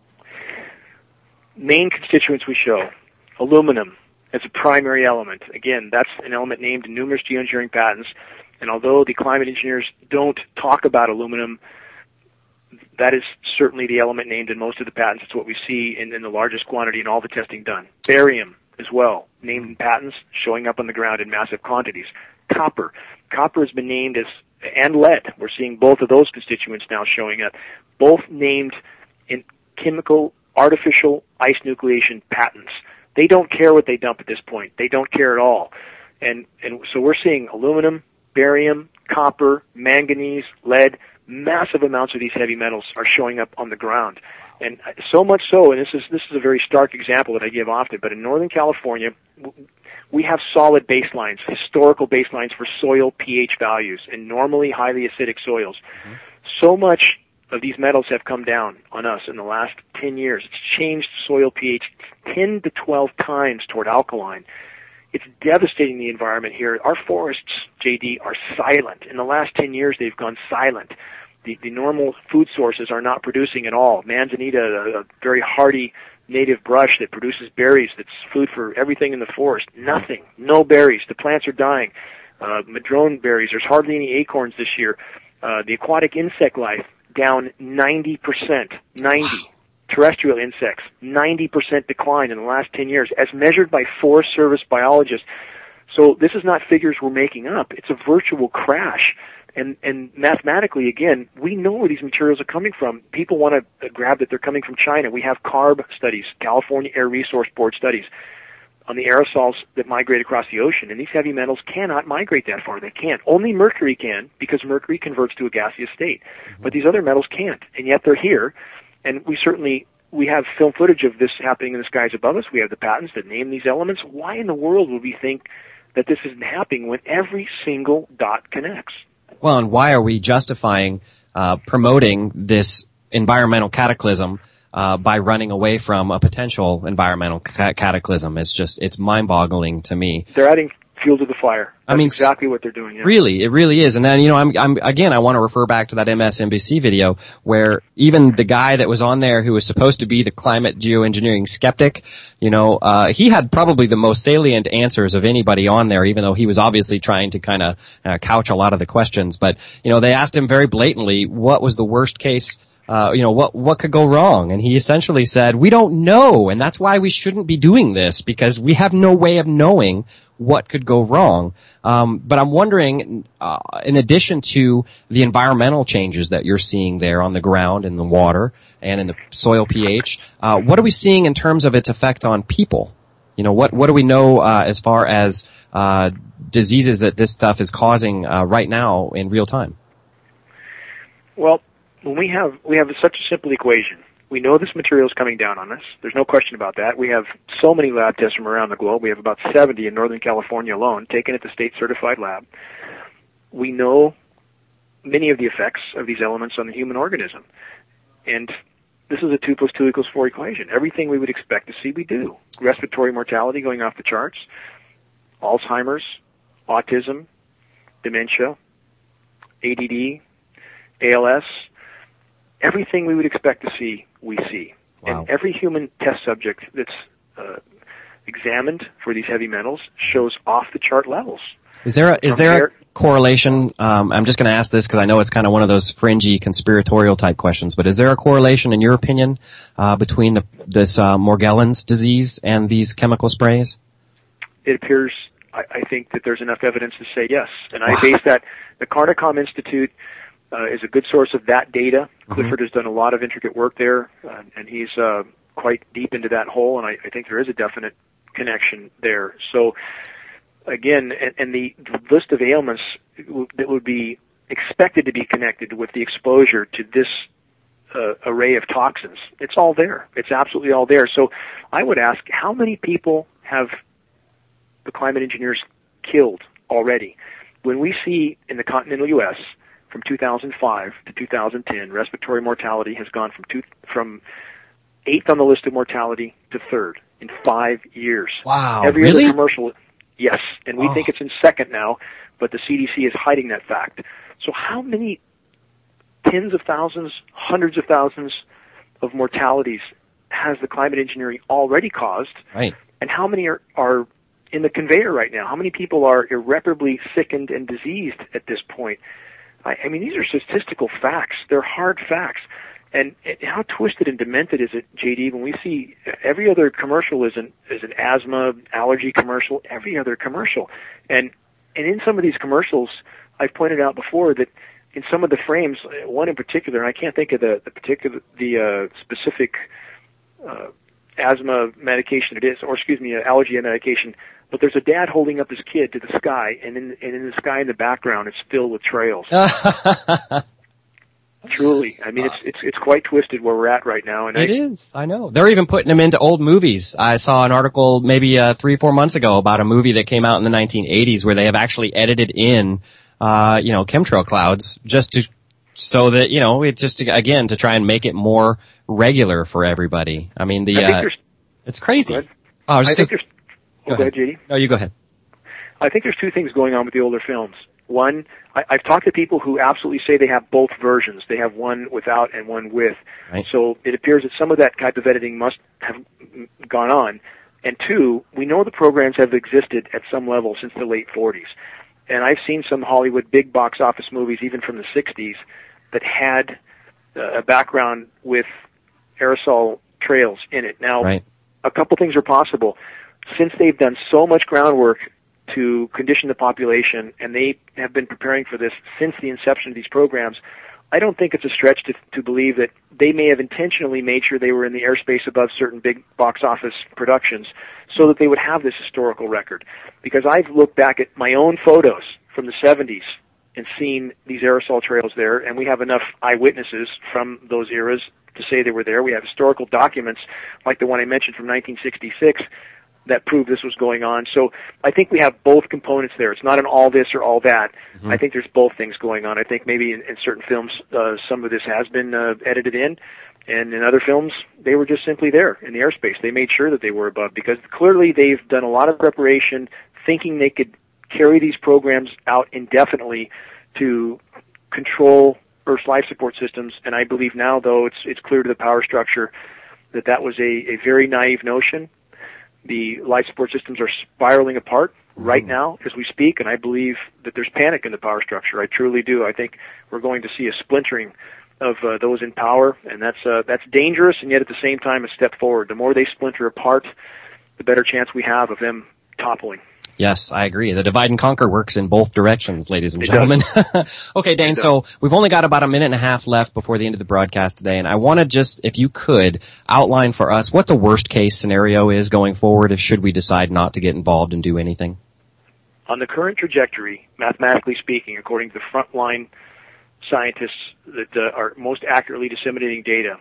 Main constituents we show: aluminum as a primary element. Again, that's an element named in numerous geoengineering patents, and although the climate engineers don't talk about aluminum, that is certainly the element named in most of the patents. It's what we see in, in the largest quantity in all the testing done. Barium as well, named in patents, showing up on the ground in massive quantities. Copper. Copper has been named as, and lead. We're seeing both of those constituents now showing up, both named in chemical, artificial ice nucleation patents. They don't care what they dump at this point. They don't care at all. And, and so we're seeing aluminum, barium, copper, manganese, lead. Massive amounts of these heavy metals are showing up on the ground. And so much so, and this is this is a very stark example that I give often, but in Northern California, we have solid baselines, historical baselines for soil pH values in normally highly acidic soils. Mm-hmm. So much of these metals have come down on us in the last ten years. It's changed soil pH ten to twelve times toward alkaline. It's devastating the environment here. Our forests, J D, are silent. In the last ten years, they've gone silent. The, the normal food sources are not producing at all. Manzanita, a, a very hardy native brush that produces berries, that's food for everything in the forest. Nothing. No berries. The plants are dying. Uh, madrone berries. There's hardly any acorns this year. Uh, the aquatic insect life, down ninety percent. ninety. Terrestrial insects, ninety percent decline in the last ten years, as measured by Forest Service biologists. So this is not figures we're making up. It's a virtual crash. And, and mathematically, again, we know where these materials are coming from. People want to grab that they're coming from China. We have CARB studies, California Air Resource Board studies, on the aerosols that migrate across the ocean. And these heavy metals cannot migrate that far. They can't. Only mercury can, because mercury converts to a gaseous state. Mm-hmm. But these other metals can't. And yet they're here. And we certainly, we have film footage of this happening in the skies above us. We have the patents that name these elements. Why in the world would we think that this isn't happening when every single dot connects? Well, and why are we justifying uh, promoting this environmental cataclysm uh, by running away from a potential environmental ca- cataclysm? It's just, it's mind-boggling to me. They're adding fuel to the fire. That's I mean, exactly what they're doing. Yeah. Really, it really is. And then, you know, I'm, I'm, again, I want to refer back to that M S N B C video where even the guy that was on there who was supposed to be the climate geoengineering skeptic, you know, uh, he had probably the most salient answers of anybody on there, even though he was obviously trying to kind of uh, couch a lot of the questions. But, you know, they asked him very blatantly what was the worst case, uh, you know, what, what could go wrong? And he essentially said, we don't know. And that's why we shouldn't be doing this, because we have no way of knowing what could go wrong. Um, but I'm wondering, uh, in addition to the environmental changes that you're seeing there on the ground, in the water, and in the soil pH, uh, what are we seeing in terms of its effect on people? You know, what, what do we know, uh, as far as, uh, diseases that this stuff is causing, uh, right now in real time? Well, when we have, we have such a simple equation. We know this material is coming down on us. There's no question about that. We have so many lab tests from around the globe. We have about seventy in Northern California alone, taken at the state-certified lab. We know many of the effects of these elements on the human organism. And this is a two plus two equals four equation. Everything we would expect to see, we do. Respiratory mortality going off the charts, Alzheimer's, autism, dementia, A D D, A L S, everything we would expect to see, we see. Wow. And every human test subject that's uh, examined for these heavy metals shows off-the-chart levels. Is there a, is there a correlation, um, I'm just going to ask this because I know it's kind of one of those fringy conspiratorial type questions, but is there a correlation, in your opinion, uh, between the, this uh, Morgellons disease and these chemical sprays? It appears, I, I think that there's enough evidence to say yes. And I base that, the Carnicom Institute Uh, is a good source of that data. Mm-hmm. Clifford has done a lot of intricate work there, uh, and he's uh, quite deep into that hole, and I, I think there is a definite connection there. So, again, and, and the, the list of ailments that would be expected to be connected with the exposure to this uh, array of toxins, it's all there. It's absolutely all there. So I would ask, how many people have the climate engineers killed already? When we see in the continental U S, from two thousand five to two thousand ten, respiratory mortality has gone from two, from eighth on the list of mortality to third in five years. Wow, Every really? other commercial, yes, and we oh. think it's in second now, but the C D C is hiding that fact. So how many tens of thousands, hundreds of thousands of mortalities has the climate engineering already caused? Right. And how many are, are in the conveyor right now? How many people are irreparably sickened and diseased at this point? I mean, these are statistical facts. They're hard facts. And how twisted and demented is it, J D, when we see every other commercial is an, is an asthma, allergy commercial, every other commercial. And, and in some of these commercials, I've pointed out before that in some of the frames, one in particular, and I can't think of the, the particular, the uh, specific uh, asthma medication it is, or excuse me, allergy medication, but there's a dad holding up his kid to the sky, and in, and in the sky in the background, it's filled with trails. Truly, I mean, it's it's it's quite twisted where we're at right now. And it I, is. I know. They're even putting them into old movies. I saw an article maybe uh, three, four months ago about a movie that came out in the nineteen eighties where they have actually edited in, uh, you know, chemtrail clouds just to, so that, you know, it just to, again to try and make it more regular for everybody. I mean, the I uh, it's crazy. Oh, I, was I just think gonna, there's. Go, go ahead, J D. No, you go ahead. I think there's two things going on with the older films. One, I, I've talked to people who absolutely say they have both versions. They have one without and one with. Right. So it appears that some of that type of editing must have gone on. And two, we know the programs have existed at some level since the late forties. And I've seen some Hollywood big box office movies, even from the sixties, that had uh, a background with aerosol trails in it. Now, right. a couple things are possible. Since they've done so much groundwork to condition the population, and they have been preparing for this since the inception of these programs, I don't think it's a stretch to, to believe that they may have intentionally made sure they were in the airspace above certain big box office productions so that they would have this historical record. Because I've looked back at my own photos from the seventies and seen these aerosol trails there, and we have enough eyewitnesses from those eras to say they were there. We have historical documents like the one I mentioned from nineteen sixty-six that proved this was going on. So I think we have both components there. It's not an all this or all that. Mm-hmm. I think there's both things going on. I think maybe in, in certain films uh, some of this has been uh, edited in, and in other films they were just simply there in the airspace. They made sure that they were above, because clearly they've done a lot of preparation thinking they could carry these programs out indefinitely to control Earth's life support systems. And I believe now, though, it's it's clear to the power structure that that was a, a very naive notion. The life support systems are spiraling apart right now as we speak, and I believe that there's panic in the power structure. I truly do. I think we're going to see a splintering of uh, those in power, and that's uh, that's dangerous, and yet at the same time a step forward. The more they splinter apart, the better chance we have of them toppling. Yes, I agree. The divide and conquer works in both directions, ladies and gentlemen. Okay, Dane, so we've only got about a minute and a half left before the end of the broadcast today, and I want to just, if you could, outline for us what the worst case scenario is going forward if should we decide not to get involved and do anything. On the current trajectory, mathematically speaking, according to the frontline scientists that uh, are most accurately disseminating data,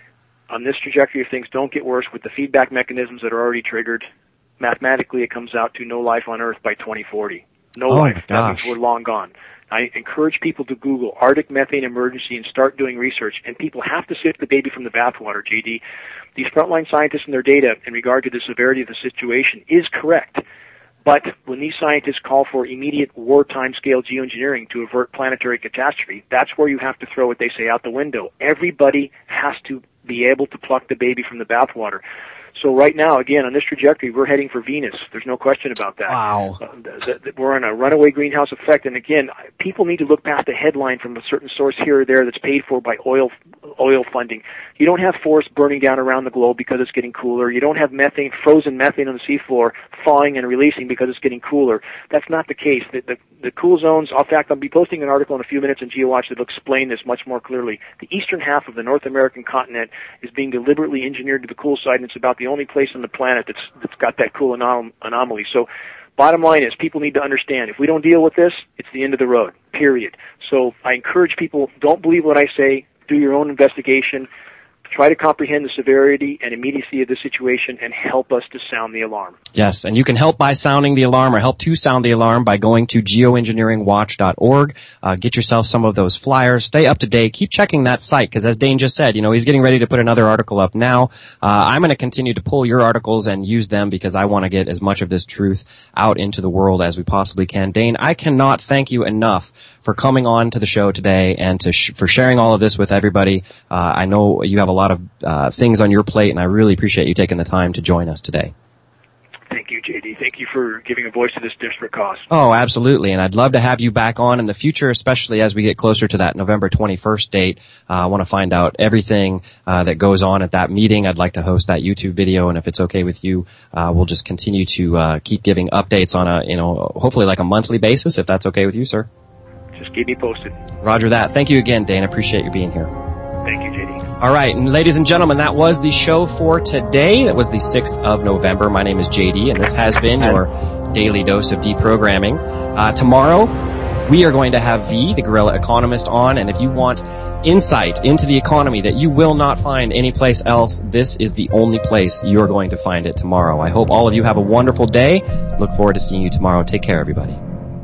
on this trajectory, if things don't get worse with the feedback mechanisms that are already triggered, mathematically, it comes out to no life on Earth by twenty forty. No oh life. That means we're long gone. I encourage people to Google Arctic methane emergency and start doing research. And people have to sift the baby from the bathwater, J D. These frontline scientists and their data in regard to the severity of the situation is correct. But when these scientists call for immediate wartime scale geoengineering to avert planetary catastrophe, that's where you have to throw what they say out the window. Everybody has to be able to pluck the baby from the bathwater. So right now, again, on this trajectory, we're heading for Venus. There's no question about that. Wow. Uh, the, the, we're on a runaway greenhouse effect. And again, people need to look past the headline from a certain source here or there that's paid for by oil oil funding. You don't have forests burning down around the globe because it's getting cooler. You don't have methane, frozen methane on the seafloor thawing and releasing because it's getting cooler. That's not the case. The, the, the cool zones, in fact, I'll be posting an article in a few minutes in GeoWatch that will explain this much more clearly. The eastern half of the North American continent is being deliberately engineered to the cool side, and it's about the only place on the planet that's that's got that cool anom- anomaly. So bottom line is people need to understand, if we don't deal with this, it's the end of the road, period. So I encourage people, don't believe what I say, do your own investigation, try to comprehend the severity and immediacy of the situation, and help us to sound the alarm. Yes, and you can help by sounding the alarm, or help to sound the alarm by going to geoengineering watch dot org. Uh, get yourself some of those flyers. Stay up to date. Keep checking that site, because as Dane just said, you know, he's getting ready to put another article up now. Uh, I'm going to continue to pull your articles and use them because I want to get as much of this truth out into the world as we possibly can. Dane, I cannot thank you enough for coming on to the show today and to sh- for sharing all of this with everybody. Uh, I know you have a lot of uh, things on your plate, and I really appreciate you taking the time to join us today. Thank you, J D. Thank you for giving a voice to this desperate cause. Oh, absolutely. And I'd love to have you back on in the future, especially as we get closer to that November twenty-first date. Uh, I want to find out everything uh, that goes on at that meeting. I'd like to host that YouTube video, and if it's okay with you, uh, we'll just continue to uh, keep giving updates on a, you know, hopefully like a monthly basis, if that's okay with you, sir. Just keep me posted. Roger that. Thank you again, Dane. I appreciate you being here. Thank you, J D. All right, and ladies and gentlemen, that was the show for today. That was the sixth of November. My name is J D, and this has been your daily dose of deprogramming. Uh, tomorrow, we are going to have V, the Guerrilla Economist, on, and if you want insight into the economy that you will not find anyplace else, this is the only place you are going to find it tomorrow. I hope all of you have a wonderful day. Look forward to seeing you tomorrow. Take care, everybody.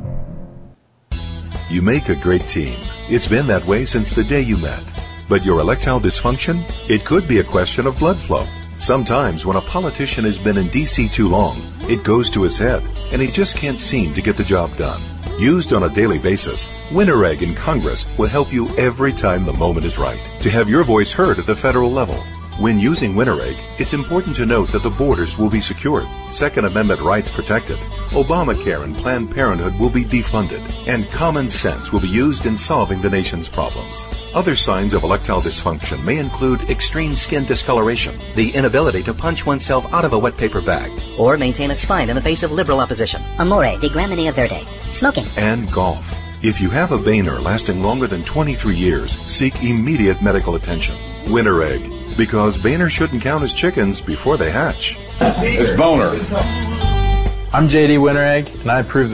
You make a great team. It's been that way since the day you met. But your erectile dysfunction? It could be a question of blood flow. Sometimes when a politician has been in D C too long, it goes to his head, and he just can't seem to get the job done. Used on a daily basis, WinterEgg in Congress will help you every time the moment is right to have your voice heard at the federal level. When using WinterEgg, it's important to note that the borders will be secured, Second Amendment rights protected, Obamacare and Planned Parenthood will be defunded, and common sense will be used in solving the nation's problems. Other signs of erectile dysfunction may include extreme skin discoloration, the inability to punch oneself out of a wet paper bag, or maintain a spine in the face of liberal opposition. Amore di Gramine Verde. Smoking. And golf. If you have a Boehner lasting longer than twenty-three years, seek immediate medical attention. WinterEgg. Because Boehner shouldn't count as chickens before they hatch. It's Boner. I'm J D WinterEgg, and I approve